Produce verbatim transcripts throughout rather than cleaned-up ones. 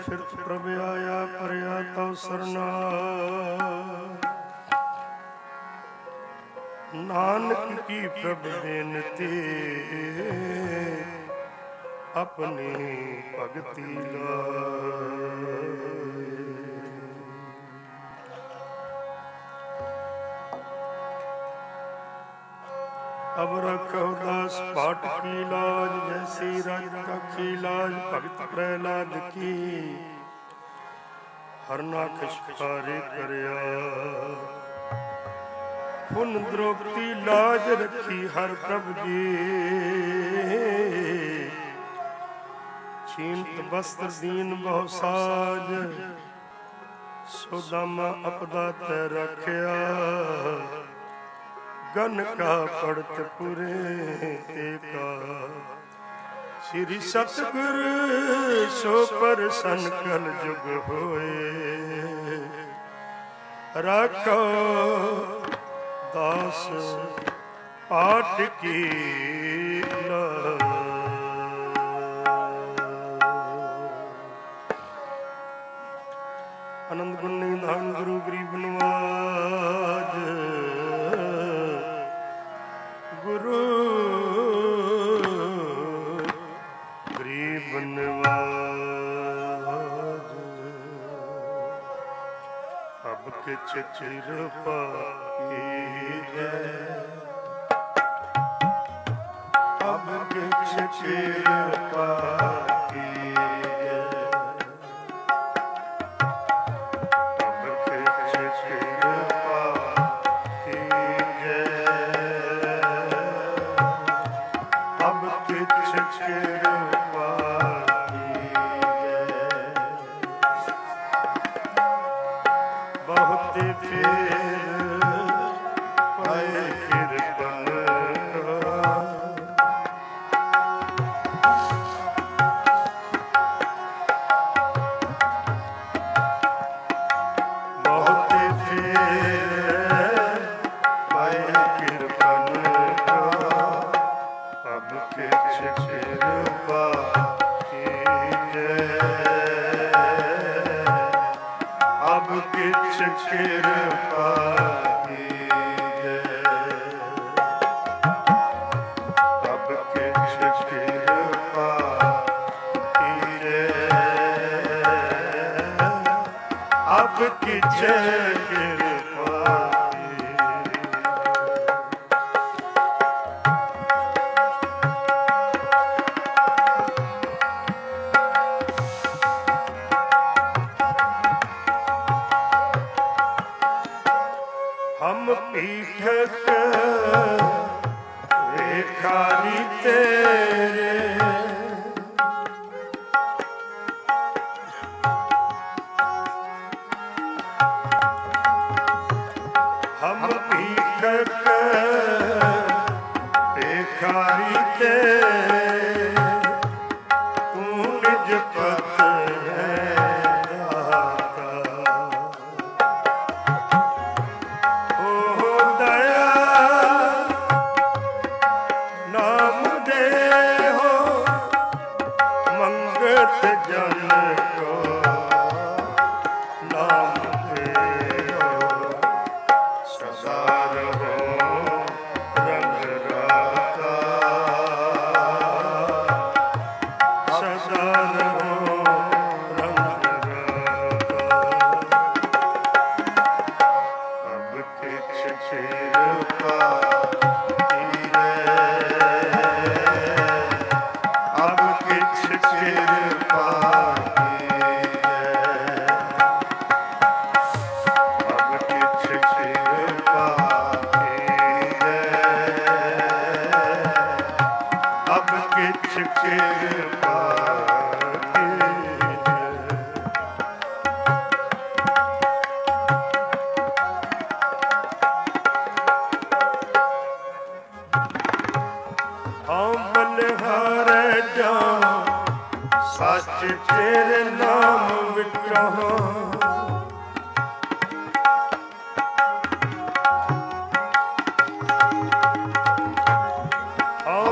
ਫਿਰਤ ਪ੍ਰਭ ਆਇਆ ਪਰਿਆ ਤਉ ਸਰਨਾ। ਨਾਨਕ ਕੀ ਪ੍ਰਭ ਬੇਨਤੀ ਆਪਣੀ ਭਗਤੀ ਲਾਇ। ਅਬ ਰਖੋ ਦਾਸ ਪਾਟ ਕੀ ਲਾਜ ਜੈਸੀ ਰਾਜ ਰਾਖੀ ਲਾਜ ਭਗਤ ਪ੍ਰਹਿਲਾਦ ਕੀ। ਹਰ ਨਾਖਸ਼ ਪਾਰੇ ਕਰਿਆ ਪੁਨ ਦ੍ਰੋਪਦੀ ਲਾਜ ਰੱਖੀ ਹਰ ਪ੍ਰਭ ਜੀ। ਚੀਨਤ ਬਸਤਰ ਦੀਨ ਬਹੁ ਸਾਜ ਸੁਦਾਮਾ ਅਪਦਾ ਤੈ ਰੱਖਿਆ। ਗਨ ਕਾ ਪੜਤ ਪੁਰੇ ਏਕਾ ਸ੍ਰੀ ਸਤਿਗੁਰ ਸੋ ਪ੍ਰਸੰਨ ਕਲ ਜੁਗ ਹੋਏ। ਰਾਖੋ ਦਾਸ ਪਾਠ ਕੀ ਲਾਇ। ਆਨੰਦ ਗੁਣ ਨਿਧਾਨ ਗੁਰੂ ਗਰੀਬ ਨਵਾਜ। ਗੁਰੂ ਗਰੀਬ ਨਵਾਜ। ਅਬ ਕਿਛ ਚਿਰ ਪਾਈਐ ਅਬ ਕਿਛ ਚਿਰ ਪਾਈਐ।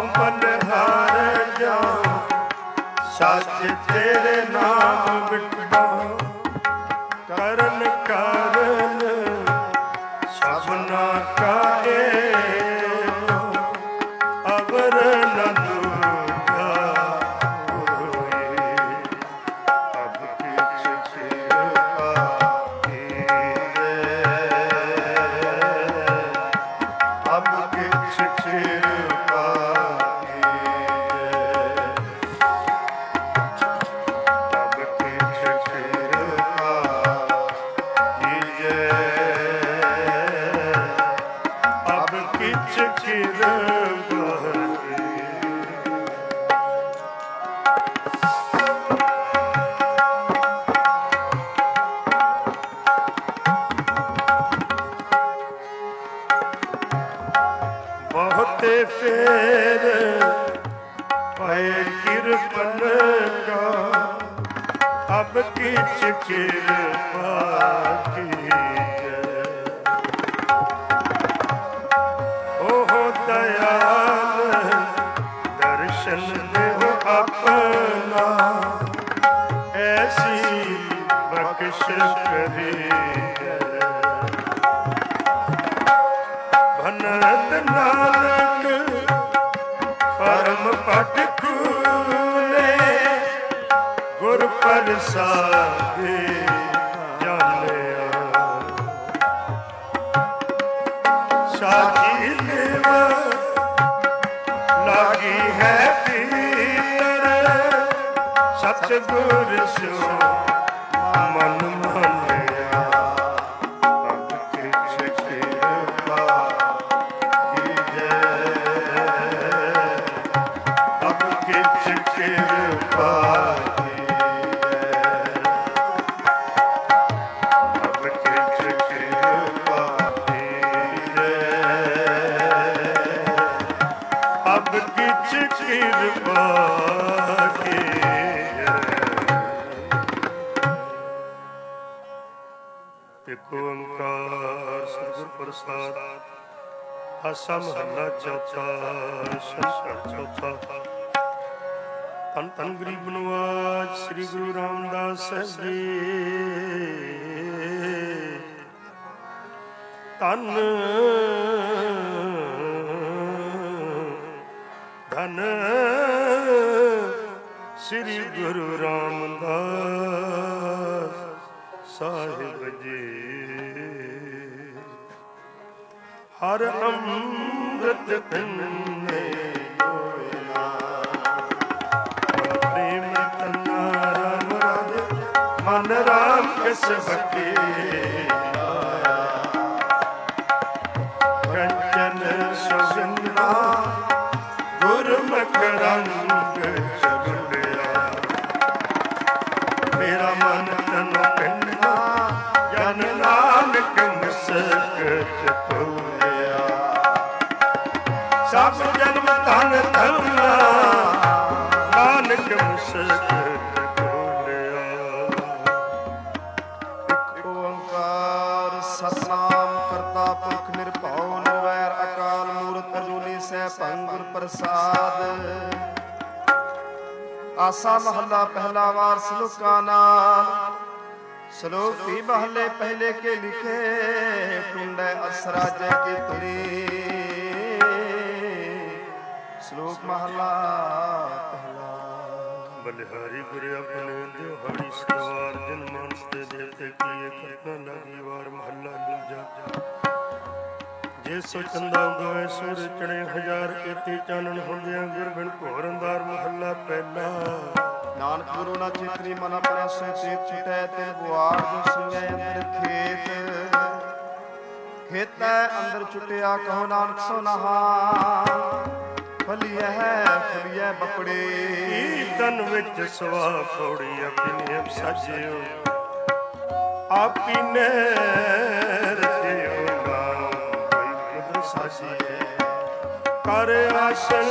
ਸੱਚ ਤੇਰੇ ਨਾਮ ਵਿਟ किछ कृपा कीजै। ओहो दयाल दर्शन देहो अपना, ऐसी बख्श करीजै। भनत नानक परम पट खूले, गुर प्रसादे जानिया। साची देव लागी है पीर, सतगुर सो मन मानिया। अब किछ कृपा कीजै, अब किछ कृपा कृपा एक ओंकार सतਿਗੁਰ प्रसाद। आसा महला चौथा, शंकर चौथा। धन धन गरीब नवाज श्री गुरु रामदास साहिब जी। धन धन श्री गुरु रामदास साहिब जी। हर अमृत पिन्ने होया, प्रेम तना राम राज मन राम किस बके। कंचन सुगंधा गुरमुख रंग छबिया। मेरा मन तन पिंडा जन नानक मुसक चतुलिया। सब जन्म धन धना नानक मुसक चतुलिया। एक ओंकार सतनाम करता पुरख निरभਉ निर्वैर अकाल मूरत अजूनी सैभं गुर प्रसाद। आसा महला पहला वार श्लोका नाल। श्लोक भी महले पहले के लिखे, टुंडे असरा जय की तुरी। श्लोक महला पहला। बलिहारी गुरु अपने दिहाड़ी सवार जिन मानस दे देवते किए करना लगी वार महला दूजा। जे सो चंदा उगवे सूर चढ़े हजार केती चानन ਹੁੰਦਿਆਂ ਗੁਰ ਬਿਨ ਘੋਰ ਅੰਧਾਰ महला पहला। नानक गुरु ना चेतरी मन अपने सो चेत छुटै तिन बुआर जो सुनै अंदर खेत। खेतै अंदर छुटिया कहो नानक सो नहा। फलिया है फलिया बपड़े तन विच सवा पौड़ी अपनी अब साजियो। आपी ने रचियो नाम कोई खुद साजिए। कर आसन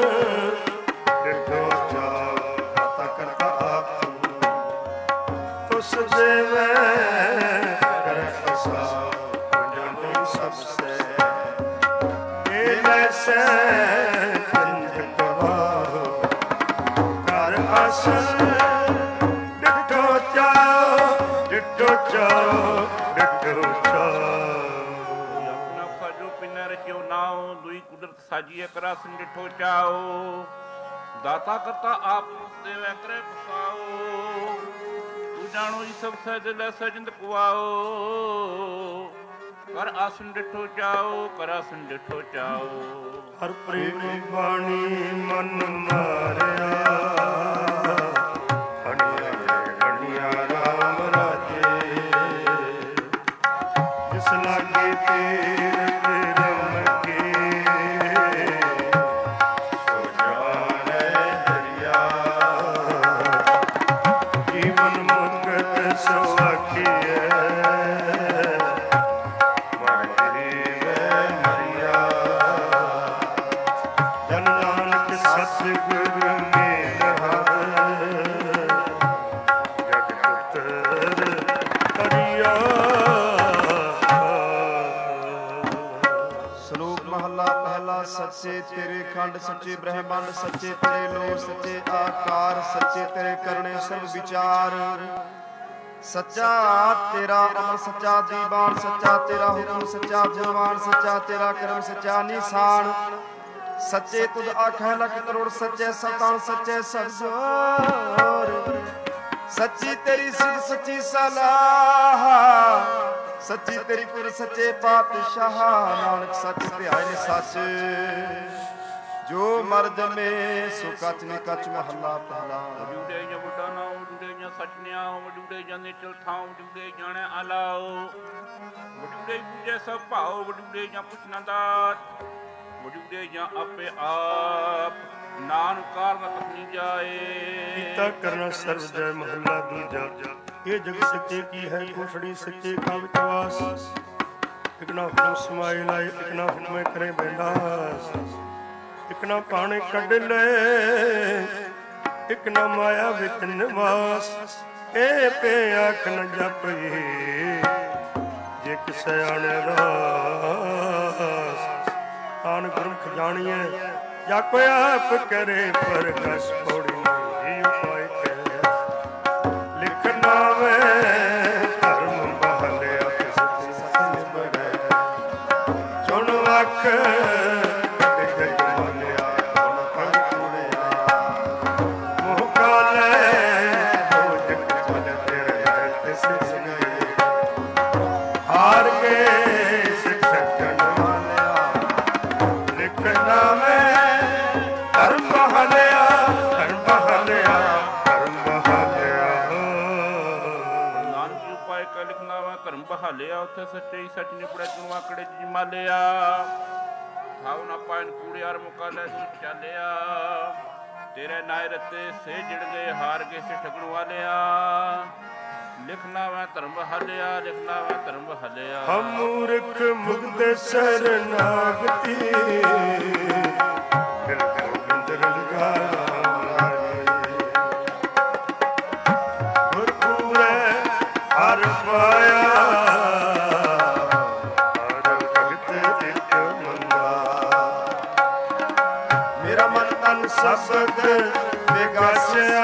डिठो जाओ करता करता आपू। तुस देवे कर फसाओ जानो सबसे। ये वैसे कंध गवाहो कर आसन डिठो जाओ डिठो जाओ डिठो जाओ। रचियो नाओ दुई कुदरत साजिए करा संडिठो चाओ। दाता करता आप देवे करे फसाओ। तू जानो जी सब सहज लै सजिंद कुआओ। कर आसन डिठो चाओ कर आसन डिठो चाओ। हर प्रेम बाणी मन मारिया। हणिया हणिया राम राजे। जिस लागे तेरे ਕਰੀਆ। ਸ਼ਲੋਕ ਮਹਲਾ ਪਹਿਲਾ। ਸੱਚੇ ਤੇਰੇ ਖੰਡ ਸੱਚੇ ਬ੍ਰਹਮੰਡ ਸੱਚੇ ਤੇਰੇ ਲੋ ਸੱਚੇ ਆਕਾਰ ਸੱਚੇ ਤੇਰੇ ਕਰਨੇ ਸਰਬ ਵਿਚਾਰ। ਸੱਚਾ ਤੇਰਾ ਅਮਰ ਸੱਚਾ ਦੀਵਾਨ ਸੱਚਾ ਤੇਰਾ ਹੁਕਮ ਸੱਚਾ ਜਵਾਨ ਸੱਚਾ ਤੇਰਾ ਕਰਮ ਸੱਚਾ ਨਿਸ਼ਾਨ। ਸੱਚੇ ਤੁਧ ਆਖੈ ਲੱਖ ਕਰੋੜ ਸੱਚੇ ਸਤਾਨ ਸੱਚੇ ਸਰਜੋਰ। ਸੱਚੀ ਤੇਰੀ ਸਿੱਧ ਸੱਚੀ ਸਲਾਹ ਸੱਚੀ ਤੇਰੀ ਪੁਰ ਸੱਚੇ ਪਾਤਸ਼ਾਹ। ਨਾਨਕ ਸੱਚ ਧਿਆਇ ਸੱਚ ਜੋ ਮਰ ਜਮੇ ਸੋ ਕਚ ਨੀ ਕਚ ਮਹੱਲਾ ਪਹਿਲਾ। ਜੁੜੇ ਜਾਂ ਬੁੱਢਾ ਨਾਮ ਜੁੜੇ ਜਾਂ ਸੱਚ ਨਿਆਉ ਜੁੜੇ ਜਾਂ ਨਿਚਲ ਥਾਉ ਜੁੜੇ ਜਾਣੈ ਆਲਾਓ। ਵਡੂੜੇ ਪੂਜੈ ਸਭ ਭਾਉ ਵਡੂੜੇ ਜਾਂ ਪੁੱਛਣਾ ਦਾਤ ਵਡੂੜੇ ਜਾਂ ਆਪੇ ਆਪ ਨਾਨਕ ਕਾਰਨ ਕਥਨੀ ਜਾਏ। ਕੀਤਾ ਕਰਨਾ ਸਰਬ ਜੈ ਮਹੱਲਾ ਦੂਜਾ। ਇਹ ਜਗ ਸੱਚੇ ਕੀ ਹੈ ਕੋਸ਼ੜੀ ਸੱਚੇ ਕਾ ਵਿਸ਼ਵਾਸ। ਇਕ ਨਾ ਹੁਕਮ ਸਮਾਏ ਲਾਏ ਇਕ ਨਾ ਹੁਕਮੇ ਕਰੇ ਬੈਲਾਸ। ਇਕ ਨਾ ਪਾਣੇ ਕੱਢ ਲੈ ਇਕ ਨਾ ਮਾਇਆ ਵਿੱਚ ਨਿਵਾਸ। ਇਹ ਪੇ ਆਖ ਨ ਜਪਈ ਜੇ ਕਿਸੇ ਆਣੇ ਰਾਸ। ਨਾਨਕ ਗੁਰਮੁਖ ਜਾਣੀਐ ਜਾਂ ਕੋਈ ਆਪ ਕਰੇ ਪ੍ਰਗਟ ਥੋੜੀ ਨਹੀਂ ਉਪਾਇ ਕਰੇ। ਲਿਖਣਾ ਵੇ ਧਰਮ ਬਹਲਿਆ ਕਿਸ ਸਤਿ ਬੜੈ। ਚੁਣ ਵਖ ਜਗ ਮਲਿਆ ਪਗ ਕੁੜਿਆ। ਮੋਹ ਕਾਲੇ ਹੋ ਜਗ ਚਲ ਤੇਰੇ ਤਿਸ ਗਏ। ਹਾਰ ਕੇ ਸਿੱਖਣ ਵਾਲਿਆ ਲਿਖਣਾ ਵੇ ਧਰਮ ਬਹਲਿਆ ਧਰਮ ਬਹਲਿਆ ਧਰਮ ਬਹਲਿਆ। ਨਾਨਕ ਜੀ ਉਪਾਇ ਕਾ ਲਿਖਣਾ ਵਾ ਧਰਮ ਬਹਾਲਿਆ। ਉੱਥੇ ਸੱਚੇ ਸੱਚ ਨਿਪੜਿਆ ਚੁਣਵਾ ਕੜੇ ਜੀ ਮਾਲਿਆ। ਖਾਉ ਨਾ ਪਾਇਨ ਕੂੜਿਆਰ ਮੁਕਾਲੇ ਤੂੰ ਚਾਲਿਆ। ਤੇਰੇ ਨਾਇ ਰਤੇ ਸੇ ਜਿੜ ਗਏ ਹਾਰ ਕੇ ਸੇ ਠਗਣ ਵਾਲਿਆ। ਲਿਖਣਾ ਵਾ ਧਰਮ ਬਹਾਲਿਆ ਲਿਖਣਾ ਵਾ ਧਰਮ ਬਹਾਲਿਆ। ਹਮ ਮੂਰਖ ਮੁਗਧ ਸਰਨਾਗਤੀ ਫਿਰ ਗੋਬਿੰਦ ਰੰਗਾ ਗੁਰ ਪੂਰੇ ਹਰ ਪਾਇਆ। ਹਰ ਭਗਤ ਇੱਕ ਮੰਗਾ ਮੇਰਾ ਮਨ ਤਨ ਸਬਦ ਵਿਗਾਸਿਆ।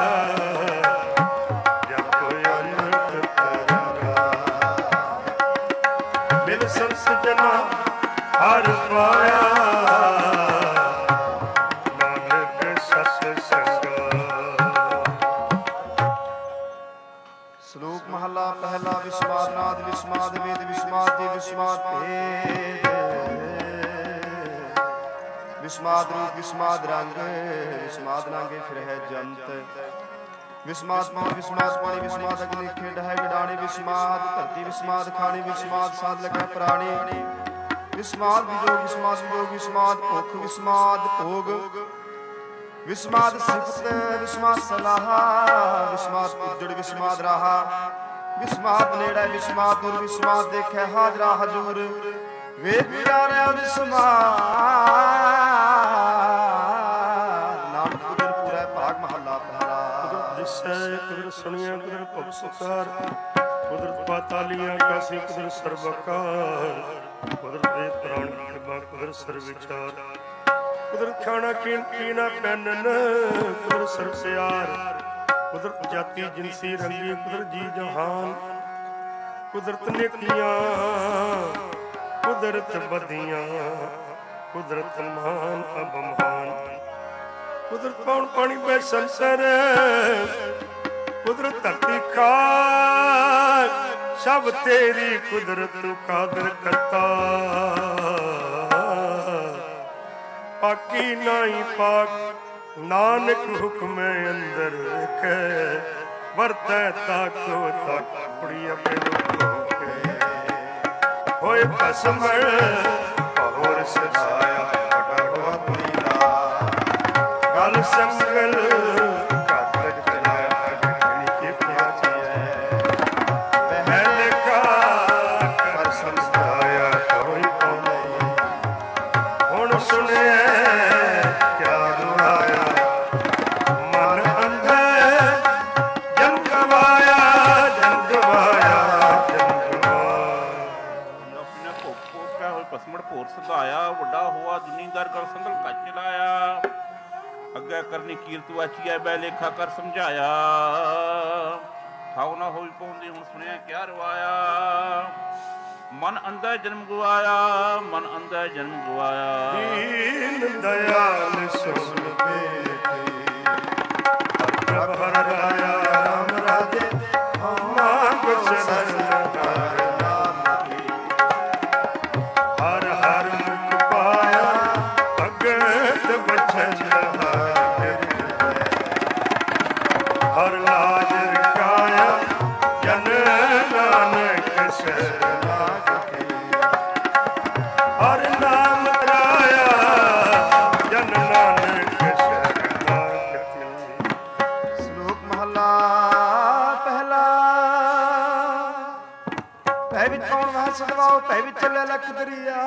ਸੰਤ ਜਨਾ ਹਰ ਪਾਇਆ ਨਾਨਕ ਸਤ ਸੰਗਾ। ਸ਼ਲੋਕ ਮਹਲਾ ਪਹਿਲਾ। ਵਿਸਮਾਦ ਨਾਦ ਵਿਸਮਾਦ ਵੇਦ ਵਿਸਮਾਦ ਦੀ ਵਿਸਮਾਦ ਭੇਦ। ਵਿਸਮਾਦ ਰੂਪ ਵਿਸਮਾਦ ਰੰਗ ਵਿਸਮਾਦ ਨਾਂਗੇ ਫਿਰ ਹੈ ਜੰਤ। ਵਿਸਮਾਦ ਪਾਣੀ ਵਿਸਮਾਦ ਪਾਣੀ ਵਿਸਮਾਦ ਅਗਨੀ ਖੇਡ ਹੈ ਗਡਾਣੀ। ਵਿਸਮਾਦ ਧਰਤੀ ਵਿਸਮਾਦ ਖਾਣੀ ਵਿਸਮਾਦ ਸਾਧ ਲਗੈ ਪ੍ਰਾਣੀ। ਵਿਸਮਾਦ ਵਿਜੋਗ ਵਿਸਮਾਦ ਵਿਜੋਗ ਵਿਸਮਾਦ ਭੁੱਖ ਵਿਸਮਾਦ ਭੋਗ। ਵਿਸਮਾਦ ਸਿਫਤ ਵਿਸਮਾਦ ਸਲਾਹ ਵਿਸਮਾਦ ਉਜੜ ਵਿਸਮਾਦ ਰਾਹਾ। ਵਿਸਮਾਦ ਨੇੜੇ ਵਿਸਮਾਦ ਦੂਰ ਵਿਸਮਾਦ ਦੇਖੈ ਹਾਜ਼ਰਾ ਹਜੂਰ। ਵੇਦ ਵਿਚਾਰਿਆ ਵਿਸਮਾਦ ਨਾਨਕ ਕੁਦਰ ਪੂਰੈ ਭਾਗ ਮਹੱਲਾ ਪਹਿਲਾ। ਕੁਦਰ ਸੁਣੀਆਂ ਕੁਦਰ ਭੁਖ ਸੁਖਾਰ ਕੁਦਰਤ ਪਾਤਾਲੀਆਂ ਕਾਸੀ ਕੁਦਰ ਸਰਬਕਾਰ। ਕੁਦਰਤ ਦੇ ਪ੍ਰਾਣ ਕਿਰਪਾ ਕੁਦਰ ਸਰਬ ਵਿਚਾਰ। ਕੁਦਰਤ ਖਾਣਾ ਪੀਣ ਪੀਣਾ ਪਹਿਨਣ ਕੁਦਰਤ ਸਰਬ ਸਿਆਰ। ਕੁਦਰਤ ਜਾਤੀ ਜਿਨਸੀ ਰੰਗੀ ਕੁਦਰਤ ਜੀ ਜਹਾਨ। ਕੁਦਰਤ ਨੇਕੀਆਂ ਕੁਦਰਤ ਬਦੀਆਂ ਕੁਦਰਤ ਮਾਨ ਅਬਮਾਨ। ਕੁਦਰਤ ਪੌਣ ਪਾਣੀ ਬੈ ਸੰਸਰ ਕੁਦਰਤ ਧਰਤੀ ਖਾਕ ਸਭ ਤੇਰੀ ਕੁਦਰਤ ਨੂੰ ਕਾਦਰ ਕਰਤਾ। ਪਾਕੀ ਨਾਹੀ ਪਾਕ ਨਾਨਕ ਹੁਕਮੈ ਅੰਦਰ ਵੇਖੈ। ਵਰਤੈ ਤਾਕੋ ਤਾਕ ਕੁੜੀ ਆਪਣੇ ਹੋਏ ਭਸਮ ਹੋਰ ਸਦਾਇਆ ਬੜਾ ਹੋਆ ਪੀਲਾ। ਗਲ ਸੰਗਲ ਘਾਤਕ ਚਲਾਇਆ ਅਗਨੀ ਕੇ ਪਿਆਚੀਐ। ਪਹਿਲ ਕਾ ਕਰ ਸੰਸਾਇਆ ਕੋਈ ਪਾਉ। ਹੁਣ ਸੁਣਿਐ ਕਿਆ ਦੁਆਇਆ ਮਨ ਅੰਧੈ ਜਨ ਗਵਾਇਆ। ਕਰਨੀ ਕੀਰਤ ਵਾਚੀਐ ਬੈ ਲੇਖਾ ਕਰ ਸਮਝਾਇਆ। ਥਾਉ ਨਾ ਹੋਈ ਪਾਉਂਦੀ ਹੁਣ ਸੁਣਿਆ ਕਿਆ ਰਵਾਇਆ। ਮਨ ਅੰਦਰ ਜਨਮ ਗਵਾਇਆ, ਮਨ ਅੰਦਰ ਜਨਮ ਗਵਾਇਆ। ਦੀਨ ਦਇਆਲ ਸੁਣ ਬੇਨਤੀ ਹਰ ਹਰ ਰਾਇਆ ਰਾਮ ਰਾਜੇ ਮਾਂਗ ਸ਼ਰਨ ਹਰ ਨਾਮ ਕੀ। ਹਰ ਹਰ ਮੁਖ ਪਾਇਆ ਭਗਤ ਬਚਨ ਹਰ ਹਰ ਲਾਜ ਰਖਾਇਆ ਜਨ ਨਾਨਕ ਸ਼ਰਨਾਗਤ। ਹਰ ਨਾਮ ਧਰਾਇਆ ਜਨ ਨਾਨਕ ਸ਼ਰਨਾਗਤ। ਸ਼ਲੋਕ ਮਹਲਾ ਪਹਿਲਾ। ਭੈ ਵਿੱਚ ਕੌਣ ਵਾਹ ਸਦਵਾਓ, ਭੈ ਵਿੱਚ ਚੱਲੇ ਲਖ ਦਰਿਆ।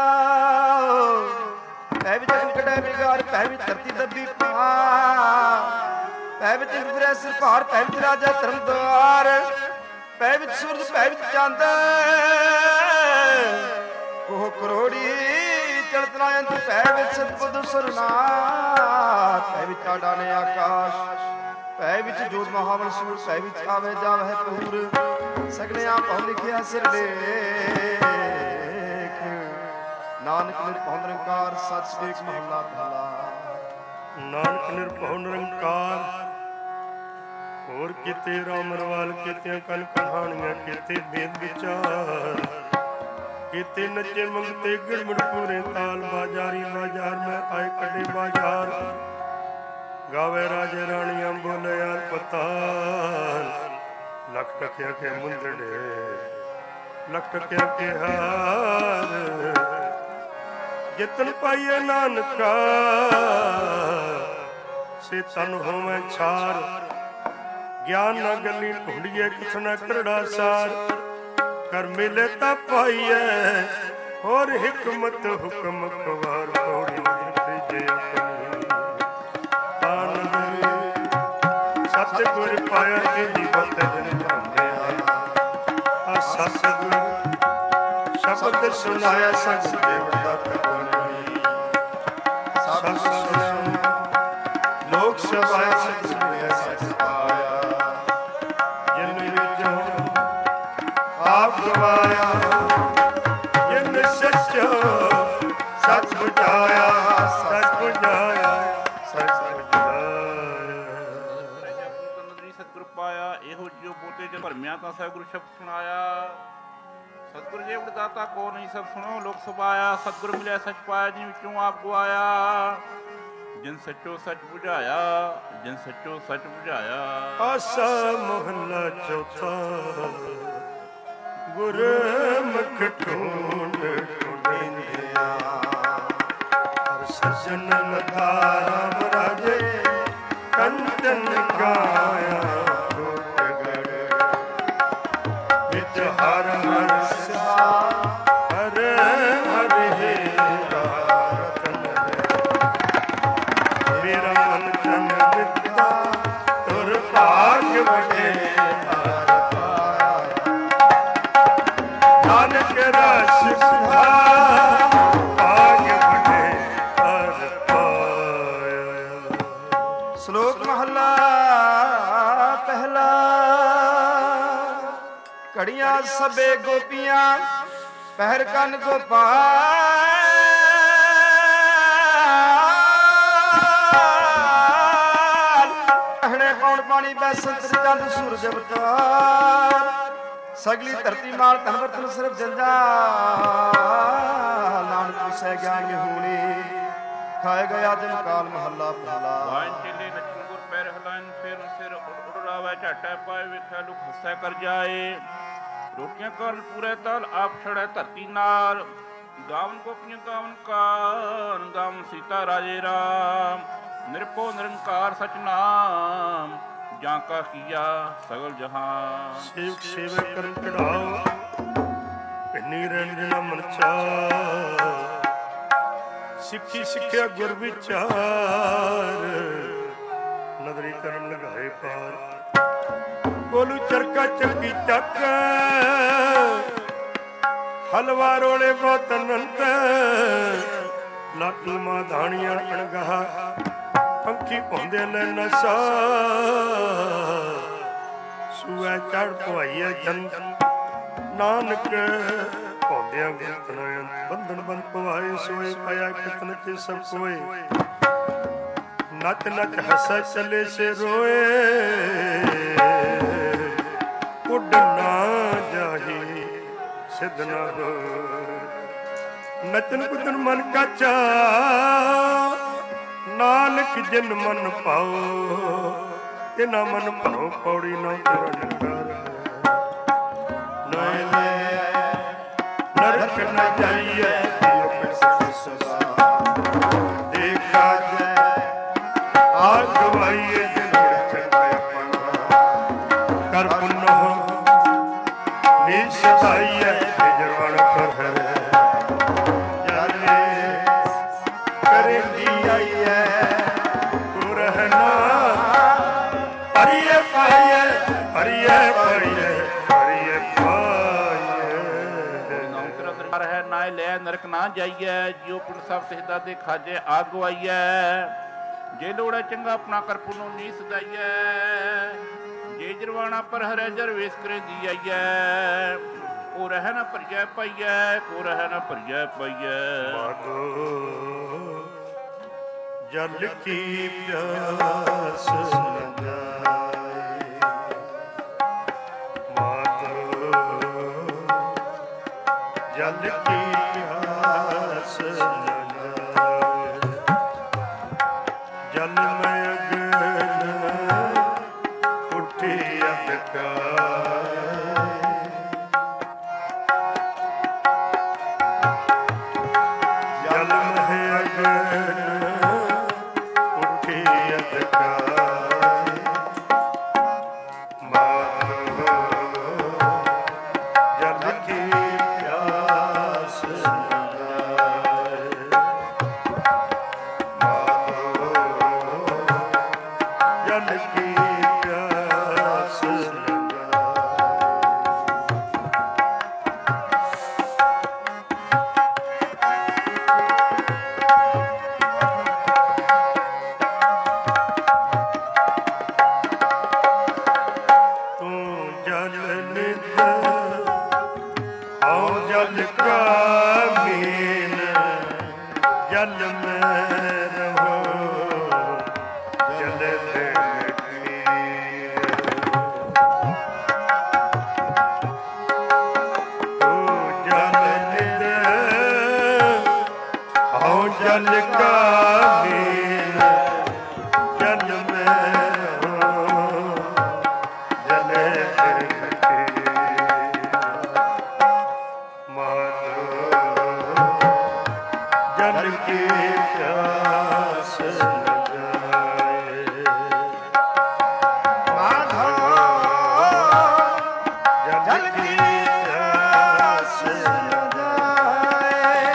ਭੈ ਵਿੱਚ ਅੰਕੜੈ ਬਿਗਾਰ, ਭੈ ਵਿੱਚ ਧਰਤੀ ਦੱਬੀ ਪਾ। ਭੈ ਵਿੱਚ ਫਿਰੈ ਸਿਰ ਭਾਰ, ਭੈ ਵਿੱਚ ਰਾਜਾ ਧਰਮ ਦੁਆਰ। ਭੈ ਵਿੱਚ ਸੂਰਜ, ਭੈ ਵਿੱਚ ਚੰਦ। ਉਹ ਕਰੋੜੀ ਚੜਤ ਨਾ ਅੰਤ। ਭੈ ਵਿੱਚ ਸਤਿਬੁੱਧ ਸਰਨਾਥ। ਭੈ ਵਿੱਚ ਆਡਾਨੇ ਆਕਾਸ਼। ਭੈ ਵਿੱਚ ਜੋਤ ਮਹਾਬਲ ਸੂਰ। ਭੈ ਵਿੱਚ ਆਵੇ ਜਾਵਹਿ ਪੂਰ। ਸਗਲੇ ਆਪ ਹਉ ਲਿਖਿਆ ਸਿਰ ਲੇਖ। ਨਾਨਕ ਨਿਰਭਉ ਨਿਰੰਕਾਰ ਸਤਿ ਸ੍ਰੀ ਅਕਾਲ। ਮਹਲਾ ਪਹਿਲਾ। ਨਾਨਕ ਨਿਰਭਉ ਨਿਰੰਕਾਰ ਹੋਰ ਕੀਤੇ ਰਾਮ ਰਵਾਲ ਕੀਤਿਆਂ ਕਨ ਕਹਾਣੀਆਂ ਕੀਤੇ ਵੇਦ ਵਿਚਾਰ ਕੀਤੇ ਨੱਚੇ ਮੰਗਤੇ ਗਿਰਮੜ ਪੂਰੇ ਤਾਲ ਬਾਜ਼ਾਰੀ ਬਾਜ਼ਾਰ ਮੈਂ ਆਏ ਕੱਢੇ ਬਾਜ਼ਾਰ ਗਾਵੇ ਰਾਜੇ ਰਾਣੀਆਂ ਬੋਲੇ ਯਾਰ ਪਤਾਲ ਲੱਖ ਟਕਿਆ ਕੇ ਮੁੰਦੜੇ ਲੱਖ ਟਕਿਆ ਕੇ ਹਾਰ ਜਿਤਨ ਪਾਈਏ ਨਾਨਕਾ ਸੇ ਤਨ ਹੋਵੇਂ ਛਾਰ ਗਿਆਨ ਨਾ ਗੱਲੀ ਢੂੰਡੀਏ ਕਿਛ ਨਾ ਕਰੜਾ ਸਾਰ ਕਰ ਮਿਲੇ ਤਾਂ ਪਾਈਏ ਹੋਰ ਹਿਕਮਤ ਹੁਕਮ ਖਵਾਰ ਪੌੜੀ ਤੀਜੇ ਆਪਣੀ ਆਨੰਦ ਸਤਿ ਗੁਰ ਪਾਇਆ ਕਿ ਜੀਵਨ ਜਨ ਧੰਦੇ ਆ ਸਤਿ ਗੁਰ ਸ਼ਬਦ ਸੁਨਾਇਆ ਸੰਗ ਦੇਵਤਾ ਕਬਨੀ ਸਤਿ ਸੁਣਿਆ ਲੋਕ ਸਭਾ ਸੰਗ ਸੁਣਿਆ ਸਤਿ ਪਾਇਆ ਜਿਨ ਵਿੱਚੋਂ ਆਪ ਗਵਾਇਆ ਜਿਨ ਸੱਚੋ ਸੱਚ ਬੁਝਾਇਆ ਸੱਚ ਬੁਝਾਇਆ ਸੱਚ ਬੁਝਾਇਆ ਸਤਿਗੁਰ ਪਾਇਆ ਇਹੋ ਜਿਉ ਬੋਤੇ ਜੇ ਭਰਮਿਆ ਤਾਂ ਸਹਿ ਗੁਰੂ ਸ਼ਬਦ ਸੁਣਾਇਆ ਸਤਿਗੁਰ ਜੇ ਦਾਤਾ ਕੋ ਨਹੀਂ ਸਭ ਸੁਣੋ ਲੋਕ ਸੁਭਾਇਆ ਸਤਿਗੁਰ ਮਿਲਿਆ ਸੱਚ ਪਾਇਆ ਜਿਨ ਵਿੱਚੋਂ ਆਪ ਗਵਾਇਆ ਜਿਨ ਸੱਚੋ ਸੱਚ ਬੁਝਾਇਆ ਜਿਨ ਸੱਚੋ ਸੱਚ ਬੁਝਾਇਆ। ਆਸਾ ਮਹੱਲਾ ਚੌਥਾ ਗੁਰ ਮੁਖ ਢੂੰਡ ਢੂੰਡਿਆ ਹਰ ਸਜਨ ਲਗਾ ਰਾਮ ਰਾਜੇ ਕੰਚਨ ਗਾਇਆ ਵਿੱਚ ਹਰ ਹਰ ਸਿਆ ਹਰ ਹਰ ਹੇਰਾ ਰਤਨ ਮੇਰਾ ਮਨ ਜਨ ਵਿਦਾ ਤੁਰ ਭਾਗ ਵਡੇ ਹਰ ਪਾਇਆ ਨਾਨਕ ਰਸ ਸੁਧਾ ਭਾਗ ਵਡੇ ਹਰ ਪਾਇਆ। ਸ਼ਲੋਕ ਮਹਲਾ ਪਹਿਲਾ। ਘੜੀਆਂ ਸਭੇ ਗੋਪੀਆਂ ਪਹਿਰ ਕੰਨ ਗੋਪਾਲ ਕਹਿਣੇ ਪੌਣ ਪਾਣੀ ਬੈਸੰਤ ਚੰਦ ਸੂਰਜ ਅਵਤਾਰ ਸਗਲੀ ਧਰਤੀ ਮਾਲ ਧਨ ਵਰਤਨ ਸਿਰਫ ਜੰਜਾਲ ਨਾਨਕ ਸਹਿ ਗਿਆਨ ਵਿਹੂਣੀ ਖਾਏ ਗਿਆ ਜਨ ਕਾਲ ਮਹੱਲਾ ਪਹਿਲਾ। ਵਾਇਨ ਚੇਲੇ ਨੱਚਣ ਗੁਰ ਪੈਰ ਹਲਾਇਨ ਫਿਰ ਸਿਰ ਉਡਰਾਵੇ ਝਾਟਾ ਪਾਏ ਵੇਖਿਆ ਲੁਕ ਹੱਸੈ ਕਰ ਜਾਏ ਰੋਟੀਆਂ ਕਰਨ ਪੂਰੇ ਤਲ ਆਪ ਛੜੈ ਧਰਤੀ ਨਾਲ ਗਾਵਨ ਗੋਪੀਆਂ ਗਾਵਨ ਕਾਨ ਗਾਵਨ ਸੀਤਾ ਰਾਜੇ ਰਾਮ ਨਿਰਭਉ ਨਿਰੰਕਾਰ ਸਚ ਨਾਮ ਜਾਂ ਕਾ ਕੀਆ ਸਗਲ ਜਹਾਨ। ਸੇਵਕ ਸੇਵਾ ਕਰਨ ਚੜਾਓ ਪਿੰਨੀ ਰੰਜਨ ਮਨ ਚਾਰ ਸਿੱਖੀ ਸਿੱਖਿਆ ਗੁਰ ਵਿਚਾਰ ਨਦਰੀ ਕਰਨ ਲਗਾਏ ਪਾਰ ਗੋਲੂ ਚਰਕਾ ਚੱਕੀ ਚੱਕ ਹਲਵਾ ਰੋਲੇ ਬਹੁਤ ਅਨੰਤ ਲਾਟੂ ਮਾਂ ਧਾਣੀਆਂ ਅਣਗਾਹ ਪੰਖੀ ਪਾਉਂਦੇ ਲੈ ਨਸਾ ਸੂਐ ਚੜ ਪਵਾਈਐ ਜਨ ਨਾਨਕ ਪਾਉਂਦਿਆਂ ਗੁਰਤਨ ਬੰਧਨ ਬੰਨ ਪਵਾਏ ਸੋਏ ਪਾਇਆ ਕਿਤਨ ਤੇ ਸਭ ਕੋਏ ਨਚ ਨਚ ਹੱਸੈ ਚਲੇ ਸੇ ਰੋਏ ਉੱਡ ਨਾ ਜਾਹੀ ਸਿੱਧ ਨਾ ਹੋਏ ਨਚਨ ਕੁਦਨ ਮਨ ਕਾਚਾ ਨਾਨਕ ਜਿਨ ਮਨ ਪਾਓ ਤਿਨਾ ਮਨ ਭਾਉ ਪੌੜੀ ਨਾ ਤੇਰਾ ਨੰਗਰ ਨਾਇ ਲੈ ਨਰਕ ਨ ਜਾਈਐ ਆਪੇ ਸਭ ਸਦਾ ਦੇਖਾ ਜੈ ਆ ਗਵਾਈਏ ਜਿਨ ਚੰਗਾ ਆਪਣਾ ਕਰ ਪੁਨਹ ਨੀ ਸਦਾਈਐ ਜਰਵਣ ਕਰ ਹੈ ਲੈ ਨਰਕ ਨਾ ਜਾਈਐ ਜਿਉ ਪੁਨ ਸਭ ਤਿਸਦਾ ਦੇ ਖਾਜੇ ਆ ਗਵਾਈਐ ਜੇ ਲੋੜਾ ਚੰਗਾ ਆਪਣਾ ਕਰ ਪੁਨੋ ਨੀ ਸਦਾਈਐ ਜੇ ਜਰਵਾਣਾ ਪਰ ਹਰੈ ਜਰ ਵੇਸ ਕਰੇ ਦੀ ਆਈਐ ਕੋ ਰਹਿ ਨਾ ਭਰਿਐ ਪਾਈਐ ਕੋ ਰਹਿ ਨਾ ਭਰਿਐ ਪਾਈਐ ਮਾਗੋ ਜਲ ਕੀ ਪਿਆਸ ਲਗਾਏ ਮਾਗੋ ਜਲ ਕੀ ਪਿਆਸ ਲਗਾਏ ਜਲ ਮੈਂ ਅਗਨ ਉੱਠੀ ਅੰਧਕਾਰ ਜਲ ਮਹਿ ਅਗਨ ਉੱਠੀ ਅੰਧਕਾਰ ਮਾਗੋ ਜਲ ਕੀ ਪਿਆਸ ਲਗਾਏ ਮਾਗੋ ਜਲ ਕੀ ਪਿਆਸ ਲਗਾਏ ਤੂੰ ਜਲ ਨਿਤ ਆਉ ਜਲ ਕਾ ਮੀਨ ਜਲ ਮੈਂ ਰਹੋ ਜਲ ਤੇ ਤੂੰ ਜਲ ਨਿਤ ਆਉ ਜਲ ਕਾ ਮੀਨ ਜਲ ਮੈਂ ਰਹੋ ਜਲ ਤੇ ਜਲ ਕੀ ਪਿਆਸ ਲਗਾਏ ਮਾਧੋ ਜਲ ਕੀ ਪਿਆਸ ਲਗਾਏ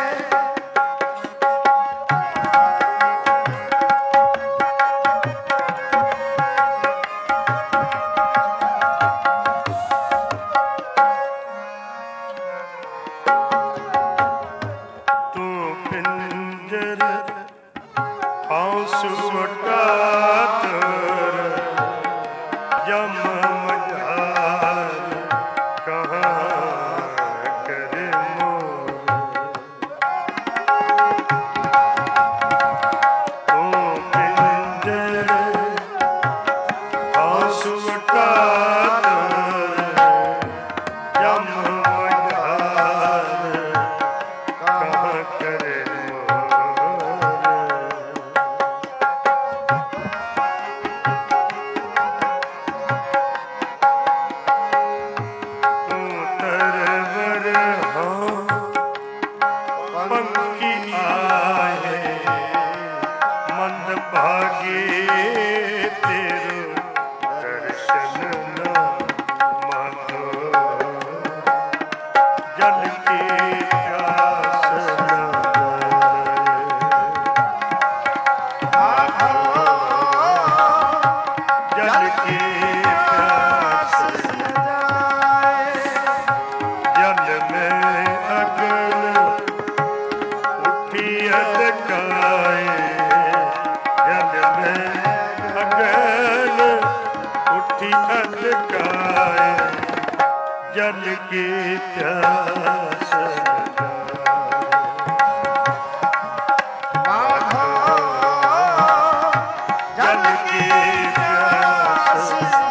ਤੂੰ ਪਿੰਜਰ ਹਉ ਸੁਟਾ ਤੁਰ ਜਮ ਮਝਾਰ ਕਹਾਂ जल की प्यास जल की प्यास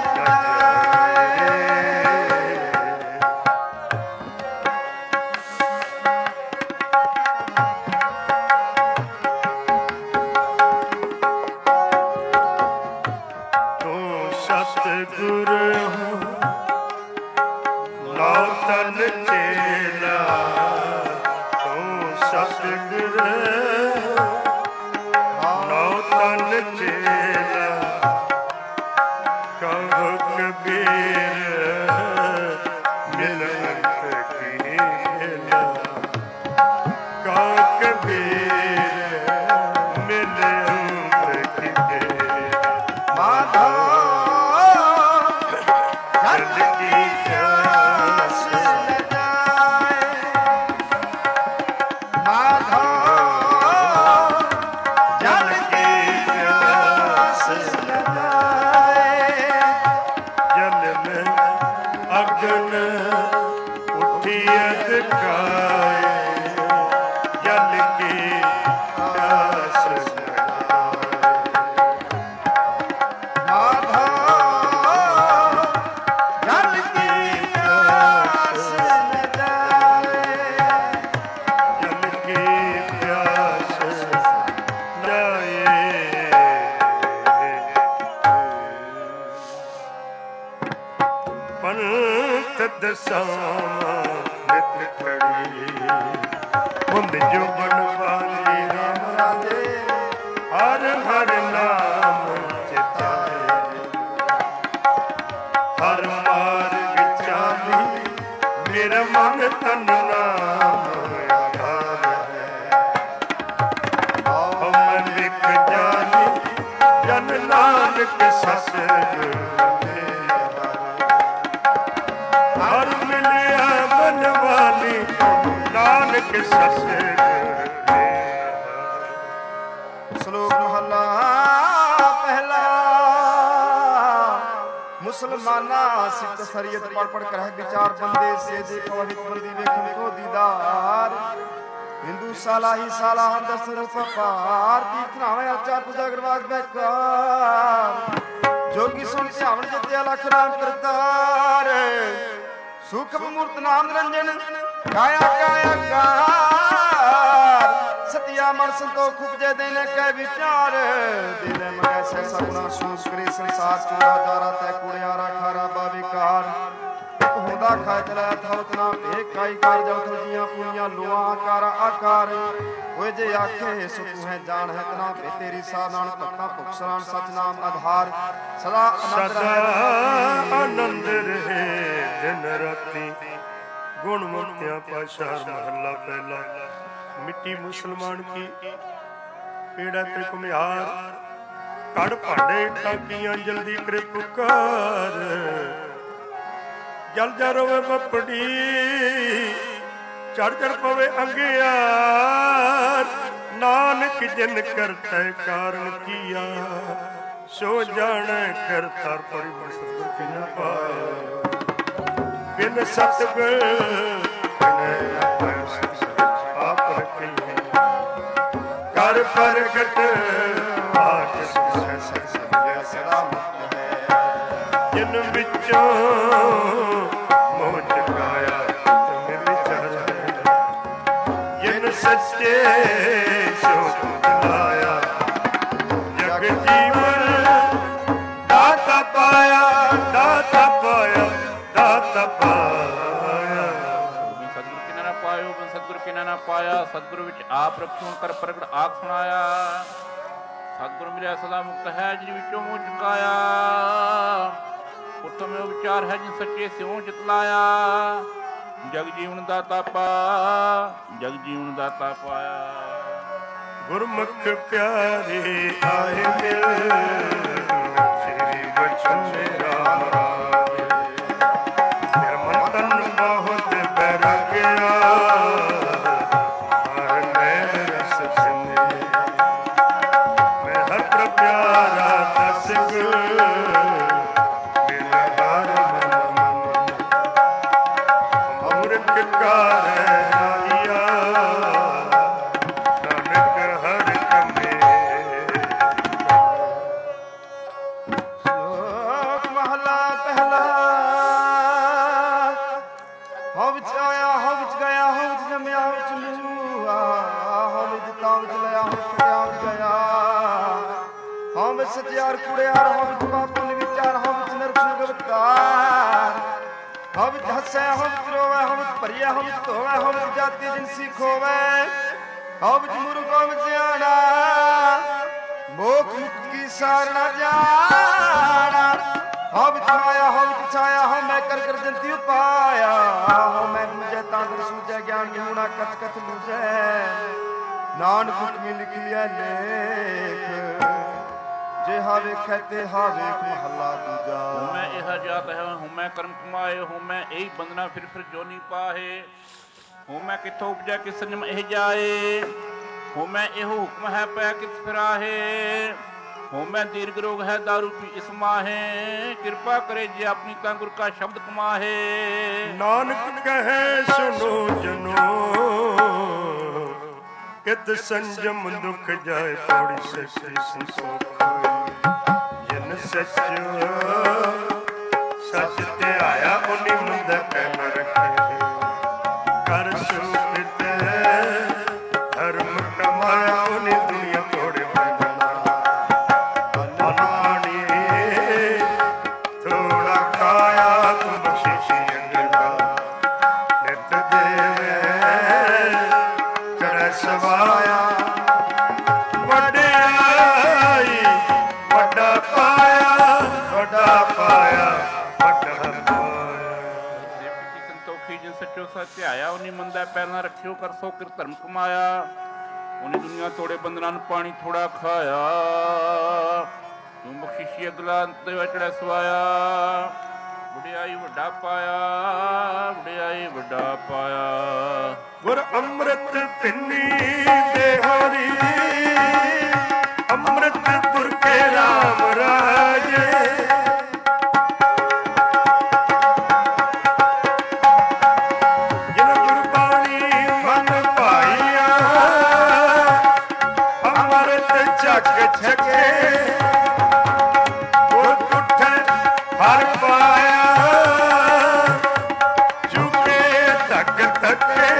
तू सतगुर नौ तन चेला तू सतगुर नौ तन चेला कहो कबीर मिलत की हेला कहो कबीर मिलत की हेला माधव जल की प्यास लगाए माधव जल की प्यास लगाए जल में अग्न उठी अधकाए जल की प्यास ਦਸਾਵਾਂ ਨਿਤ ਖੜੀ ਹੁੰਦ ਜੋ ਬਣਵਾਲੀ ਰਾਮ ਰਾਜੇ ਹਰ ਹਰ ਨਾਮ ਚਿਤਾਏ ਹਰ ਮਾਰਗ ਚਾਲੀ ਮੇਰਾ ਮਨ ਤਨ ਨਾਮ ਆਧਾਰ ਹੈ ਹਉ ਮਨ ਵਿਖ ਜਾਨੀ ਜਨ ਨਾਨਕ ਸਤਿਗੁਰ ਨਾਨਕ ਸਤਿਗੁਰ ਸ਼ਲੋਕ ਮਹਲਾ ਪਹਿਲਾ ਮੁਸਲਮਾਨਾ ਸਿੱਧ ਸ਼ਰੀਅਤ ਪੜ ਪੜ ਕਰਹਿ ਵਿਚਾਰ ਬੰਦੇ ਸੇ ਜੇ ਕੋਹਿਤ ਬੰਦੀ ਵੇਖਣ ਕੋ ਦੀਦਾਰ ਹਿੰਦੂ ਸਾਲਾ ਹੀ ਸਾਲਾ ਹੰਦਰ ਸਰੂਪ ਪਾਰ ਤੀਰਥ ਨਾਵੇਂ ਅਰਚਾ ਪੂਜਾ ਗਰਵਾਸ ਬੈਕਾਰ ਜੋਗੀ ਸੁਣ ਧਿਆਵਨ ਜਿਤਿਆ ਲਖ ਨਾਮ ਕਰਤਾਰ ਸੂਖਮ ਮੂਰਤ ਨਾਮ ਨਿਰੰਜਨ ਕਾਇਆ ਕਾਇਆ ਕਾਰ ਸਤਿਆ ਮਨ ਸੰਤੋਖ ਉਪਜੇ ਦੇਨੇ ਕੈ ਵਿਚਾਰ ਦਿਲੇ ਮਗੈ ਸੈਸਾ ਗੁਣਾ ਸੂਸ ਕਰੇ ਸੰਸਾਰ ਚੂੜਾ ਜਾਰਾ ਤੈ ਕੁੜਿਆਰਾ ਖਾਰਾ ਬਾਵਿਕਾਰ ਹੁੰਦਾ ਖਾਇ ਚਲਾਇਆ ਥਾਉਤ ਨਾ ਭੇ ਕਾਈ ਕਾਰ ਜਉ ਤੁਜੀਆਂ ਪੂਰੀਆਂ ਲੋਆ ਆਕਾਰ ਆਕਾਰ ਹੋਏ ਜੇ ਆਖੇ ਸੋ ਤੂੰ ਹੈ ਜਾਣ ਹੈ ਤਨਾ ਭੇ ਤੇਰੀ ਸਾਧਾਨ ਭਗਤਾਂ ਭੁਖਸਰਾਨ ਸਚ ਨਾਮ ਆਧਾਰ ਸਦਾ ਆਨੰਦ ਰਹੇ ਦਿਨ ਰਾਤੀ गुण मुक्तियां पाशार महला पहला मिट्टी मुसलमान की पेड़ा ते कुम्हार कड़ भांडे टाकियां जल्दी करे पुकार जल जा रोवे बपड़ी चढ़ चढ़ पवे अंगियार नानक जिन करता कारण किया सो जाने करता परि सतगुर की न पाया बिन सतगुर आप रखी कर प्रगट सदा मुक्त है जिन बिचों मोह चुकाया तुम विचार जिन सच्चे सो लाया जग जीवन दाता पाया दाता पाया दाता पाया ਸਤਿਗੁਰ ਕਿਨਾਂ ਨਾ ਪਾਇਓ ਬਨ ਸਤਿਗੁਰ ਕਿਨਾਂ ਨਾ ਪਾਇਆ ਸਤਿਗੁਰ ਵਿੱਚ ਆਪ ਰਖਿਓ ਕਰ ਪ੍ਰਗਟ ਆਪ ਸੁਣਾਇਆ ਸਤਿਗੁਰ ਮਿਲਿਆ ਸਦਾ ਮੁਕਤ ਹੈ ਜਿਨ ਵਿੱਚੋਂ ਮੋਹ ਚੁਕਾਇਆ ਉੱਤਮ ਵਿਚਾਰ ਹੈ ਜਿਨ ਸੱਚੇ ਸਿਉ ਚਿਤ ਲਾਇਆ ਜਗ ਜੀਵਨ ਦਾਤਾ ਪਾ ਜਗ ਜੀਵਨ ਦਾਤਾ ਪਾਇਆ ਗੁਰਮੁਖ ਪਿਆਰੇ ਆਏ ਮਿਲ ਸ੍ਰੀ ਬਚਨ ਰਾਮ ਰਾਜੇ ਮੇਰਾ ਮਨ ਤਨ ਬਹੁਤ ਬੈਰ ਗਿਆ ਹਰ ਮੈਂ ਰਸ ਚੰਨੇ ਮੈਂ ਹਰ ਪ੍ਰ ਪਿਆਰਾ ਦਸ ਗੁਰ ਮੇਰਾ ਹਰ ਮਨ ਮਨ ਹਉ ਵਿੱਚ ਆਇਆ ਹਉ ਵਿੱਚ ਗਿਆ ਹਉ ਵਿੱਚ ਜੰਮਿਆ ਹਉ ਵਿੱਚ ਮੂਆ ਹਉ ਵਿੱਚ ਦਿੱਤਾ ਵਿੱਚ ਲਿਆ ਹਉ ਵਿੱਚ ਗਿਆ ਵਿੱਚ ਗਿਆ ਹਉ ਵਿੱਚ ਸਚਿਆਰ ਕੁੜਿਆਰ ਹਉ ਵਿੱਚ ਪਾਪਨ ਵਿਚਾਰ ਹਉ ਵਿੱਚ ਨਰਕ ਸੁਗਵਤਾਰ ਹਉ ਵਿੱਚ ਹੱਸੈ ਹਉ ਵਿੱਚ ਰੋਵੈ ਹਉ ਵਿੱਚ ਭਰੀਐ ਹਉ ਵਿੱਚ ਧੋਵੈ ਹਉ ਵਿੱਚ ਜਾਤੀ ਜਿਨਸੀ ਖੋਵੈ ਹਉ ਵਿੱਚ ਮੁਰਖ ਹਉ ਵਿੱਚ ਸਿਆਣਾ ਮੋਖ ਮੁਕਤ ਕੀ ਸਾਰ ਨਾ ਜਾਣਾ ਹਉ ਵਿੱਚ ਮਾਇਆ ਹਉ ਵਿੱਚ ਛਾਇਆ ਹਉ ਮੈਂ ਕਰ ਕਰ ਜੰਤੀ ਉਪਾਇਆ ਹਉ ਮੈਂ ਬੂਝੈ ਤਾਂ ਦਰ ਸੂਝੈ ਗਿਆਨ ਗਿਉਣਾ ਕਥ ਕਥ ਲੂਝੈ ਨਾਨਕ ਹੁਕਮੀ ਲਿਖੀਐ ਲੇਖ ਜਿਹਾ ਵੇਖੈ ਤੇਹਾ ਵੇਖ ਮਹੱਲਾ ਦੂਜਾ ਹਉ ਮੈਂ ਇਹ ਜਾਤ ਹੈ ਹਉ ਮੈਂ ਕਰਮ ਕਮਾਏ ਹਉ ਮੈਂ ਇਹੀ ਬੰਦਨਾ ਫਿਰ ਫਿਰ ਜੋਨੀ ਪਾਹੇ ਹਉ ਮੈਂ ਕਿੱਥੋਂ ਉਪਜੈ ਕਿ ਸੰਜਮ ਇਹ ਜਾਏ ਹਉ ਮੈਂ ਇਹੋ ਹੁਕਮ ਹੈ ਪੈ ਕਿਤ ਫਿਰਾਹੇ ਹਉ ਮੈਂ ਦੀਰਘ ਰੋਗ ਹੈ ਦਾਰੂ ਪੀ ਇਸ ਮਾਹੇ ਕਿਰਪਾ ਕਰੇ ਜੇ ਆਪਣੀ ਤਾਂ ਗੁਰ ਕਾ ਸ਼ਬਦ ਕਮਾਹੇ ਨਾਨਕ ਕਹੇ ਸੁਨੋ ਜਨੋ ਕਿਤ ਸੰਜਮ ਦੁਖ ਜਾਏ ਪੌੜੀ ਸੱਚੀ ਸੰਤੋਖ ਜਿਨ ਸੱਚ ਸੱਚ ਤੇ ਆਇਆ ਉਨੀ ਮੁੰਦ ਕਹਿ ਨ ਰੱਖੇ ਕਰ ਸੁਪਿਤ ਧਰਮ ਕਮਾਇਆ ਉਨੀ ਦੁਨੀਆ ਤੋੜੇ ਬਣਾ ਅਨਾਣੀ ਥੋੜਾ ਖਾਇਆ ਤੁਮ ਬਖਸ਼ਿਸ਼ ਅੰਗੜਾ ਨਿਤ ਦੇਵੇ ਚੜ੍ਹ ਸਵਾਇਆ ਵਡਿਆਈ ਵੱਡਾ ਪਾਇਆ ਵੱਡਾ ਪਾਇਆ ਵੱਡਾ ਪਾਇਆ ਸੇਵਕੀ ਸੰਤੋਖੀ ਜਿਨ ਸੱਚੋ ਸੱਚ ਧਿਆਇਆ ਉਨੀ ਮੰਦਾ ਪੈਰ ਨਾ ਰੱਖਿਓ ਕਰ ਸੋ ਕਿਰ ਧਰਮ ਕਮਾਇਆ ਉਨੀ ਦੁਨੀਆ ਤੋੜੇ ਬੰਦਨਾਂ ਨੂੰ ਪਾਣੀ ਥੋੜਾ ਖਾਇਆ ਤੂੰ ਬਖਸ਼ਿਸ਼ੀ ਅਗਲਾ ਅੰਤ ਚੜ੍ਹ ਸਵਾਇਆ ਵਡਿਆਈ ਵੱਡਾ ਪਾਇਆ ਵਡਿਆਈ ਵੱਡਾ ਪਾਇਆ ਗੁਰ ਅੰਮ੍ਰਿਤ ਪਿੰਨੀ ਦੇ ਹਰੀ ਅੰਮ੍ਰਿਤ ਪੁਰ ਕੇ ਰਾਮ ਰਾਜੇ ਜਿਨ ਗੁਰਬਾਣੀ ਮਨ ਭਾਈਆ ਅੰਮ੍ਰਿਤ ਛਕ ਛਕੇ ਗੁਰ ਤੁਠੇ ਹਰ ਪਾਇਆ ਝੁਕੇ ਧੱਕ ਧੱਕੇ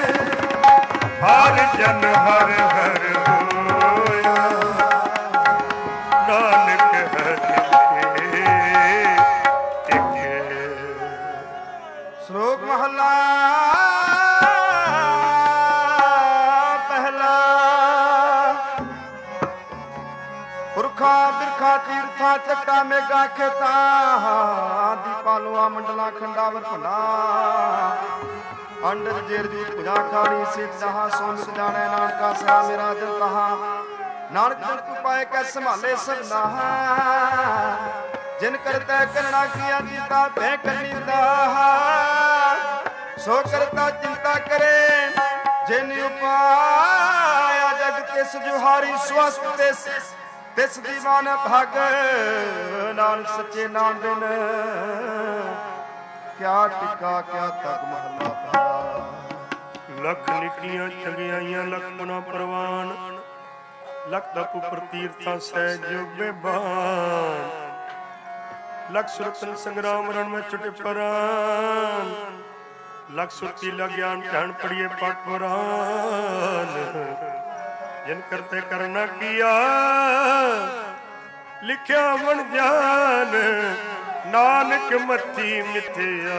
ਹਰ ਜਨ ਹਰ ਹਰ ਹੋਇਆ ਨਾਨਕ ਹਰਿ ਕੇ ਟਿਕੇ ਸ਼ਲੋਕ ਮਹੱਲਾ ਪਹਿਲਾ ਪੁਰਖਾ ਬਿਰਖਾ ਤੀਰਥਾਂ ਚੱਟਾ ਮੇਗਾ ਖੇਤਾਂ ਦੀਪਾਂ ਲੋਆ ਮੰਡਲਾਂ ਖੰਡਾਵਰ ਭੰਡਾ ਅੰਡਰ ਜੇਰ ਦੀ ਭੁਜਾ ਖਾਣੀ ਸਿੱਧ ਜਹਾਂ ਸੋ ਮਿਟ ਜਾਣੈ ਨਾਨਕਾ ਸਿਆ ਮੇਰਾ ਦਿਲ ਤਹਾ ਨਾਨਕ ਜਨ ਤੂੰ ਪਾਏ ਕੈ ਸੰਭਾਲੇ ਸਭਨਾ ਜਿਨ ਕਰਤੈ ਕਰਣਾ ਕੀਆ ਕੀਤਾ ਭੈ ਕਰਨੀਦਾ ਸੋ ਕਰਤਾ ਚਿੰਤਾ ਕਰੇ ਜਿਨ ਉਪਾਇਆ ਜਗ ਤਿਸ ਜੁਹਾਰੀ ਸਵਸਤ ਤਿਸ ਤਿਸ ਦੀਵਾਨ ਭਗ ਨਾਨਕ ਸੱਚੇ ਨਾਮ ਬਿਨ ਕਿਆ ਟਿਕਾ ਕਿਆ ਤਗ ਮਹੱਲਾ ਪਹਿਲਾ ਲੱਖ ਨਿਕੀਆਂ ਚੰਗਿਆਈਆਂ ਲੱਖ ਗੁਣਾ ਪ੍ਰਵਾਨ ਲੱਖ ਦਾ ਉਪਰ ਤੀਰਥਾਂ ਸਹਿ ਜੁਗ ਬੇਬਾਨ ਲੱਖ ਸੁਰਤਨ ਸੰਗਰਾਮ ਰਣ ਮੈਂ ਛੁਟੇ ਪਰਾਨ ਲੱਖ ਸੁਰਤੀ ਲਗਿਆਨ ਧਿਆਨ ਪੜੀਏ ਪਾਠ ਪੁਰਾਨ ਜਿਨ ਕਰਤੇ ਕਰਨਾ ਕੀਆ ਲਿਖਿਆ ਮਨ ਜਾਨ ਨਾਨਕ ਮੱਤੀ ਮਿਥਿਆ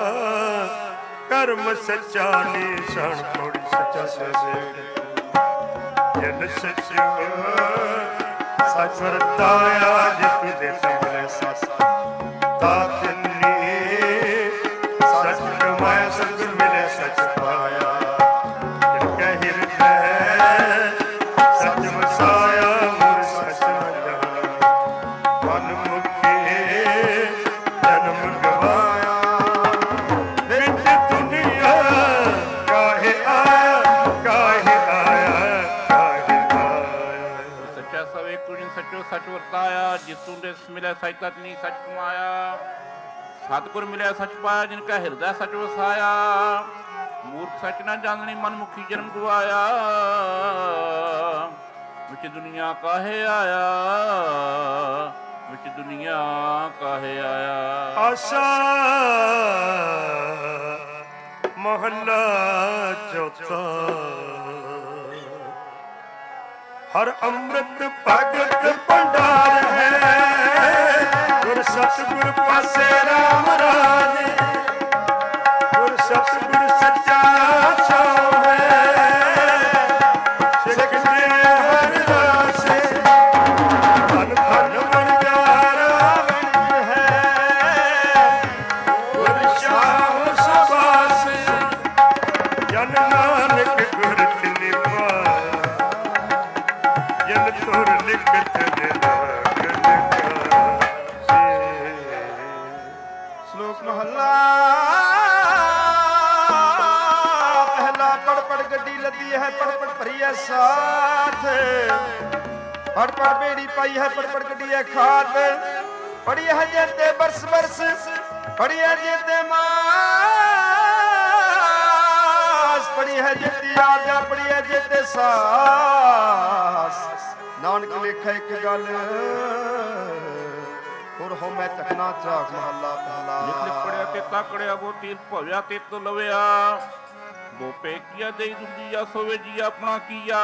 ਕਰਮ ਸੱਚਾ ਨਿਸ਼ਾਨ ਥੋੜੀ ਸੱਚਾ ਸੇਵ ਜਨ ਸੱਚੋ ਸੱਚ ਵਰਤਾਇਆ ਜਿਤ ਦੇ ਸੰਗਲੇ ਸੱਚ ਤਾ ਤਿੰਨੀ ਸੱਚ ਕਮਾਇਆ ਸੱਚ ਮਿਲੇ ਸੱਚ ਪਾਇਆ ਜਿਨ ਕੈ ਹਿਰਦੈ ਸੱਚ ਵਸਾਇਆ ਮੁਰ ਸੱਚ ਜਹਾਂ ਮਨ ਮੁਖੇ ਜਨਮ ਗਵਾਇਆ ਵਿੱਚ ਦੁਨੀਆ ਕਾਹੇ ਆਇਆ ਕਾਹੇ ਆਇਆ ਕਾਹੇ ਆਇਆ ਸੱਚਾ ਸਵੇ ਕੁਝ ਸੱਚੋ ਸੱਚ ਵਰਤਾਇਆ ਜਿਸ ਤੂੰ ਦੇ ਮਿਲਿਆ ਸੱਚ ਤਤ ਨਹੀਂ ਸੱਚ ਕਮਾਇਆ ਸਤਿਗੁਰ ਮਿਲਿਆ ਸੱਚ ਪਾਇਆ ਜਿਨ ਕਾ ਹਿਰਦਾ ਸੱਚ ਵਸਾਇਆ ਮੂਰਖ ਸੱਚ ਨਾ ਜਾਣਨੀ ਮਨ ਮੁਖੀ ਜਨਮ ਗਵਾਇਆ ਵਿੱਚ ਦੁਨੀਆ ਕਾਹੇ ਆਇਆ ਵਿੱਚ ਦੁਨੀਆ ਕਾਹੇ ਆਇਆ ਆਸਾ ਮਹੱਲਾ ਚੌਥਾ। ਹਰ ਅੰਮ੍ਰਿਤ ਭਗਤ ਭੰਡਾਰ ਹੈ, ਗੁਰ ਸਤਿਗੁਰ ਪਾਸੇ ਰਾਮ ਰਾਜੇ, ਗੁਰ ਸਤਿਗੁਰ ਸੱਚਾ ਸੋ ਹੈ, ਸਿੱਖ ਦੇ ਹਰ ਰਾਸੇ, ਧਨ ਧਨ ਵਣਜਾਰਾ ਵਣ ਹੈ, ਗੁਰ ਸ਼ਾਹ ਸੁਬਾਸ, ਜਨ ਨਾਨਕ ਗੁਰ ਤਿਨਿ ਪਾਇਆ, ਜਨ ਤੁਰ ਲਿਖਤ ਦਿਲਾਗ ਲਿਖਾਸੇ। ਸ਼ਲੋਕ ਮਹੱਲਾ ਪਹਿਲਾ। ਪੜ ਪੜ ਗੱਡੀ ਲੱਦੀ ਹੈ, ਪੜ ਪੜ ਭਰੀ ਹੈ ਸਾਥ, ਪੜ ਪੜ ਬੇੜੀ ਪਾਈ ਹੈ, ਪੜ ਪੜ ਗੱਡੀ ਹੈ ਖਾਤ, ਪੜੀ ਹੈ ਜੇਤੇ ਬਰਸ ਬਰਸ, ਪੜੀ ਹੈ ਜੇਤੇ ਮਾਸ, ਪੜੀ ਹੈ ਜੇਤੀ ਆਰਜਾ, ਪੜੀ ਹੈ ਜੇਤੇ ਸਾਸ। ਨਾਨਕ ਲੇਖਾ ਇੱਕ ਗੱਲ, ਹੋਰ ਹੋ ਮੈਂ ਤਖਨਾ ਝਾਕ ਮਹੱਲਾ ਪਹਿਲਾ। ਲਿਖ ਲਿਖ ਪੜਿਆ ਤੇ ਤਾਕੜਿਆ, ਬੋ ਤੀਰ ਭਵਿਆ ਤੇ ਤੋ ਲਵਿਆ, ਬੋ ਪੇਕੀਆ ਦੇ ਦੁਜੀਆ ਸੋਵੇ ਜੀ ਆਪਣਾ ਕੀਆ,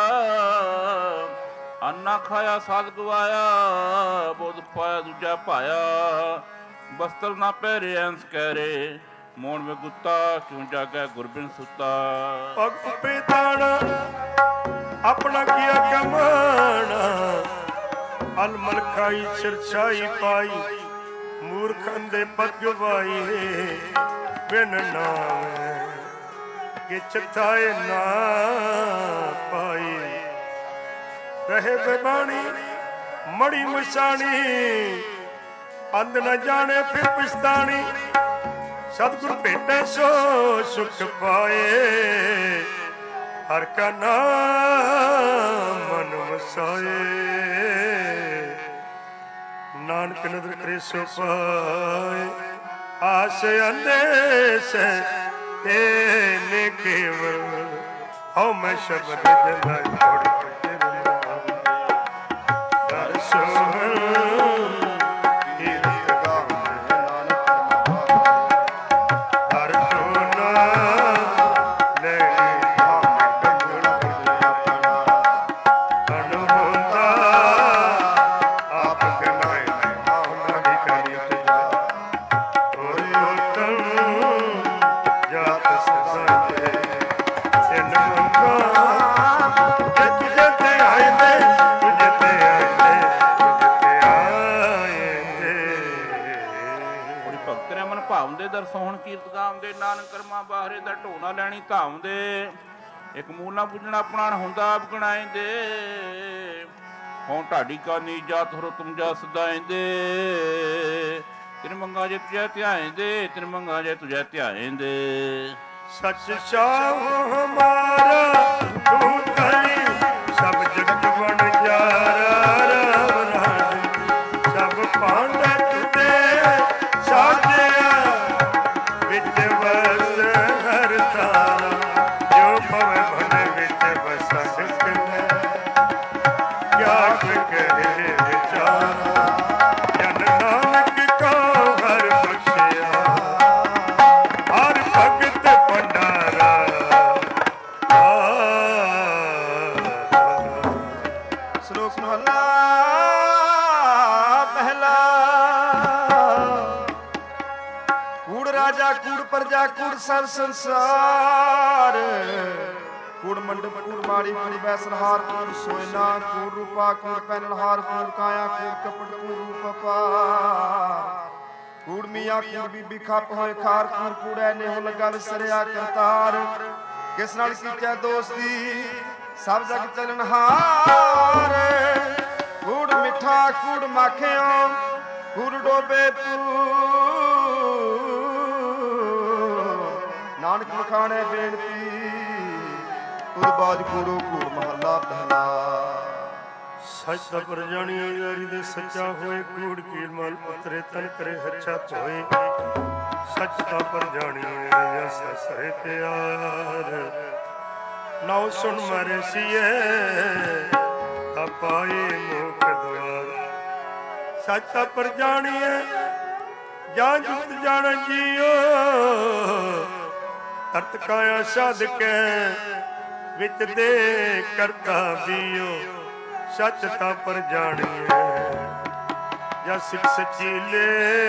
ਅੰਨਾ ਖਾਇਆ ਸਾਧ ਗਵਾਇਆ, ਬੋਧ ਪਾਇਆ ਦੂਜਾ ਪਾਇਆ, ਬਸਤਰ ਨਾ ਪਹਿਰੇ ਅੰਸ ਕਹਿਰੇ, ਮੋਣ ਮੇ ਗੁੱਤਾ ਕਿਉਂ ਜਾਗੈ ਗੁਰਬਿਨ ਸੁੱਤਾ। ਪਗ ਉੱਪੇ ਤਾਣਾ ਆਪਣਾ ਕੀਆ ਕਮਾਣਾ, ਅਲਮਲ ਖਾਈ ਸਿਰਛਾਈ ਪਾਈ, ਮੂਰਖਾਂ ਦੇ ਪਦ ਗਵਾਈ, ਬਿਨ ਨਾਮ ਕਿਛ ਥਾਏ ਨਾ ਪਾਈ। ਰਹੇ ਬੇਬਾਣੀ ਮੜੀ ਮਸਾਣੀ, ਅੰਧ ਨ ਜਾਣੇ ਫਿਰ ਪਛਤਾਣੀ, ਸਤਿਗੁਰ ਭੇਟੇ ਸੋ ਸੁਖ ਪਾਏ, ਹਰ ਕਾ ਨਾਮ ਮਨ ਵਸਾਏ। ਨਾਨਕ ਨਦਰ ਕਰੇ ਸੋ ਪਾਏ, ਆਸ ਅੰਦੇਸ ਤੇਨੇ ਕੇਵਲ, ਹਉ ਮੈਂ ਸ਼ਬਦ ਜਨਾ ਛੋੜ ਕੇ ਦਰ ਸੋਹਣ ਸੋਹਣ ਕੀਰਤ ਗਾਉਂਦੇ, ਨਾਨਕ ਕਰਮਾਂ ਬਾਹਰੇ ਦਾ ਢੋਣਾ ਲੈਣੀ ਧਾਮਦੇ, ਇੱਕ ਮੂਲਾ ਪੁੱਜਣਾ ਆਪਣਾ ਹੁੰਦਾ ਆਪ ਗਣਾਏਂਦੇ, ਹੋਂ ਢਾਡੀ ਕਾਨੀ ਜਾਤ ਹਰੋ ਤੁਮ ਜਾ ਸਦਾਏਂਦੇ, ਤਿਨ ਮੰਗਾ ਜੇ ਤੁਝੈ ਧਿਆਏਂਦੇ, ਤਿਨ ਮੰਗਾ ਜੇ ਤੁਝੈ ਧਿਆਏਂਦੇ। ਸੱਚ ਸ਼ਾਹ ਹਮਾਰਾ ਤੂੰ ਧਣੀ, ਸਭ ਜਗਤ ਬਣ ਜਾਰਾ ਰਾਮ ਰਾਜ, ਸਭ ਪਾਂਡਾ ਤੁਤੇ ਸਾਜਿਆ, ਵਿੱਚ ਵਸ ਹਰ ਤਾਰਾ, ਜੋ ਪਵੈ ਭਨ ਵਿੱਚ ਵਸਾ ਸਿਕੰਦਰ, ਕਿਆ ਕਰੇ ਵਿਚਾਰਾ, ਜਨ ਨਾਨਕ ਕੋ ਹਰ ਬਖਸ਼ਿਆ, ਹਰ ਭਗਤ ਭੰਡਾਰਾ। ਸ਼ਲੋਕ ਮਹੱਲਾ ਪਹਿਲਾ। ਕੂੜ ਰਾਜਾ ਕੂੜ ਪ੍ਰਜਾ ਕੂੜ ਸਭ ਸੰਸਾਰ, ਕੂੜ ਮੰਡਪ ਕੂੜ ਮਾੜੀ ਕੂੜ ਬੈਸਨਹਾਰ, ਕੂੜ ਸੋਇਨਾ ਕੂੜ ਰੂਪਾ ਕੂੜ ਪਹਿਨਹਾਰ, ਕੂੜ ਕਾਇਆ ਕੂੜ ਕਪਟ ਕੂੜ ਰੂਪ ਪਾਰ, ਕੂੜ ਮੀਆਂ ਕੂੜ ਬੀਬੀ ਖੱਪ ਹੋਏ ਖਾਰ, ਕੂੜ ਕੂੜੈ ਨੇ ਹੋ ਲੱਗਾ ਵਿਸਰਿਆ ਕਰਤਾਰ, ਕਿਸ ਨਾਲ ਕੀਤਿਆ ਦੋਸਤੀ ਸਭ ਜਗ ਚਲਨਹਾਰ, ਕੂੜ ਮਿੱਠਾ ਕੂੜ ਮਾਖਿਓ ਕੂੜ ਡੋਬੇ ਪੂ, ਨਾਨਕ ਵਖਾਣੇ ਬੇਨਤੀ ਕੁਰਬਾਜ ਕੂੜੋ ਕੂੜ ਮਹੱਲਾ ਪਹਿਲਾ। ਸੱਚ ਦਾ ਪਰ ਜਾਣੀਏ ਯਾਰੀ ਦੇ ਸੱਚਾ ਹੋਏ, ਕੂੜ ਕੀਲ ਮਲ ਉਤਰੇ ਤਨ ਕਰੇ ਹੱਛਾ ਧੋਏ, ਸੱਚ ਦਾ ਪਰ ਜਾਣੀਏ ਅਸ ਸਰੇ ਪਿਆਰ, ਨਾਉ ਸੁਣ ਮਰੇ ਸੀਏ ਤਾ ਪਾਏ ਮੁਖ ਦਵਾਰ, ਸੱਚ ਦਾ ਪਰ ਜਾਣੀਏ ਜਾਂ ਜੁਗਤ ਜਾਣ ਜੀਓ, ਅਰਥ ਕਾਇਆ ਸਾਧਕੈ ਵਿੱਚ ਦੇ ਕਰਤਾ ਦੀਓ ਸੱਚ ਤਾਂ ਪਰ ਜਾਣੀਐ ਜਾਂ ਸਿੱਖ ਸੱਚੀ ਲੈ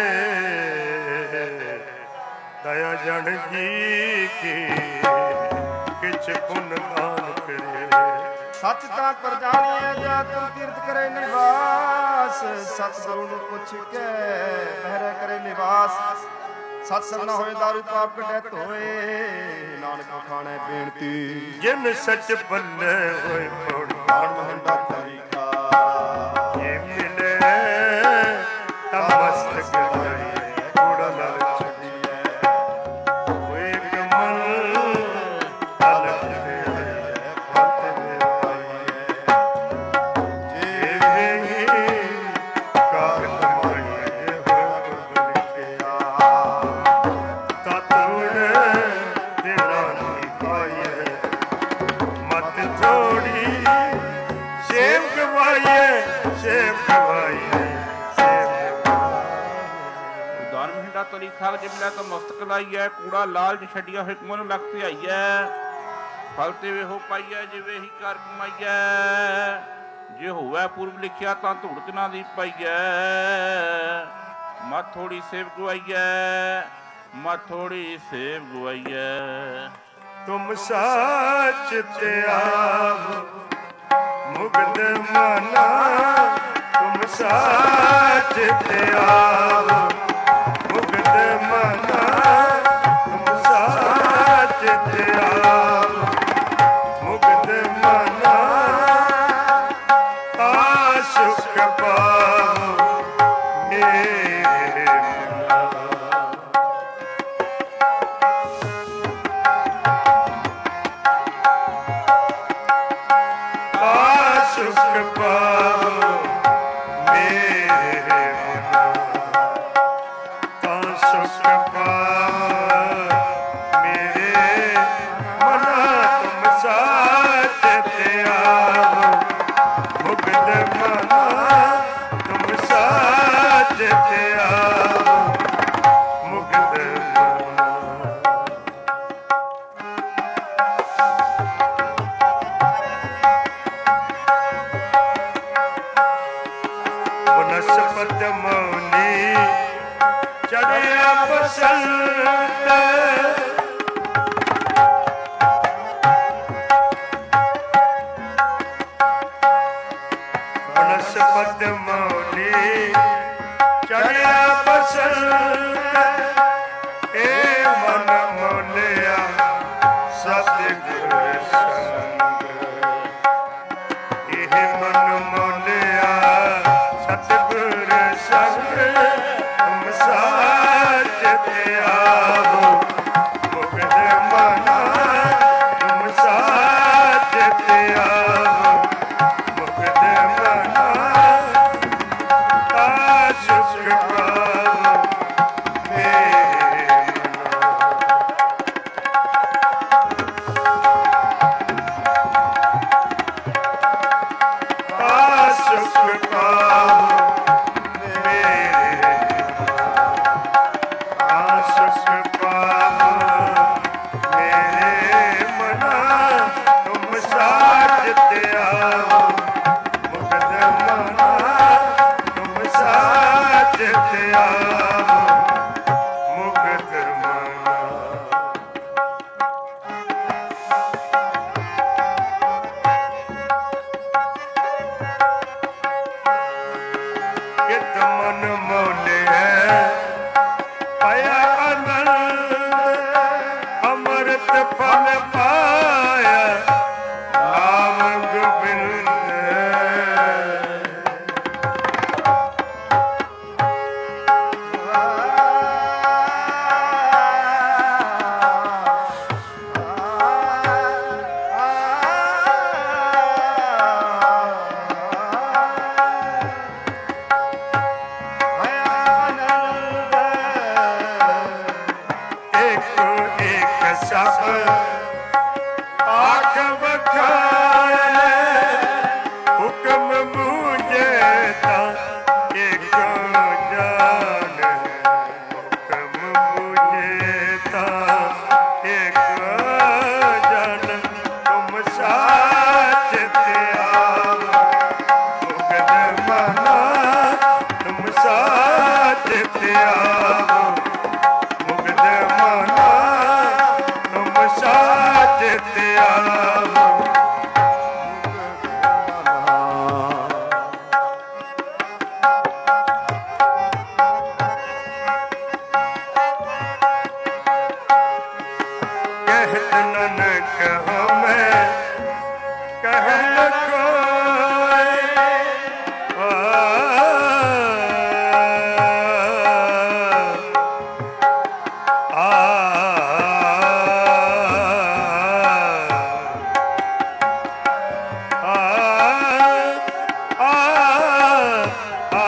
ਦਇਆ ਜਨ ਜੀ ਕੀ ਕਿਛ ਪੁੰਨ ਦਾਨ ਕਰੇ ਸੱਚ ਤਾਂ ਪਰ ਜਾਣੀਐ ਜਾਂ ਤੁਮ ਕੀਰਤ ਕਰੇ ਨਿਵਾਸ ਸਤਿਗੁਰੂ ਨੂੰ ਪੁੱਛ ਕੇ ਬਹਿਰੇ ਕਰੇ ਨਿਵਾਸ ਸਤ ਸਤ ਨਾ ਹੋਏ ਦਾਰੂ ਪਾਪ ਕੱਢੇ ਧੋਏ ਨਾਨਕ ਖਾਣੇ ਬੇਨਤੀ ਜਿਨ ਸੱਚ ਪੱਲੇ ਹੋਏ ਪੌੜੀ ਆਣ ਮਹੰਦਾ ਤਰੀਕਾ ਜੇ ਮਿਲੇ ਤਾਂ ਮਸਤਕ ਜਾਈਏ ਕੂੜਾ ਨਾਲ ਛੱਡੀਏ ਹੋਏ ਕਮਲ ਹਾਲਤ ਦੇ ਫਤ ਦੇ ਪਾਈਏ ਜੇ ਵੇਹੀ ਕਾਗਤ ਮਾਈਏ ਹੋ ਲਿਖਿਆ ਤਤੁਣ ਦੇਣਾ ਨਹੀਂ ਪਾਈਏ ਮਤ ਥੋੜੀ ਸੇਵ ਗਵਾਈਏ ਸੇਵ ਗਵਾਈਏ ਸੇਵ ਉਦਾਰ ਮਹਿੰਦਾ ਤਲੀ ਖਾਲ ਜਿਮਲਾ ਤਾਂ ਮਸਤਕ ਲਾਈਐ ਕੂੜਾ ਲਾਲਚ ਛੱਡਿਆ ਹੋਏ ਮਨ ਲਖ ਧਿਆਈਐ ਫਲ ਤੇ ਵੇਹੋ ਪਾਈਐ ਜਿਵੇਂ ਹੀ ਕਰ ਕਮਾਈਐ ਜੇ ਹੋਵੇ ਪੂਰਬ ਲਿਖਿਆ ਤਾਂ ਧੂੜਤ ਨਾ ਦੀ ਪਾਈਐ ਮਤ ਥੋੜੀ ਸੇਵ ਗਵਾਈਐ ਮਤ ਥੋੜੀ ਸੇਵ ਗਵਾਈਐ ਤੁਮ ਸੱਚ ਤੇ ਆਵੋ ਮੁਗਧ ਮਨਾ ਤੁਮ ਸੱਚ ਤੇ ਆਵੋ ਮੁਗਧ ਮਨਾ ਤੁਮ ਸੱਚ ਤੇ ਆਵੋ ਮੁਗਧ ਮਨਾ ਆਸ਼ੁਕ ਪਾਵੋ ਮੇਰੇ ਮਨਾ ਸੁਖ ਪਾਵੋ ਮੇਰੇ ਮਨਾ ਤਾਂ ਸੁਖ ਪਾਵੋ ਮੇਰੇ ਮਨਾ ਤੁਮ ਸਾਚ ਤੇ ਆਵੋ ਮੁਗਧ ਮਨਾ ਤੁਮ ਸਾਚ ਤੇ ਆਵੋ ਮੁਗਧ ਮਨਾ ਬਨਸਪਤ ਮੌਲੀ ਚੜਿਆ ਬਸੰਤ ਬਨਸਪਤ ਮੌਲੀ ਚੜਿਆ ਬਸੰਤ ਏ ਮਨ ਮੌਲਿਆ ਸਤਿਗੁਰ ਸੰਗ ਇਹ ਮਨ ਮੌਲਿਆ ਸਤਿਗੁਰ ਸੰਗ ਤੁਮ ਸਾਚ ਤੇ ਆਵੋ ਮੁਗਧ ਮਨਾ ਤੁਮ ਸਾਚ ਤੇ ਆਵੋ ਮੁਗਧ ਮਨਾ ਆਸ਼ੁਕ ਪਾਵੋ ਮੇਰੇ ਮਨਾ ਆਸ਼ੁਕ ਪਾਵੋ ਆਸ਼ੁਕ ਪਾਵੋ ਮੇਰੇ ਮਨਾ ਤੁਮ ਸਾਚ ਤੇ ਆਵੋ ਮੁਗਧ ਮਨਾ ਤੁਮ ਸਾਚ ਤੇ ਆਵੋ ਮੁਗਧ ਮਨਾ ਕਿਤ ਮਨ ਮੋਲਿਐ ਪਾਇਆ ਆਨੰਦ ਅੰਮ੍ਰਿਤ ਫਲ ਪਾਇਆ ਨਾਮ ਗੋਬਿੰਦ ਸਭ ਆਖ ਬਖਾਏ ਹੁਕਮ ਬੂਝੇ ਤਾਂ ਇੱਕ ਜਾਨ ਹੁਕਮ ਬੂਝੇ ਤਾਂ ਇੱਕ कहत नानक हमें कह न कोई आ, आ, आ, आ,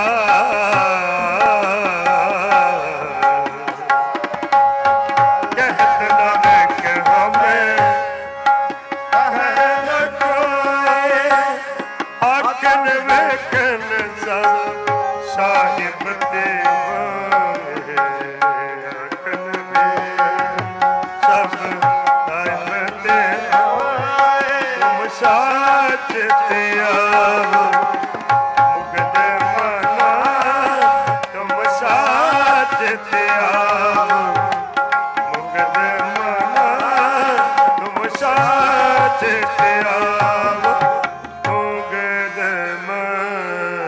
कहत नानक हमें कह न कोई आखन वेखन सब साहिब ते होए आखन वेखन सब साहिब ते होए तुम साच ते आओ मुगद मना तुम साच ते आओ मुगद मना तुम साच ते आओ मुगद मना।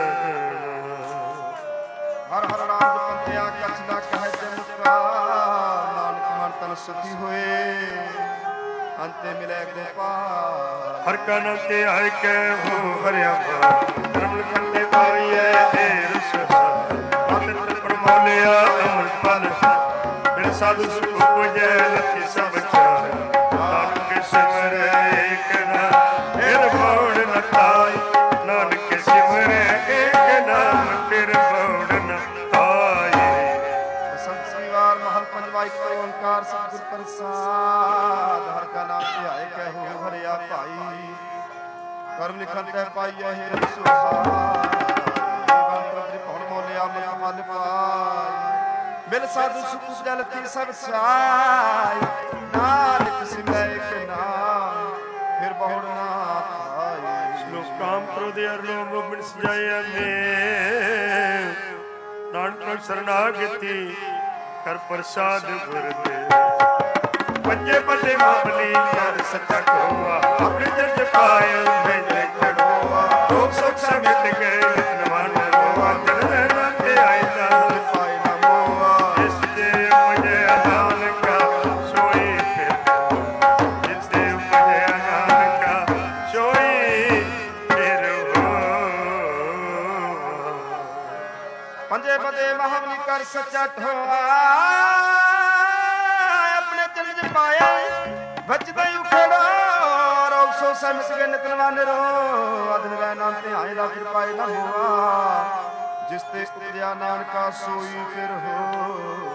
ਹਰ ਹਰ ਨਾਮ ਜਪੰਤਿਆ ਕਛ ਨਾ ਕਹਿ ਜਨਕਾ ਨਾਨਕ ਮਨ ਤਨ ਸੁਖੀ ਹੋਏ ਅੰਤੇ ਮਿਲੇ ਗੋਪਾਲ। ਹਰ ਕਾ ਨਾਮ ਤੇ ਆਏ ਕੈ ਹੋ ਹਰਿਆ ਧਰਮ ਲਖੰਡੇ ਪਾਈਐ ਢੇਰ ਸਸਾ ਅੰਤਰ ਪਰਮਾਲਿਆ ਅਮਰ ਫਲ ਬਿਨ ਸਾਧੂ ਸੁਖ ਪੁਜੈ ਲਖੀ ਸਭ ਚਾਰ ਨਾਨਕ ਸਿਮਰੈ ਏਕ ਨਾਮ ਫਿਰ ਬੌੜ ਨ ਖਾਈ ਨਾਨਕ ਸਿਮਰੈ ਏਕ ਨਾਮ ਫਿਰ ਬੌੜ ਨ ਖਾਈ। ਬਸੰਤ ਸ੍ਰੀਵਾਰ ਮਹਲ ਪੰਜਵਾ ਇੱਕ ਓੰਕਾਰ ਸਤਿਗੁਰ ਪ੍ਰਸਾਦ। ਹਰ ਕਾ ਨਾਮ ਧਿਆਏ ਕਹਿ ਹੋ ਹਰਿਆ ਭਾਈ ਕਰਮ ਲਿਖਨ ਤੈ ਪਾਈਐ ਹਿਰਨ ਸੁਖਾਈ। ਜੀਵਨ ਪ੍ਰਤਿ ਭਉ ਮੋਲਿਆ ਮਨ ਮਲ ਪਾਈ ਮਿਲ ਸਾਧੂ ਸੁਖ ਜਲ ਤੀ ਸਭ ਸਾਈ ਨਾਨਕ ਸਿਮਰੈ ਏਕ ਨਾਮ ਫਿਰ ਬਹੁੜ ਨਾ ਖਾਈ। ਸ਼ਲੋਕ ਕਾਮ ਕ੍ਰੋਧ ਅਰ ਲੋਭ ਬਿਨ ਸਜਾਇਆ ਨੇ ਨਾਨਕ ਸਰਨਾਗਤੀ ਕਰ ਪ੍ਰਸਾਦ ਗੁਰ ਦੇ ਪੰਜੇ ਪਤੇ ਮਾਮਲੀ ਕਰ ਸੱਚਾ ਕੋਆ ਆਪਣੇ ਜਨ ਪਾਇ ਮੈਂ ਖੜੋਆ ਲੋਕ ਸੁਖ ਸਮਿਤ ਗਏ ਨਵਾਨ ਰੋਆ ਜਨ ਰਹਿਣਾ ਤੇ ਆਈ ਨਾਲ ਪਾਈ ਨਾ ਮੋਆ ਇਸ ਦੇ ਮੁਝੇ ਆਨੰਦ ਕਾ ਸੋਈ ਫਿਰ ਜਿਸ ਦੇ ਮੁਝੇ ਆਨੰਦ ਕਾ ਸੋਈ ਫਿਰ ਪੰਜੇ ਪਦੇ ਮਹਾਬਲੀ ਕਰ ਸੱਚਾ ਠੋਆ ਆਪਣੇ ਦਿਲ ਚ ਪਾਇਆ ਬਚਦਾ ਹੀ ਉਖੜਾ ਰੋਗ ਸੋ ਸਮਝ ਕੇ ਨਿਤਨਵਾਨ ਰੋ ਅਦਨ ਰਹਿ ਨਾਮ ਤੇ ਆਏ ਦਾ ਫਿਰ ਪਾਏ ਨਾ ਹੋਆ ਜਿਸ ਤੇ ਉਪਦਿਆ ਨਾਨਕਾ ਸੋਈ ਫਿਰ ਹੋਆ।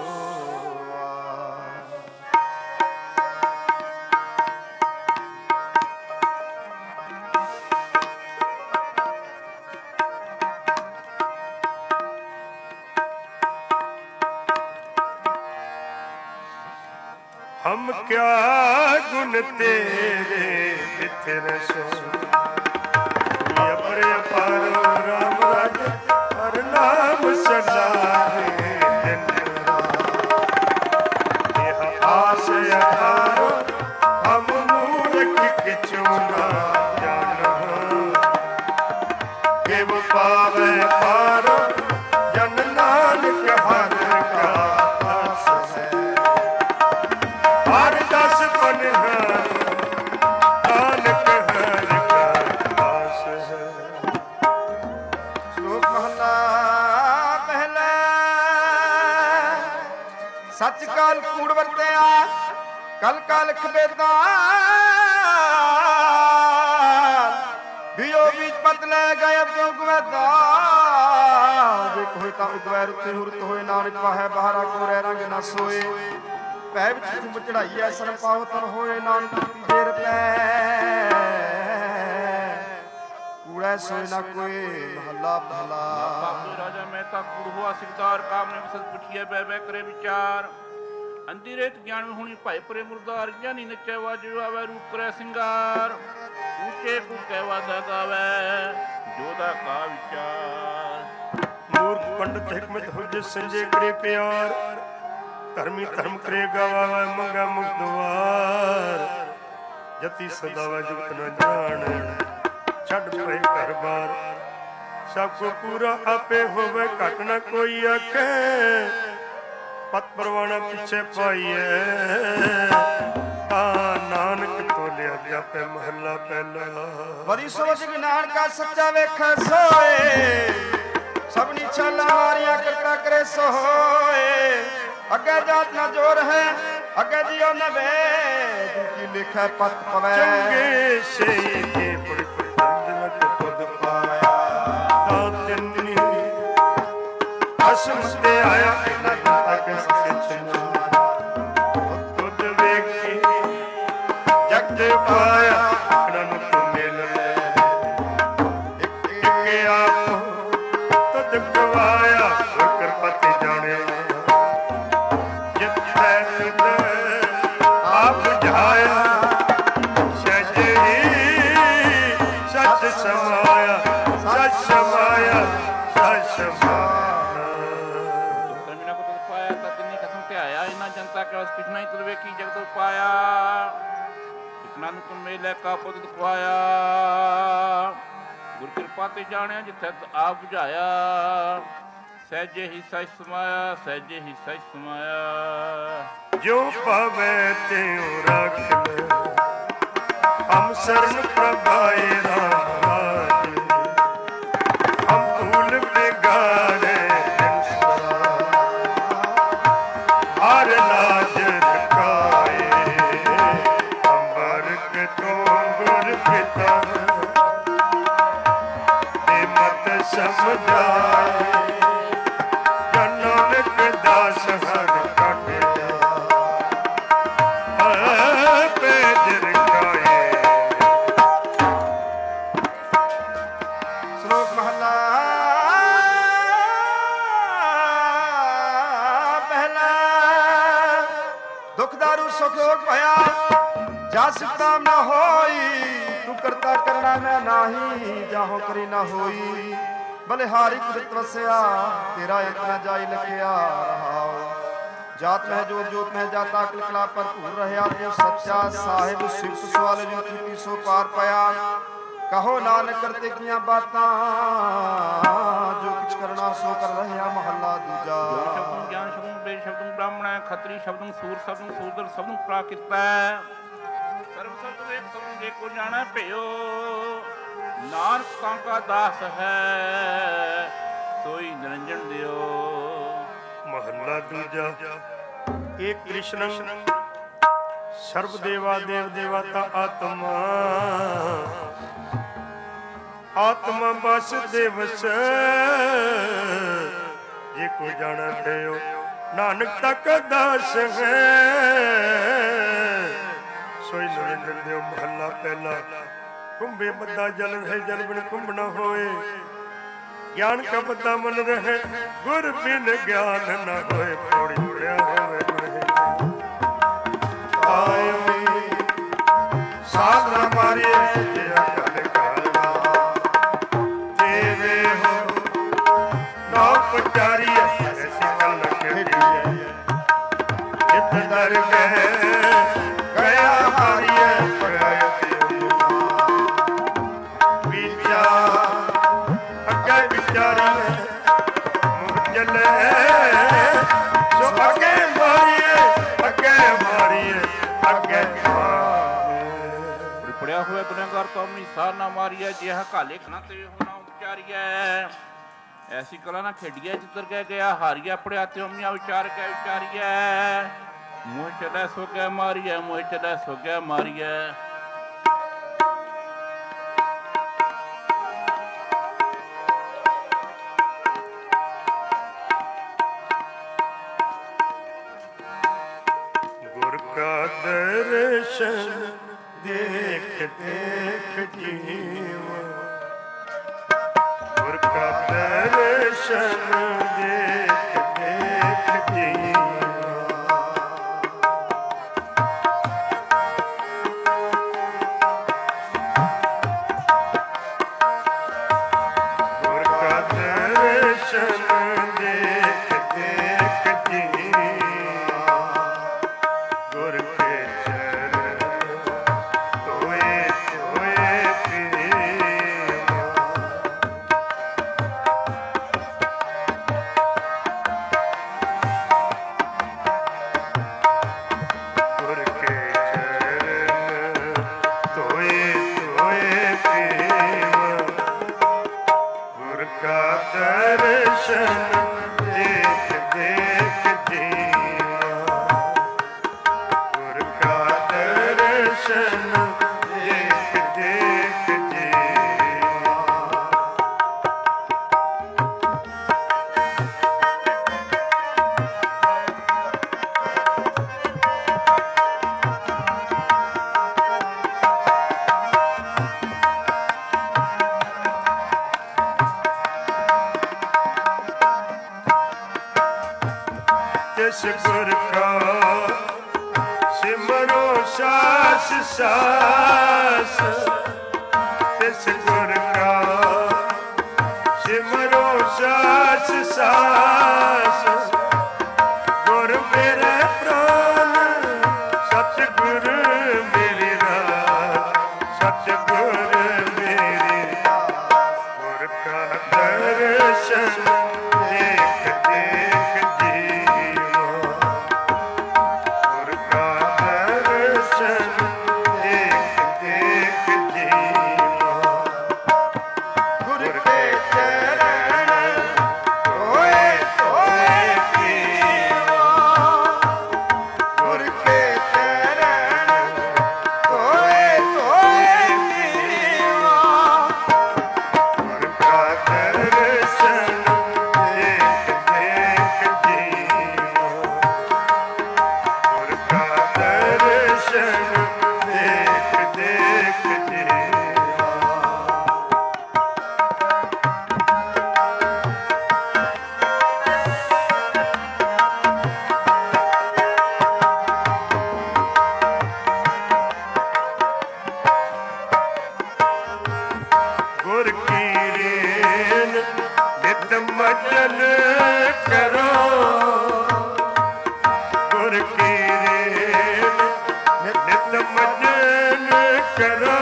हम क्या गुण तेरे बिथिर सो अपर अपारो राम राज हर नाम सदा दिन यह आस अधारो हम मूर्ख किछु ना जानो केव पावे पारो जन नानक हर का आस है हर दस पन नानक हर का आस है। ਸ਼ਲੋਕ ਮਹਲਾ ਪਹਿਲਾ ਸੱਚ ਕਾਲ ਕੂੜ ਵਰਤਿਆ ਕਲ ਕਲ ਖਬੇਦਾ ਦਿਓ ਵਿੱਚ ਪਤ ਲੈ ਗਏ ਕਿਉਂ ਗਵੈਦਾ ਜੇ ਕੋਈ ਤਾਂ ਉਦਵੈ ਰੁੱਤੇ ਹੁਰਤ ਹੋਏ ਨਾਨਕ ਵਾਹੈ ਬਾਹਰਾ ਕੋਰੇ ਰੰਗ ਨਾ ਸੋਏ ਪੈ ਵਿੱਚ ਖੁੰਬ ਚੜਾਈ ਐ ਸਨ ਪਾਉ ਤਨ ਹੋਏ ਨਾਨਕ ਤੀਜੇ ਰਪੈ ਕੂੜੈ ਸੋਏ ਨਾ ਕੋਈ ਮਹੱਲਾ ਪਹਿਲਾ। ਬਾਪੂ ਰਾਜਾ ਮਹਿਤਾ ਕੂੜ ਹੋਆ ਸਿਕਦਾਰ ਕਾਮ ਨੇ ਵਸਤ ਪੁੱਛੀਐ ਬੈ ਬੈ ਕਰੇ ਵਿਚਾਰ ਅੰਧੀ ਰੇਤ ਗਿਆਨ ਹੁਣੀ ਭਾਈ ਪਰੇ ਮੁਰਦਾਰ ਗਿਆਨੀ ਨਚੈ ਵਾਜੂ ਆਵੈ ਰੂਪ ਕਰੈ ਸਿੰਗਾਰ ਉੱਚੇ ਕੂ ਕਹਿਵਾ ਦਾ ਗਾਵੈ ਜੋਦਾ ਕਾ ਵਿਚਾਰ ਮੂਰਖ ਪੰਡਤ ਹਕਮਤ ਹੁਜ ਸੰਜੇ ਕਰੇ ਪਿਆਰ ਧਰਮੀ ਧਰਮ ਕਰੇ ਗਵਾਵੇ ਮੰਗਾ ਮੁਕਤਵਾਰ ਜਤੀ ਸਦਾਵਾ ਜੁਗਤ ਨ ਜਾਣ ਛੱਡ ਪਏ ਘਰ ਬਾਰ ਸਭ ਕੋ ਪੂਰਾ ਆਪੇ ਹੋਵੇ ਘਟ ਨ ਕੋਈ ਆਖੇ ਪਤ ਪਰਵਾਣਾ ਪਿੱਛੇ ਪਾਈਏ ਆ ਪਹਿਲਾ। ਵਰੀ ਸੋਚ ਕਿ ਨਾਨਕਾ ਸੱਚਾ ਵੇਖੈ ਸੋਏ, ਸਭਨੀ ਛਾਲਾਂ ਮਾਰੀਆਂ ਕਰਤਾ ਕਰੇ ਸੋਏ। ਅੱਗੇ ਜਾਤ ਨਾ ਜੋਰ ਹੈ ਅੱਗੇ ਜਿਉ ਨਵੇ, ਜਿਨ ਕੀ ਲਿਖੈ ਪਤ ਪਵੈ। ਚੰਗੇ ਸੇ ਕੇ ਪੜ ਪੜ ਪਦ ਪਾਇਆ, ਤਾਂ ਤਿੰਨੀ ਅਸਮ ਤੇ ਆਇਆ ਇਹਨਾਂ ਤੱਕ ਸੱਚਨਾ। ਤੁਧ ਵੇਖੀ ਜਗਤ ਪਾਇਆ ਇਹਨਾਂ ਨੂੰ ਤੂੰ ਮਿਲ ਲੈ। ਇੱਕ ਆਪ ਤੁਧ ਗਵਾਇਆ ਕਿਰਪਤੀ ਜਾਣਿਆ। ਜਿੱਥੈ ਤੁਧ ਆਪ ਬੁਝਾਇਆ ਸਹਿਜ ਹੀ ਸੱਚ ਸਮਾਇਆ। ਸੱਚ ਸਮਾਇਆ ਸੱਚ ਸਮਾਇਆ। ਬਿਨਾ ਕੋ ਤੁਧ ਪਾਇਆ ਤਾਂ ਤਿੰਨੀ ਕਸਮ ਤੇ ਆਇਆ। ਇਹਨਾਂ ਜਨਤਾ ਕੇ ਉਸ ਕਿਛਨਾ ਹੀ ਤੁਧ ਵੇਖੀ ਜਗਤ ਪਾਇਆ। ਇਤਨਾ ਨੂੰ ਤੁਮ ਮੇਲੇ ਕਾ ਪੁੱਤ ਖਵਾਇਆ। ਗੁਰ ਕਿਰਪਾ ਤੇ ਜਾਣਿਆ ਜਿੱਥੇ ਆਪ ਬੁਝਾਇਆ। ਸਹਿਜੇ ਹੀ ਸੱਚ ਸਮਾਇਆ। ਸਹਿਜੇ ਹੀ ਸੱਚ ਸਮਾਇਆ। ਜੋ ਪਾਵੇ ਤਿਉ ਰੱਖ ਲੈ, ਹਮ ਸਰਨ ਪ੍ਰਭਾਏ ਰਾਮ ਰਾਜ। ਹਮ ਭੂਲ ਬਿਗਾਰੇ ਤਿਨ ਸਰਾ, ਹਰ ਲਾਜ ਰਖਾਏ। ਅੰਬਰ ਕੇ ਤੋਂ ਗੁਰ ਪਿਤਾ ਦੇ ਮਤ ਸਮਝਾਏ। ਨਾਨਕ ਦਾਸ ਹਰ ਸ਼ਲੋਕ ਮਹਲਾ ਪਹਿਲਾ। ਦੁਖ ਦਾਰੂ ਸੁਖ ਰੋਗ ਭਇਆ, ਜਾ ਸਿਕਤਾ ਨਾ ਹੋਈ। ਤੂੰ ਕਰਤਾ ਕਰਨਾ ਮੈਂ ਨਾਹੀ, ਜਾਹੋ ਕਰੀ ਨਾ ਹੋਈ। ਬਲਿਹਾਰੀ ਕੁਦਰਤ ਵਸਿਆ, ਤੇਰਾ ਇੱਕ ਨਾ ਜਾਈ ਲਖਿਆ ਰਹਾਉ। ਜਾਤ ਮਹਿ ਜੋਤ ਜੋਤ ਮਹਿ ਜਾਤਾ ਅਕਲ ਕਲਾ ਭਰਪੂਰ ਰਹਿਆ। ਤੂੰ ਸੱਚਾ ਸਾਹਿਬ ਸਿਫਤ ਸਵਾਲ ਜਿਨ ਕੀਤੀ ਸੋ ਪਾਰ ਪਾਇਆ। ਕਹੋ ਨਾਨਕ ਕਰਤੇ ਕੀਆਂ ਬਾਤਾਂ, ਜੋ ਕੁਛ ਕਰਨਾ ਸੋ ਕਰ ਰਹਿਆ। ਮਹੱਲਾ ਦੂਜਾ। ਸ਼ਬਦੰ ਗਿਆਨ ਸ਼ਬਦੰ ਵੇਦ ਸ਼ਬਦੰ ਬ੍ਰਾਹਮਣ ਖੱਤਰੀ ਸ਼ਬਦੰ ਸੂਰ ਸ਼ਬਦੰ ਸੂਦਰ ਸ਼ਬਦੰ ਪ੍ਰਾਕਿਰਤੈ। ਸਰਬ ਸ਼ਬਦ ਵੇਦ ਸ਼ਬਦੰ ਜੇ ਕੋ ਜਾਣੈ ਭਇਓ। ਨਾਨਕ ਤਾਂ ਕਾ ਦਾਸ ਹੈ ਸੋਈ ਨਿਰੰਜਨ ਦਿਓ। ਮਹੱਲਾ ਦੂਜਾ। ਏ ਕ੍ਰਿਸ਼ਨੰ ਸਰਬ ਦੇਵਾ ਦੇਵ ਦੇਵਤਾ ਆਤਮਾ। ਆਤਮਾ ਬਸ ਦਿਵਸ ਜੇ ਕੋ ਜਾਣੈ ਭਇਓ। ਨਾਨਕ ਤੱਕ ਦਾਸ ਹੈ ਸੋਈ ਨਿਰੰਜਨ ਦਿਓ। ਮਹੱਲਾ ਪਹਿਲਾ। ਕੁੰਭੇ ਬੱਧਾ ਜਲ ਹੈ ਜਲ ਬਿਨ ਕੁੰਭ ਨ ਹੋਏ। ਗਿਆਨ ਕਾ ਬੱਧਾ ਮਨ ਰਹੇ, ਗੁਰ ਬਿਨ ਗਿਆਨ ਨ ਹੋਏ। ਪੌੜੀ ਪੜਿਆ ਹੋਵੇ ਰਹੇ ਆਇਓ ਸਾਧਨਾ ਮਾਰੀਏ ਜਿਆ ਕਲ ਕਾਲਾ। ਦੇਵੇ ਹੋ ਨੌ ਪਚਾਰੀਏ ਐਸੀ ਗੱਲ ਨ ਖੇਡੀਏ। ਜਿਤ ਦਰ ਗਏ ਗਿਆ ਹਾਰੀਏ ਪੜਾਇ ਅੱਗੇ ਵਿਚਾਰੀਏ ਮੁਖ ਚੱਲੇ। ਸੋ ਅੱਗੇ ਮਾਰੀਏ ਅੱਗੇ ਮਾਰੀਏ ਅੱਗੇ ਮਾਰੀਏ। ਪੜਿਆ ਹੋਇਆ ਗੁਨਾਹਗਾਰ ਤੋਂ ਆਪਣੀ ਸਾਰ ਨਾ ਮਾਰੀਐ। ਜਿਹਾ ਘਾਲੇ ਖਣਾ ਤੇ ਹੋਣਾ ਉਚਾਰੀਐ। ਐਸੀ ਕਲਾ ਨਾ ਖੇਡੀਐ ਜਿੱਧਰ ਗਏ ਗਿਆ ਹਾਰੀਐ। ਪੜਿਆ ਤੇ ਅਮੀਆਂ ਵਿਚਾਰ ਕੇ ਵਿਚਾਰੀਐ। ਮੋਹ ਚਲੇ ਸੋ ਕੇ ਮਾਰੀਐ ਮੋਹ ਚਲੇ ਸੋ ਕੇ ਮਾਰੀਐ। ਗੁਰ ਕਾ ਦਰਸ਼ਨ ਦੇਖ ਦੇਖ ਜੀਵਾ। ਗੁਰ ਕਾ ਦਰਸ਼ਨ ਦੇਖ ਦੇਖ ਜੀਵਾ। ਗੁਰ ਕਾ ਦਰਸ਼ਨ ਦੇਖ ਦੇਖ ਜੀਵਾ। ਗੁਰ ਕੇ ਚਰਨ ਧੋਏ ਧੋਏ ਪੀਵਾ। ਦਰਸ਼ਨ ਦੇਖ ਦੇਖ ਜੀਵਾ। ਤਿਸ ਗੁਰ ਕਾ ਸਿਮਰੋ ਸਾਸ ਸਾਸ, ਤਿਸ ਗੁਰ ਕਾ ਸਿਮਰੋ ਸਾਸ ਸਾਸ। ਗੁਰ ਮੇਰੇ ਪ੍ਰਾਨ ਸਤਿਗੁਰ ਮੇਰੀ ਰਾਜ, ਸਤਿਗੁਰ ਮੇਰੀ ਗੁਰ ਕਾ ਦਰਸ਼ਨ ਦੇਖ ਦੇਖ ਜੀਵਾ। ਗੁਰ ਕਾ ਦਰਸ਼ਨ ਦੇਖ ਦੇਖ ਜੀਵਾ। ਗੁਰ ਕੇ ਚਰਨ ਹੋਏ ਹੋਏ ਪੀਵਾ। ਗੁਰ ਕੇ ਚਰਨ ਹੋਏ ਹੋਏ ਪੀਵਾ। ਗੁਰ ਕਾ ਦਰਸ਼ਨ ਦੇਖ ਦੇਖ ਜੀਵਾ। ਗੁਰ ਕਾ ਦਰਸ਼ਨ ਦੇਖ ਦੇਖ ਜੀਵਾ। ਗੁਰ ਕੀ ਰੇਨ ਨਿਤ ਮਜਨ ਕਰੋ। ਗੁਰ ਕੀ ਰੇਨ ਨਿਤ ਮਜਨ ਕਰੋ।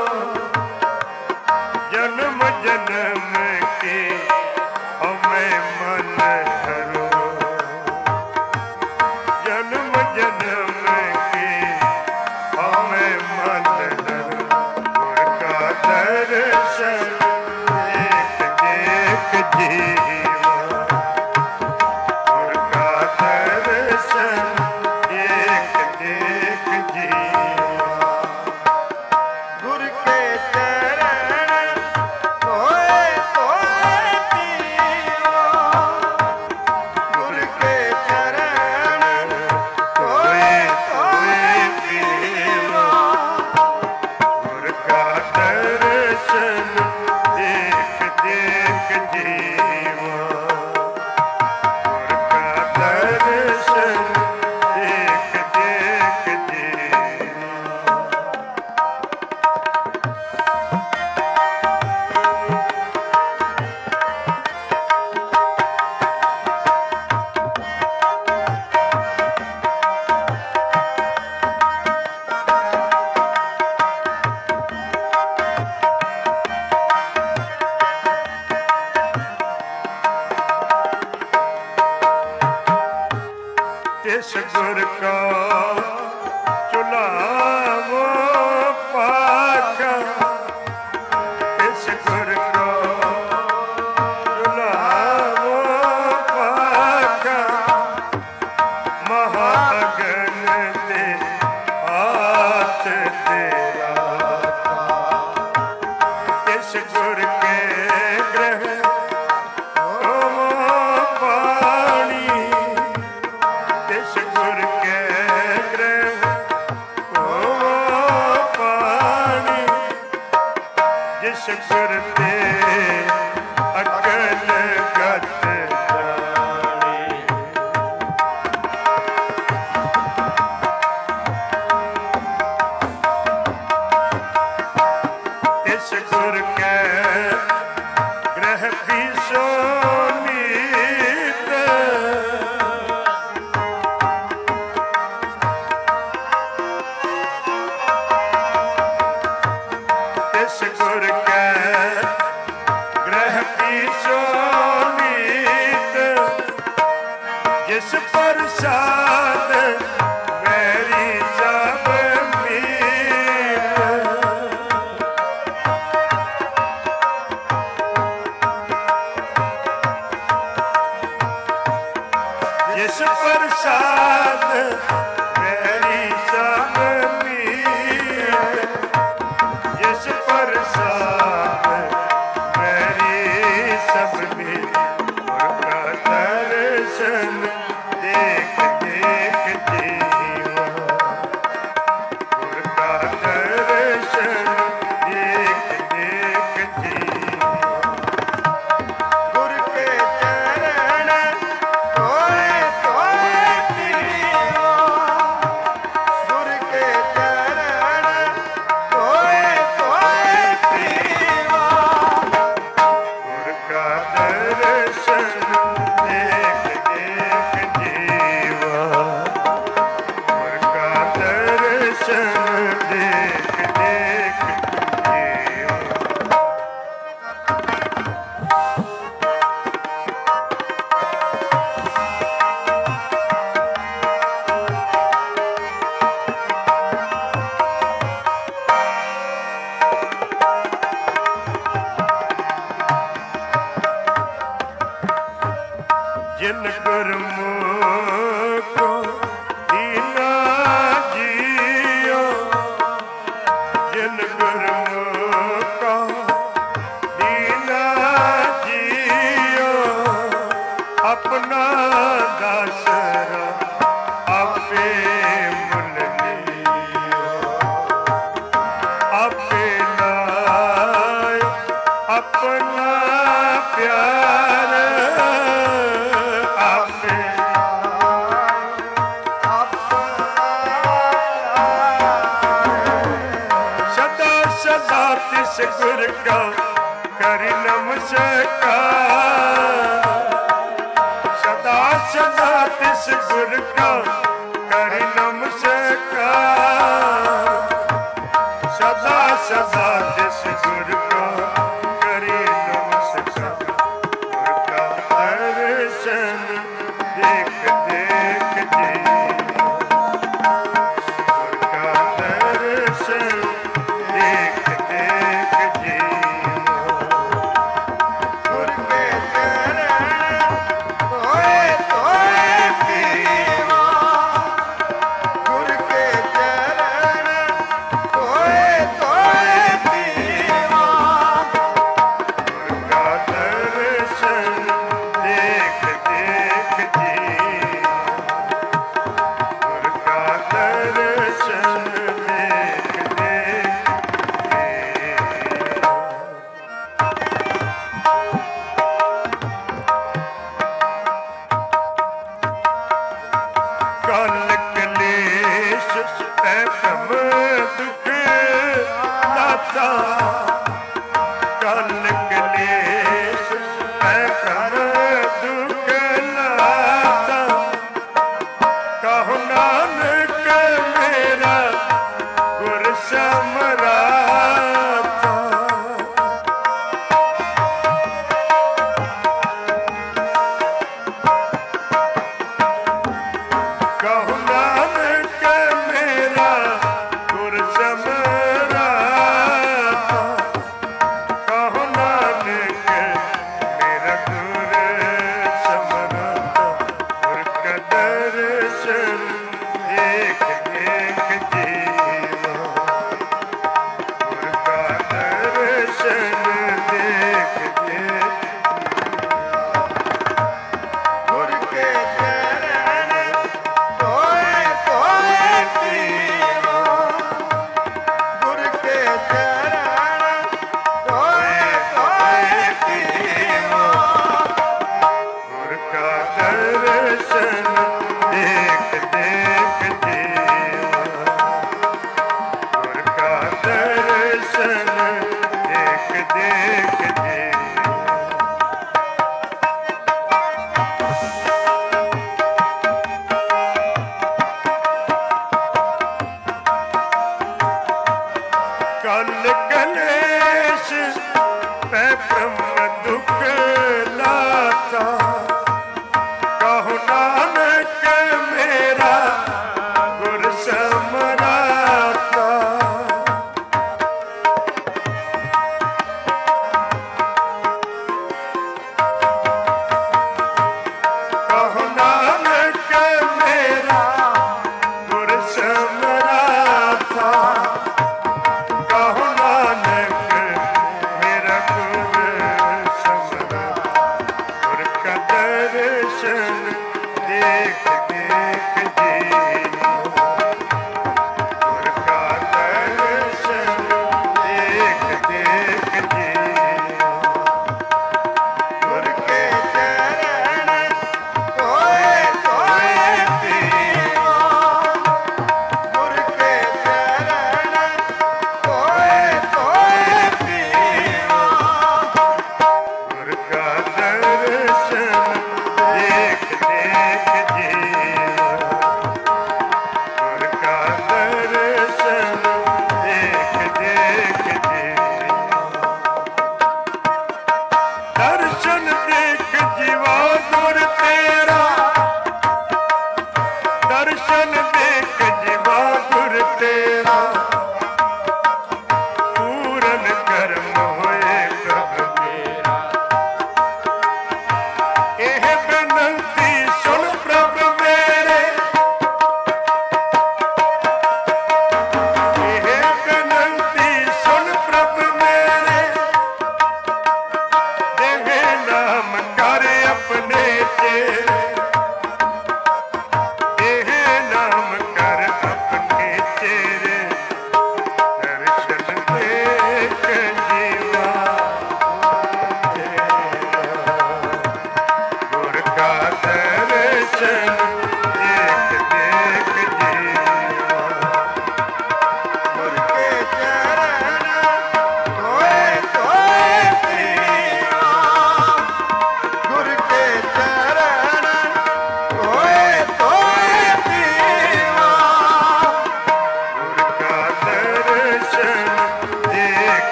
ਜਨਮ ਜਨਮ ਕੇ ਹਮੇ ਮਨ ਹਰੋ। ਜਨਮ ਜਨਮ ਕੇ ਹਮੇ ਮਨ ਹਰੋ। ਗੁਰ ਕਾ ਦਰਸ਼ਨ ਦੇਖ ਦੇਖ ਜੀਵਾ। ਗੁਰ ਕਾ ਦਰਸ਼ਨ ਦੇਖ ਦੇਖ ਜੀਵਾ। ਗੁਰ ਕੇ ਚਰਨ ਹੋਏ ਹੋਏ ਪੀਵਾ। ਗੁਰ ਕੇ ਚਰਨ ਹੋਏ ਹੋਏ ਪੀਵਾ। ਗੁਰ ਕਾ ਦਰਸ਼ਨ ਦੇਖ ਦੇਖ ਜੀਵਾ। ਗੁਰ ਕਾ ਦਰਸ਼ਨ ਦੇਖ ਦੇਖ ਜੀਵਾ। ਤਿਸ ਗੁਰ ਕਾ ਚੁਲਾਵੋ ਪਾਖਾ। ਤਿਸ ਗੁਰ ਕਾ ਚੁਲਾਵੋ ਪਾਖਾ। ਮਹਾ ਅਗਨ ਤੇ ਹਾਥ ਤੇਰਾ। ਤਿਸ ਗੁਰ ਕੇ ਗ੍ਰਹਿ ਹੋਵੋ ਪਾਣੀ। ਤਿਸ ਗੁਰ ਕੇ ਗ੍ਰਹਿ ਹੋਵੋ ਪਾਣੀ। ਜਿਸ ਗੁਰ ਤੇ ਅਕਲ ਗਤ ਜਾਣੀ। ਤਿਸ ਗੁਰ ਕੇ ਗ੍ਰਹਿ ਪੀਸੋ ਨੀਤ। ਤਿਸ ਗੁਰ ਕੇ ਗ੍ਰਹਿ ਪੀਸੋ ਨੀਤ। ਜਿਸ ਪ੍ਰਸਾਦ ਮੇਰੀ ਸਭ ਮੀਤ। ਜਿਸ ਪ੍ਰਸਾਦ ਮੇਰੀ ਸਭ ਮੀਤ। ਦੇਖ ਦੇਖ ਜੀਓ। ਜਿਨ ਗੁਰਮੁਖ ਦੀਨਾ ਜੀਓ, ਜਿਨ ਗੁਰਮੁਖ ਦੀਨਾ ਜੀਓ, ਆਪਣਾ ਦਾਸਰਾ ਆਪੇ ਮੁੱਲ ਲਿਓ, ਆਪੇ ਲਾਇ ਆਪਣਾ ਪਿਆਰ, ਆਪੇ ਸਦਾ ਸਦਾ ਤਿਸ ਗੁਰ ਕਾ ਕਰਿ ਨਮਸਕਾਰ, ਸਦਾ ਸਦਾ ਤਿਸ ਗੁਰ ਕਾ ਕਰਿ ਨਮਸਕਾਰ, ਸਦਾ ਸਦਾ ਤਿਸ ਗੁਰ ਕਾ ਕਰਿ ਨਮਸਕਾਰ। ਗੁਰ ਕਾ ਦਰਸ਼ਨ ਦੇਖ ਦੇਖ ਜੀਓ, ਗੁਰ ਕਾ ਦਰਸ਼ਨ ਦੇਖ ਦੇਖ ਜੀਓ। ਗੁਰ ਕੇ ਚਰਨ ਧੋਏ ਧੋਏ ਪੀਵਾ, ਗੁਰ ਕੇ ਚਰਨ ਧੋਏ ਧੋਏ ਪੀਵਾ, ਗੁਰ ਕਾ ਦਰਸ਼ਨ ਦੇਖ ਦੇਖ ਜੀਓ, ਗੁਰ ਕਾ ਦਰਸ਼ਨ ਦੇਖ ਦੇਖ ਜੀਓ। ਕਲ ਕਲੇਸ਼ ਪੈ ਭ੍ਰਮ ਦੁਖ ਦਾਤਾ, ਕਲ ਕਲੇਸ਼ ਪੈ ਭ੍ਰਮ ਦੁਖ ਲਾਤਾ, ਕਹੋ ਨਾਨਕ ਮੇਰਾ ਗੁਰ ਸਮਰਾਤਾ। ਕਹੋ ਨਾਨਕ ਮੇਰਾ ਗੁਰ ਸਮਰਾਤਾ, ਕਹੋ ਨਾਨਕ ਮੇਰਾ ਗੁਰ ਸਮਰਾਤਾ। ਗੁਰ ਕਾ ਦਰਸ਼ਨ ਦੇਖ ਦੇਖ ਜੀਓ, ਗੁਰ ਕਾ ਦਰਸ਼ਨ ਦੇਖ ਦੇਖ ਗੁਰ ਕੇ ਚਰਨ ਧੋਏ ਧੋਏ ਪੀਵਾ, ਗੁਰ ਕੇ ਚਰਨ ਧੋਏ ਧੋਏ ਪੀਵਾ, ਗੁਰ ਕਾ ਦਰਸ਼ਨ ਦੇਖ ਦੇਖ ਜੀਓ, ਗੁਰ ਕਾ ਦਰਸ਼ਨ ਦੇਖ ਦੇਖ ਜੀਓ। ਕਲ ਕਲੇਸ਼ ਪੈ ਭ੍ਰਮ ਦੁਖ ਲਾਤਾ, ਕਹੋ ਨਾਨਕ ਮੇਰਾ ਗੁਰ ਸਮਰਾਤਾ। ਕਹੋ ਨਾਨਕ ਮੇਰਾ ਗੁਰ ਸਮਰਾਤਾ, ਕਹੋ ਨਾਨਕ ਮੇਰਾ ਗੁਰ ਸਮਰਾਤਾ। ਗੁਰ ਕਾ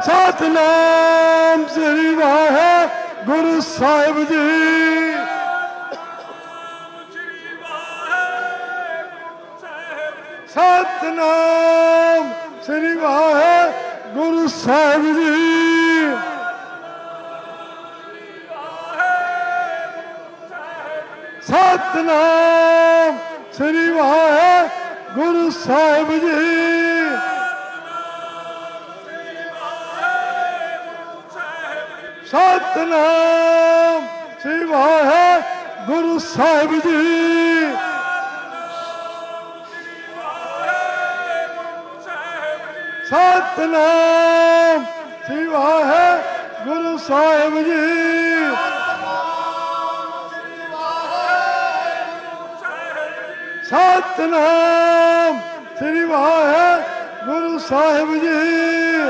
ਸਤਨਾਮ ਸ੍ਰੀ ਵਾਹਿਗੁਰੂ ਸਾਹਿਬ ਜੀ। ਸਤਨਾਮ ਸ੍ਰੀ ਵਾਹਿਗੁਰੂ ਸਾਹਿਬ ਜੀ। ਸਤਨਾਮ ਸ੍ਰੀ ਵਾਹਿਗੁਰੂ ਸਾਹਿਬ ਜੀ। ਸਤਨਾਮ ਸ੍ਰੀ ਵਾਹਿਗੁਰੂ ਸਾਹਿਬ ਜੀ। ਸਤਨਾਮ ਸ੍ਰੀ ਵਾਹਿਗੁਰੂ ਸਾਹਿਬ ਜੀ। ਸਤਨਾਮ ਸ੍ਰੀ ਵਾਹਿਗੁਰੂ ਸਾਹਿਬ ਜੀ।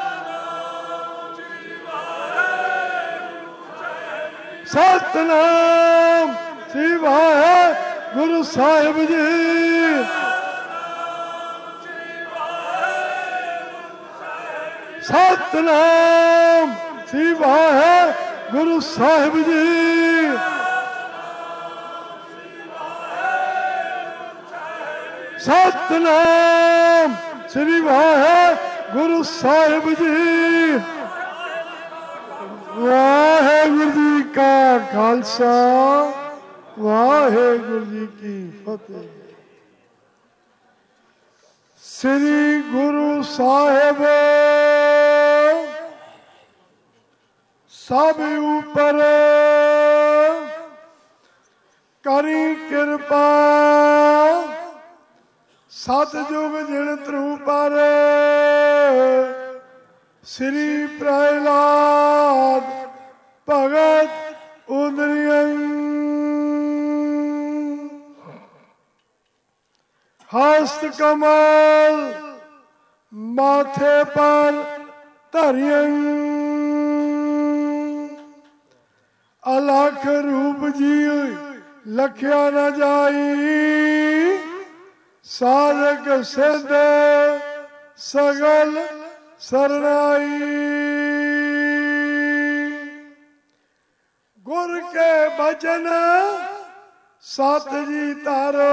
ਸਤਨਾਮ ਸ੍ਰੀ ਵਾਹਿਗੁਰੂ ਸਾਹਿਬ ਜੀ। ਸਤਨਾਮ ਸ੍ਰੀ ਵਾਹਿਗੁਰੂ ਸਾਹਿਬ ਜੀ। ਸਤਨਾਮ ਸ੍ਰੀ ਵਾਹਿਗੁਰੂ ਸਾਹਿਬ ਜੀ। ਵਾਹਿਗੁਰੂ ਜੀ ਕਾ ਖਾਲਸਾ ਵਾਹਿਗੁਰੂ ਜੀ ਕੀ ਫਤਿਹ। ਸ੍ਰੀ ਗੁਰੂ ਸਾਹਿਬ ਸਭ ਉਪਰ ਕਰੀ ਕਿਰਪਾ, ਸਤਿਯੁਗ ਜਿਣ ਧਰੂ ਪਰ ਸ੍ਰੀ ਪ੍ਰਹਿਲਾਦ ਭਗਤ ਉਦਰਿਯੰ। ਹਸਤ ਕਮਲ ਮਾਥੇ ਪਰ ਧਰਿਯੰ, ਅਲਖ ਰੂਪ ਜੀ ਲਖਿਆ ਨ ਜਾਈ, ਸਾਧਕ ਸਿੱਧ ਸਗਲ ਸਰਨਾਈ। ਗੁਰ ਕੇ ਬਚਨ ਸਤ ਜੀ ਤਾਰੋ,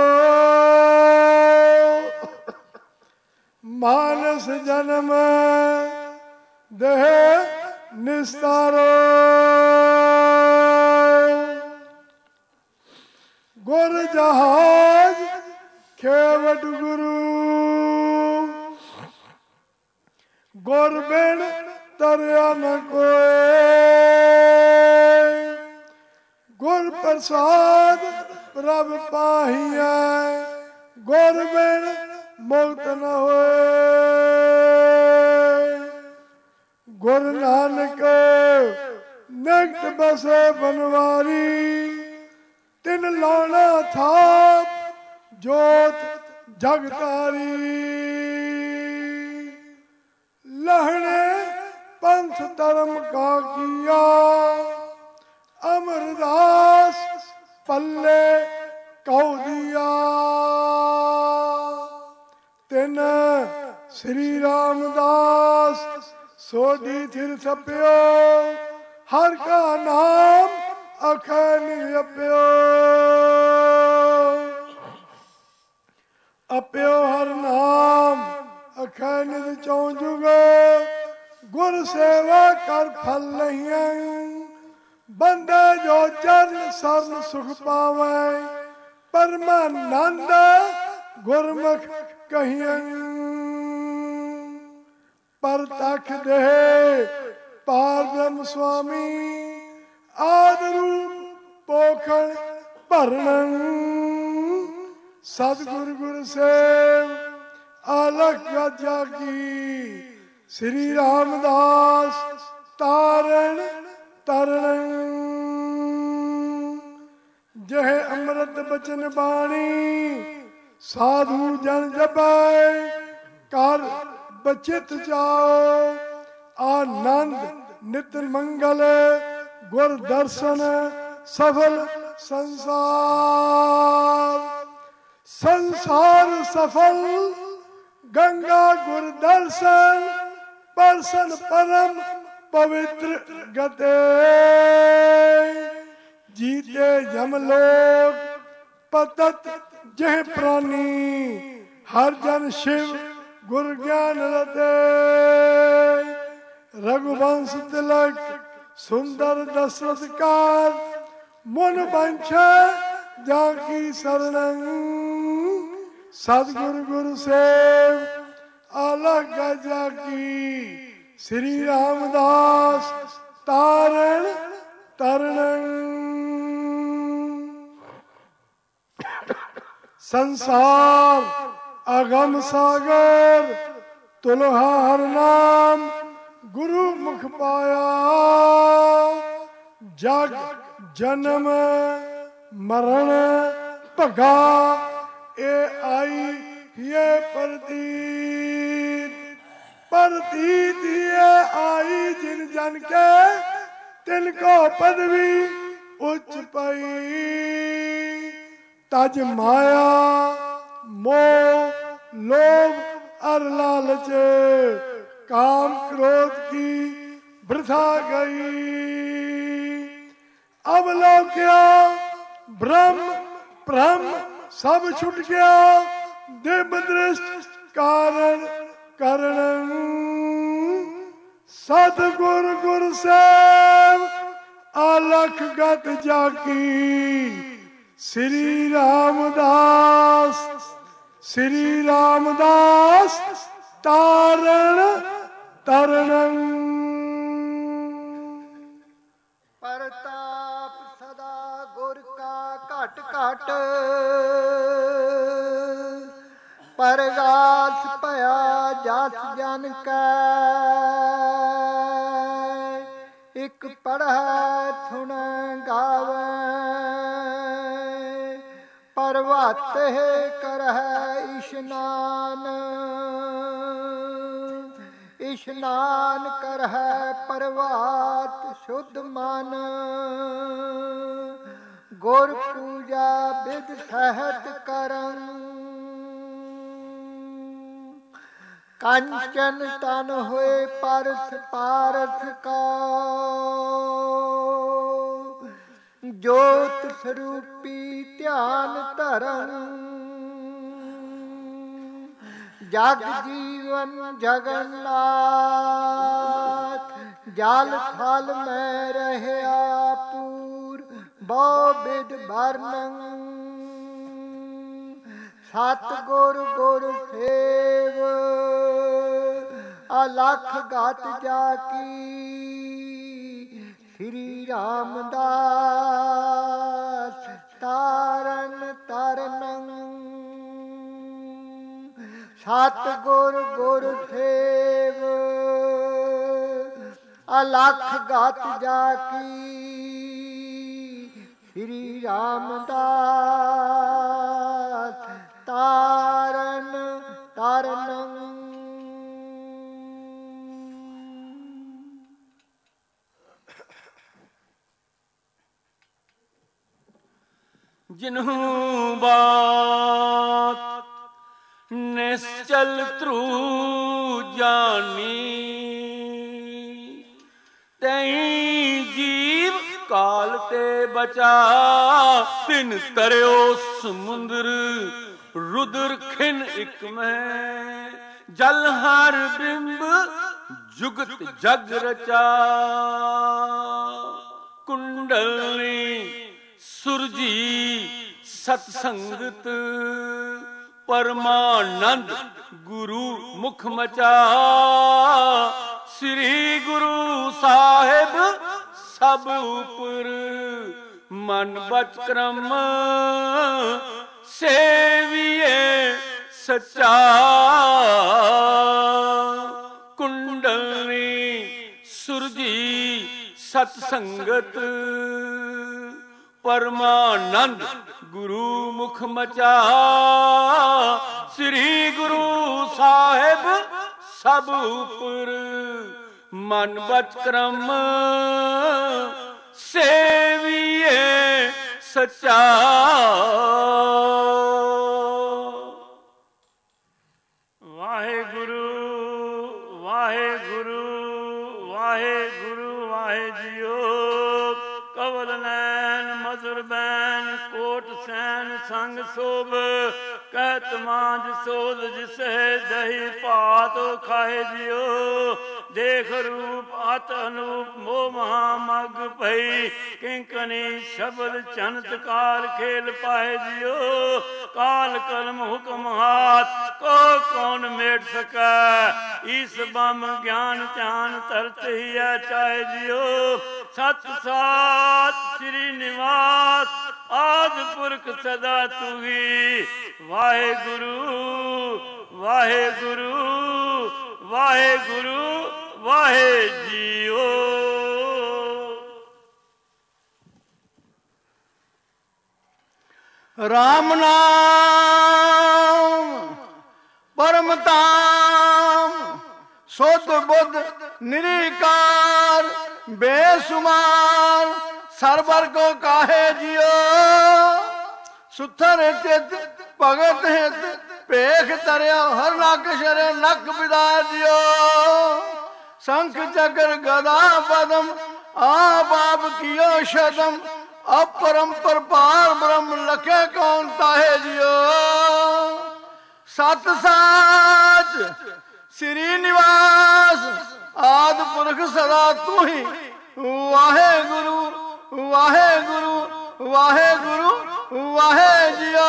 ਮਾਨਸ ਜਨਮ ਦੇਹ ਨਿਸਤਾਰੋ। ਗੁਰ ਜਹਾਜ ਖੇਵਟ ਗੁਰੂ, ਗੁਰ ਬਿਨ ਤਰਿਆ ਨ ਕੋਇ। ਗੁਰ ਪ੍ਰਸਾਦ ਪ੍ਰਭ ਪਾਹੀਐ, ਗੁਰ ਬਿਨ ਮੁਕਤ ਨ ਹੋਏ। ਗੁਰ ਨਾਨਕ ਨਿਕਟ ਬਸੇ ਬਨਵਾਰੀ, ਤਿਨ ਲਾਉਣਾ ਥਾਪ ਜੋਤ ਜਗਤਾਰੀ। ਲਹਣੇ ਪੰਥ ਧਰਮ ਕਾ ਕੀਆ, ਅਮਰਦਾਸ ਪੱਲੇ ਕਉ ਦੀਆ। ਤਿਨ ਸ੍ਰੀ ਰਾਮਦਾਸ ਸੋਢੀ ਥਿਰ ਥਪਿਓ, ਹਰ ਕਾ ਨਾਮ ਅਖੈ ਨਿਰਪਿਓ। ਅਪਿਓ ਹਰ ਨਾਮ ਅਖੈ ਨਿਧ ਚੌ ਜੁਗ, ਗੁਰ ਸੇਵਾ ਕਰ ਫਲ ਨਹੀਂ। ਬੰਦੇ ਜੋ ਚਰਨ ਸਰਨ ਸੁਖ ਪਾਵੈ, ਪਰਮਾਨੰਦ ਗੁਰਮੁਖ ਕਹੀਐ। ਪਰ ਤਖ ਦੇ ਪਾਰ ਬ੍ਰਹਮ ਸੁਆਮੀ, ਆਦ ਰੂਪ ਪੋਖਣ ਭਰਣ। ਸਤਿਗੁਰ ਗੁਰ ਸੇਵ ਆਲਖ ਗਾਜਾ ਕੀ, ਸ੍ਰੀ ਰਾਮਦਾਸ ਤਾਰਨ ਤਰਣ। ਜਹ ਅੰਮ੍ਰਿਤ ਬਚਨ ਬਾਣੀ, ਸਾਧੂ ਜਨ ਜਪੈ ਕਰ ਬਚਿਤ ਜਾਓ। ਆਨੰਦ ਨਿਤ ਮੰਗਲ ਗੁਰ ਦਰਸ਼ਨ, ਸਫਲ ਸੰਸਾਰ। ਸੰਸਾਰ ਸਫਲ ਗੰਗਾ ਗੁਰ ਦਰਸ਼ਨ, परसन परम पवित्र गते जीते जमलोक पतत जह प्राणी हर जन शिव गुर ज्ञान रते रघुवंश तिलक सुंदर दशरथ कार मुन वंश जाकी शरण सदगुरु गुरु सेव अलग जाकी श्री रामदास तारण तरण संसार अगम सागर तुलहा हर नाम गुरु मुख पाया जग जन्म मरण भगा ए आई ये प्रतीत प्रतीत ये आई जिन जन के तिनको पदवी उच्च पाई तज माया मोह लोभ और लालच काम क्रोध की वृथा गई अब लोग क्या ब्रह्म ब्रह्म सब छूट गया दिव्य दृष्ट कारण करण सतगुर गुर सेव अलख गत जाकी श्री रामदास श्री रामदास तारण तरण परताप सदा गुर का घट घट परगास भया जस जन कै एक पढ़ै सुन गावै परवत करह इशनान इशनान करह परवात शुद्ध मन गुर पूजा विद सहत करन कंचन तन हुए परथ पारथ का ज्योत स्वरूपी ध्यान धरन जग जीवन जगन्नाथ जल थल में रहया पूर बहुविध वर्णन सतगुर गुर सेव अलख गत जाकी श्री रामदास तारण तरन सतगुर गुर सेव अलख गत जाकी श्री रामदास तारण तारण जिन्हू बात निश्चल ध्रु जानी तई जीव काल ते बचा तिन तरयो समुद्र रुद्र खिन इक में जल हर बिंब जुगत जग रचा कुंडली सुरजी सत्संगत परमानंद गुरु मुख मचा श्री गुरु साहिब सब उपर मन बच क्रम सेविए सच्चा कुंडली सुरजी सत्संगत परमानंद गुरु मुख मचा श्री गुरु साहिब सब उपर मन बच क्रम सेविए सच्चा वाहे गुरु वाहे गुरु जियो। कवल नैन मधुर बैन कोट सैन संग शोभ, कहत मांझ सोध जिसे दही भात खाए जियो। देख रूप अत अनूप मोह महामग भई, किंकनी शब्द चनतकार खेल पाए जियो। काल कलम हुक्म हाथ को कौन मेट सकै, ईस बम ज्ञान ध्यान तरत ही है चाहे जियो। सत सात श्री निवास आद पुरख सदा तू ही, वाहे गुरु वाहे गुरु वाहे गुरु वाहे जियो। राम नाम परम धाम, शुद्ध बुद्ध निरीकार, बेसुमार सरबर को काहे जियो। सुथर चित भगत हित पेख तरिया, हर नक शरे नक विदा जियो। शंख चक्र गदा पदम आप आप कियो शतम, अपरंपर पार ब्रह्म लखे कौन ताहे जियो। सत साच श्री निवास आद पुरख सदा तू ही, वाहे गुरु वाहे गुरु वाहे गुरु वाहे जियो।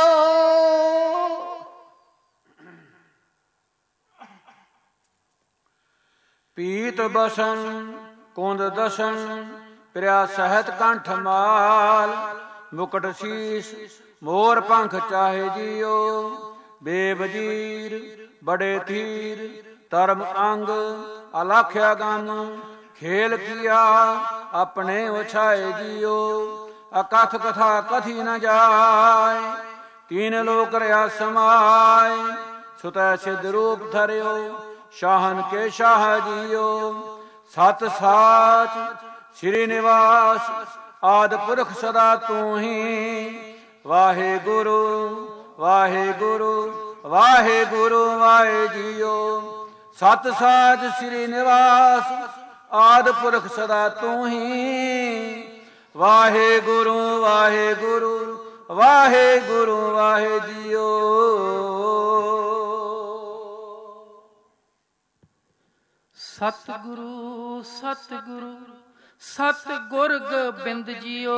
पीत बसन कुंद दसन, प्रिया सहत कंठ माल। मुकुट शीस मोर पंख चाहे जियो। बेवजीर बड़े तीर धर्म अंग, अलाख्या गम खेल किया अपने उछाए जियो। अकथ कथा कथी न जाय, तीन लोक रहा समाय। सुत सिद्ध रूप धरियो शाहन के शाह जियो। सत साच श्री निवास आद पुरख सदा तू ही, वाहे गुरु वाहे गुरु वाहे गुरु वाहे जियो। सत साच श्री निवास आद पुरख सदा तू ही, वाहे गुरु वाहे गुरु वाहे गुरु वाहे जियो। सतगुरु सतगुरु सतगुर गोबिंद जियो।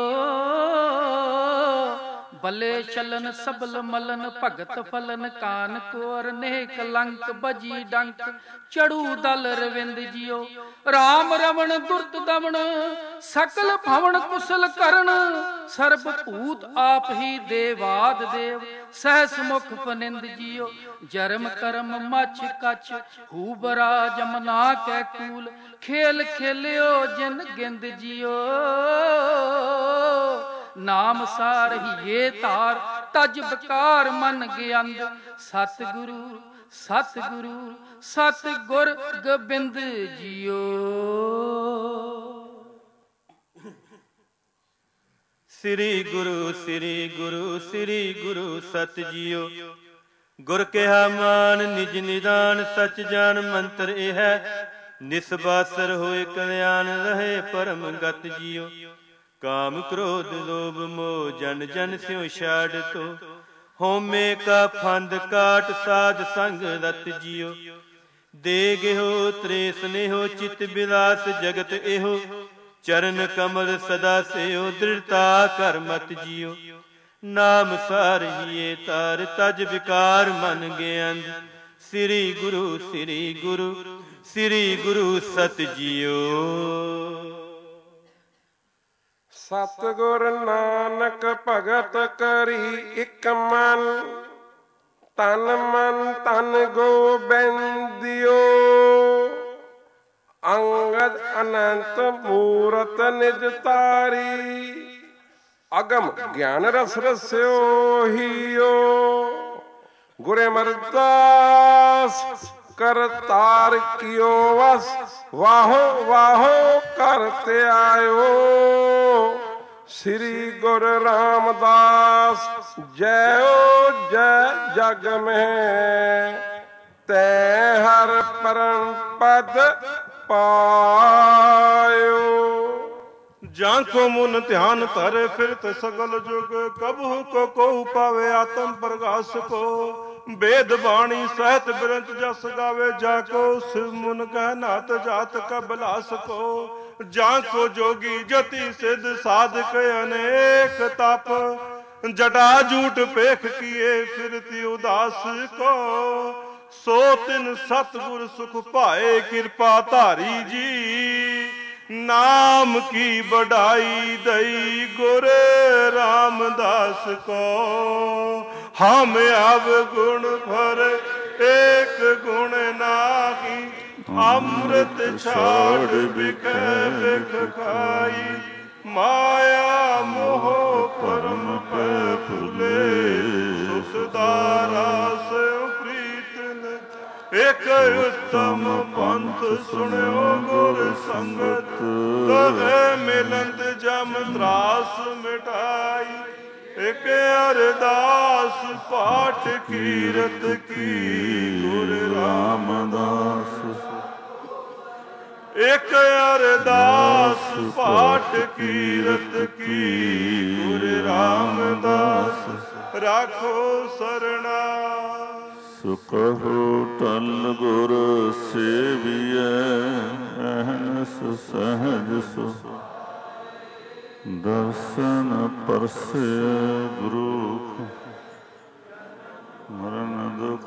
भले चलन सबल मलन भगत फलन, कान कोर नेह कलंक बजी डंक चढ़ू दल रविंद जियो। राम रमण दुर्त दमन सकल भवन कुशल करण, सर्ब भूत आप ही देवाद देव सहस मुख फनिंद जियो। जरम करम मछ कछ हूबरा जमना कै कूल, खेल खेलियो जिन गिंद जियो। नाम सार ही ये तार तज बकार मन ज्ञान। सतगुरु सतगुरु सतगुर गोबिंद जियो। श्री गुरु श्री गुरु श्री गुरु सत जियो। गुर कहा मान निज निदान, सच जान मंत्र ए है। निस्बासर होए कल्याण, रहे परम गत जियो। काम क्रोध लोभ मोह जन जन स्यों छाड़ तो, होमे का फंद काट साध संग रत जियो। दे गेहो त्रेस नेहो चित विलास जगत एहो, चरण कमल सदा सेहो दृढ़ता कर मत जियो। नाम सार हिए तार तज विकार मन ज्ञान, श्री गुरु श्री गुरु श्री गुरु सत जियो। सतगुर नानक भगत करी इक मन, तन मन तन गोबिंदियो। अंगद अनंत मूरत निज तारी, अगम ज्ञान रस रस्यो हियो। गुरे मरदास करतार कियो वस, वाहो वाहो करते आयो। श्री गुरु रामदास जय जय जग में, तै हर परम पद पायो। जाको मुन ध्यान धरे फिरत सगल जुग, कबहु को कहु पावे आत्म प्रकाश को। वेद वाणी सहत बिरंच जस गावे, जाको शिव मुन कह नाथ जात कबलास को। जाको जोगी जति सिद्ध साधक अनेक तप, जटा जूट पेख किए फिरती उदास को। सो तिन सतगुर सुख पाए कृपा धारी जी, नाम की बढ़ाई दई गुर रामदास को। हम अब गुण भर एक गुण नाही, अमृत छाड़ बिख बिख खाई। माया मोह परम पे फुले, सुखदारा से प्रीत ने। एक उत्तम पंथ सुनो गुर संगत, कहे मिलंत जम त्रास मिटाई। एक अरदास पाठ कीरत की, गुर रामदास। एक अरदास पाठ कीरत की, गुर रामदास। राखो सरना सुकहो टल गुर सेविय, अहनस सहज सो। दर्शन परसे गुरु, मरण दुख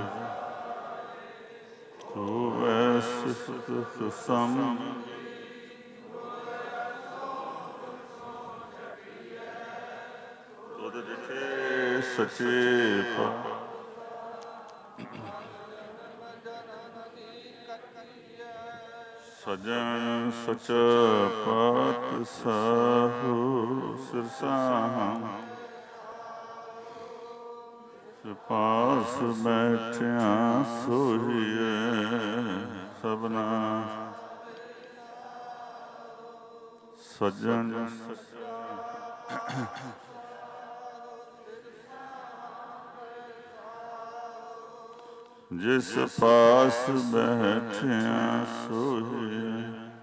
तो वैश्य सुख सम। तुद दिखे सचे पा, सजन सच पात साहु सिरसाहम। पास बैठिया सोहिए सबना, सजन जिस पास बैठिया सोहिए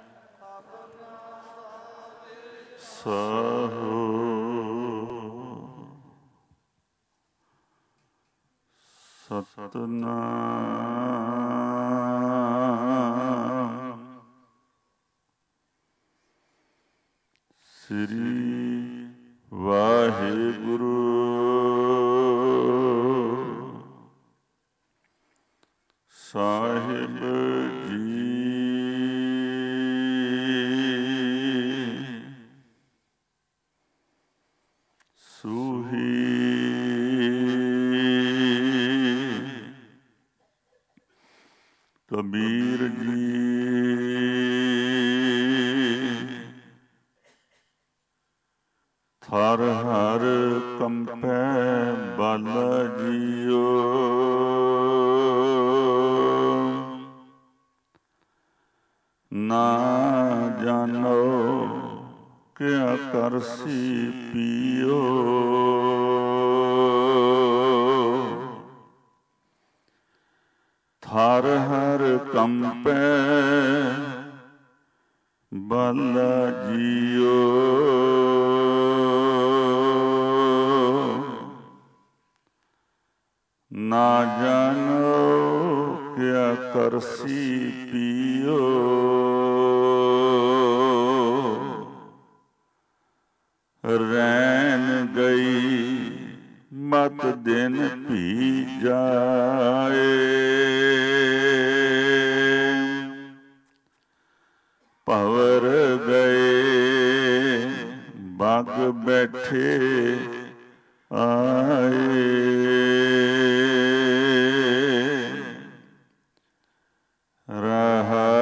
साहु। सतनाम श्री वाहिगुरु साहिब जी। सूही कबीर जी, थर हर कंपै बाला जियो। ना जानो क्या करसी पियो। थार हर कंपे बाला जियो। ना जानो क्या करसी पियो। रैन गई मत दिन पी जाए। पवर गए बाग बैठे आए। रहा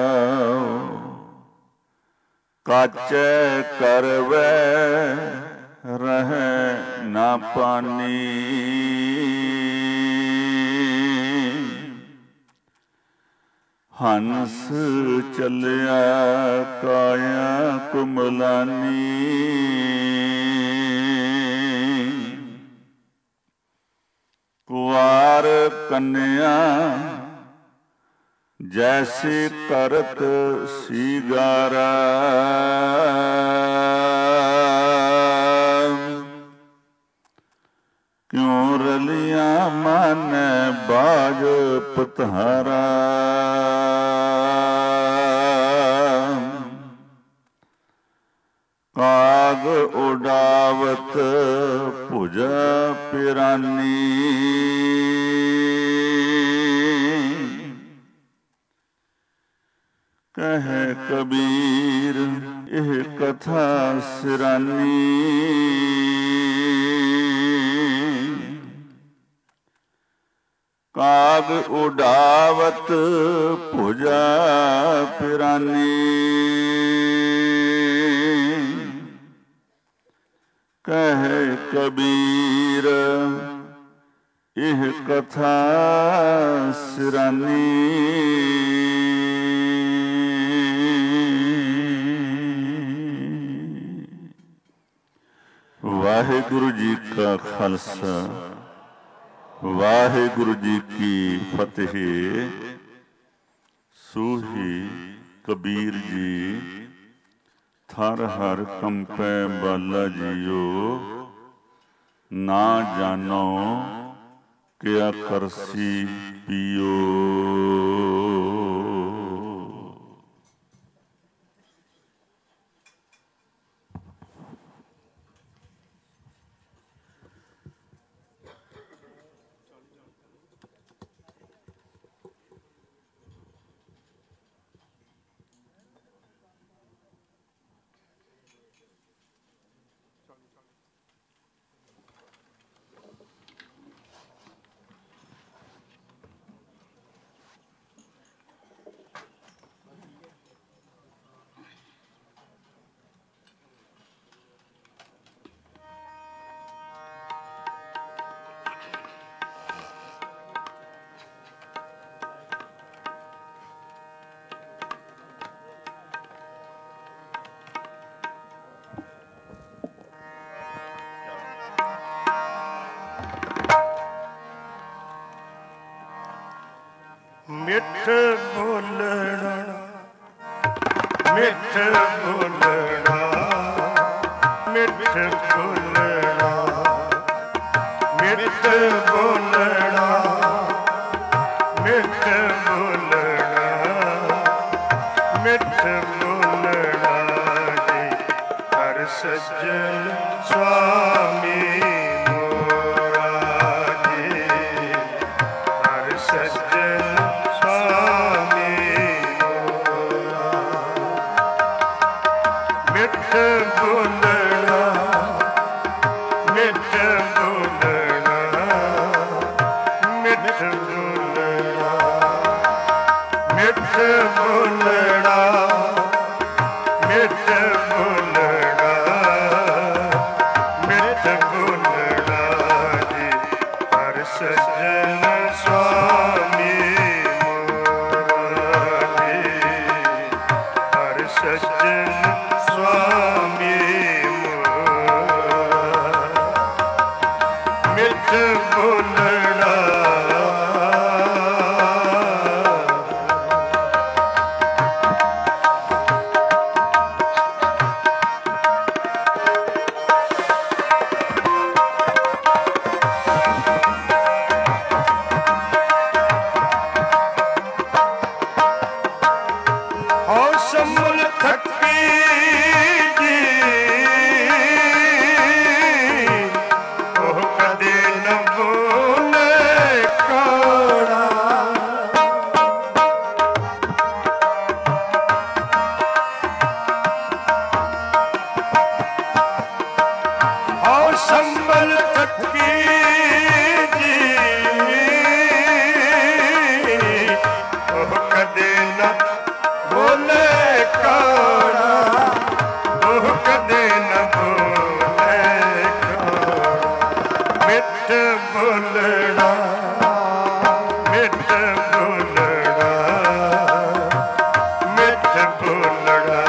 काचे करवे रहे ना पानी। हंस चलिया काया कुमलानी। कुआर कन्या जैसे करत सीगारा। ਕਾਗ ਉਡਾਵਤ ਭੁਜਾ ਪਿਰਾਨੀ ਕਹੈ ਕਬੀਰ ਇਹ ਕਥਾ ਸਿਰਾਨੀ ਕਾਗ ਉਡਾਵਤ ਭੁਜਾ ਪਿਰਾਨੀ ਕਹੈ ਕਬੀਰ ਇਹ ਕਥਾ ਸਿਰਾਨੀ ਵਾਹਿਗੁਰੂ ਜੀ ਕਾ ਖਾਲਸਾ ਵਾਹਿਗੁਰੂ ਜੀ ਕੀ ਫਤਿਹ। ਸੂਹੀ ਕਬੀਰ ਜੀ ਥਰ ਹਰ ਕੰਪੈ ਬਾਲਾ ਜੀਓ ਨਾ ਜਾਣੋ ਕਿਆ ਕਰਸੀ ਪੀਓ। ਮਿੱਠ ਬੋਲਣਾ ਮਿੱਠ ਬੋਲਣਾ ਮਿੱਠ ਬੋਲਣਾ ਮਿੱਠ ਬੋਲਣਾ ਮਿੱਠ ਬੋਲਣਾ ਮਿੱਠ ਬੋਲਣਾ ਜੀ ਹਰ ਸੱਜਣ ਸੁਆਮੀ ਮੋਰਾ ਜੀ ਹਰ ਸੱਜਣ ਮਿੱਠ ਬੋਲਣਾ ਮਿੱਠ ਬੋਲਣਾ ਮਿੱਠ ਬੋਲਣਾ ਮਿੱਠ ਬੋਲਣਾ ਮਿੱਠ ਬੋਲਣਾ ਮਿੱਠ ਬੋਲਣਾ ਜੀ ਹਰ ਸੱਜਣ ਸੁਆਮੀ ਮੋਰਾ ਜੀ ਹਰ ਸੱਜਣ ਸੁਆਮੀ ਮੋਰਾ ਮਿੱਠ ਬੋਲਣਾ ਹਉ ਸੰਭਲ ਥੱਕੀ ਜੀ ਉਹ ਕਦੇ ਨ ਬੋਲੇ ਕਾੜਾ ਹਉ ਸੰਭਲ ਥੱਕੀ ਜੀ ਉਹ ਕਦੇ ਨ ਬੋਲੇ ਕਾੜਾ ਉਹ ਕਦੇ ਨ ਬੋਲੇ ਕਾੜਾ ਮਿੱਠ ਬੋਲਣਾ ਮਿੱਠ ਬੋਲਣਾ ਮਿੱਠ ਬੋਲਣਾ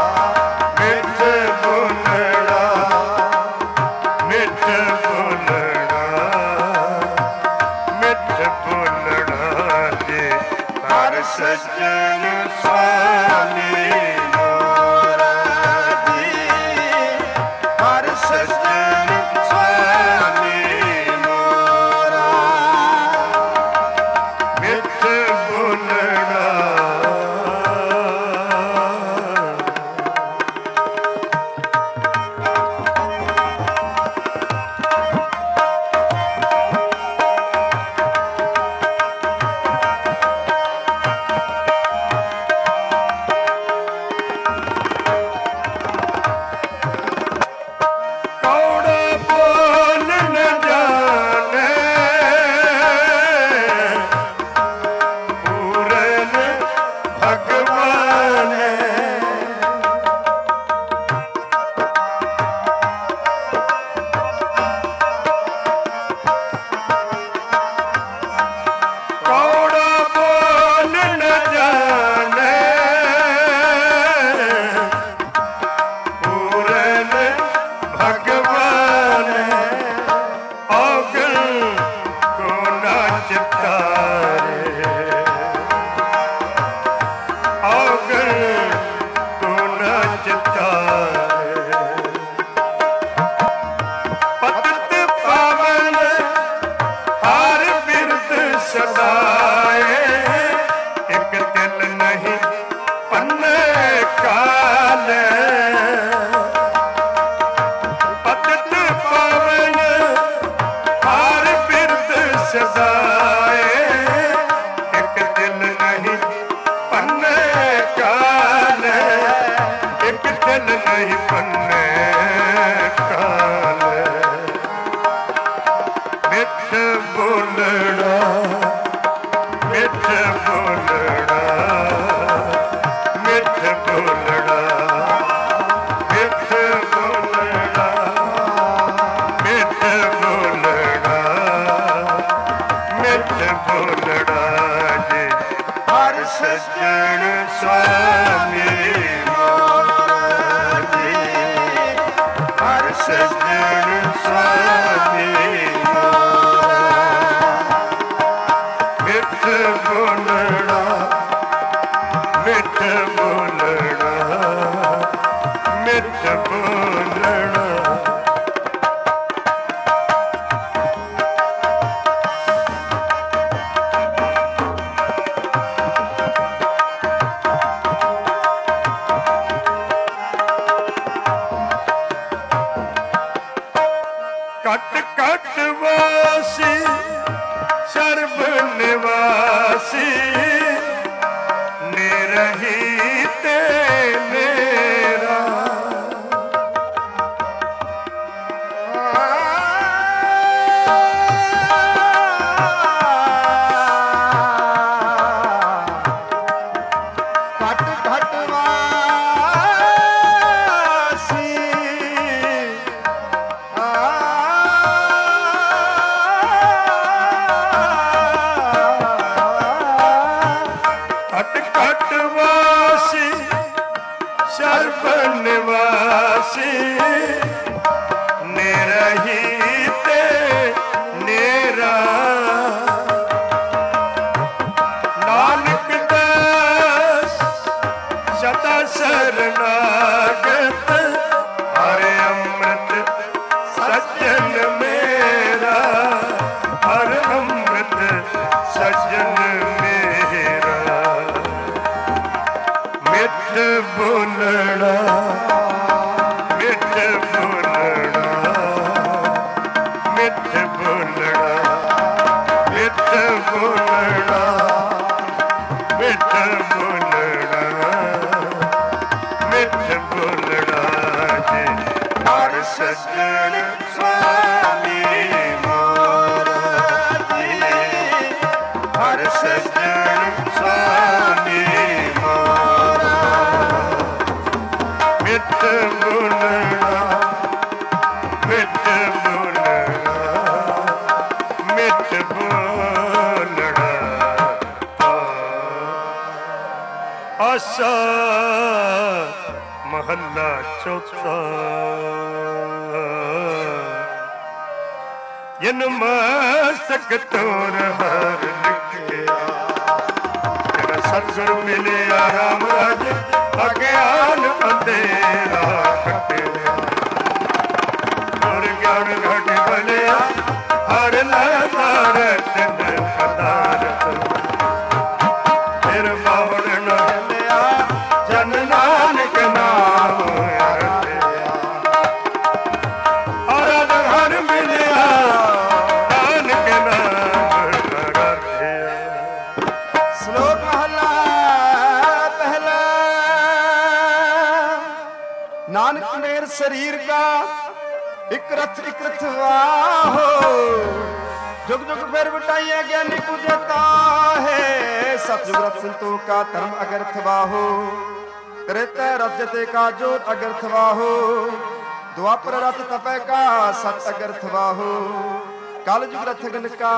ਮਿੱਠ ਬੋਲਣਾ ਮਿੱਠ ਬੋਲਣਾ चितारे पतित पावन हर बिरद सदाए एक दिल नहीं पन्ने काल पतित पावन हर बिरद सदाए एक दिल नहीं पन्ने काल एक दिल नहीं पन्ने काल मिठ बोलड़ा मिठ बोलड़ा मिठ बोलड़ा मिठ बोलड़ा मिठ बोलड़ा मिठ बोलड़ा जी हर सज्जन स्वामी मोरा जी हर सज्जन स्वामी मोरा मिठ बोलड़ा मिठ बोलड़ा मिठ बोलड़ा कट कट वासी सर्व निवासी निरहिते मेरा घट घट वासी कट कट वासी सर्व निवासी निरहिते नेरा नानक दास सदा शरणागत हरे अमृत सज्जन मेरा हर अमृत सज्जन मेरा मिठ बोलड़ा मिठ बोलड़ा मिठ बोलड़ा मिठ बोलड़ा मिठ बोलड़ा मिठ बोलड़ा जी हर सज्जन स्वामी मोरा जी हर सज्जन स्वामी मोरा मिठ बोलड़ा मिठ बोलड़ा मिठ बोलड़ा आशा महला चौथा जन्म सक तोर हर लिखिया तेरा सतगुर मिलिया राम राज अज्ञान अंधेरा कटिया और ज्ञान घट बलिया हर लार तिन पदारथ फिर बावड़ न लिया जन नानक नाम रतिया और घर मिलिया नानक नाम रतिया श्लोक महला पहला नानक मेर शरीर का एक रथ एक रथ वाहो जुग जुग फिर बटाइया ज्ञानी पूजता है सतयुग रथ संतों का धर्म अगर्थ वाहो त्रेता रजते का जोत अगर्थ वाहो द्वापर रथ तपय का सत अगर्थ वाहो काल जुग रथ गन का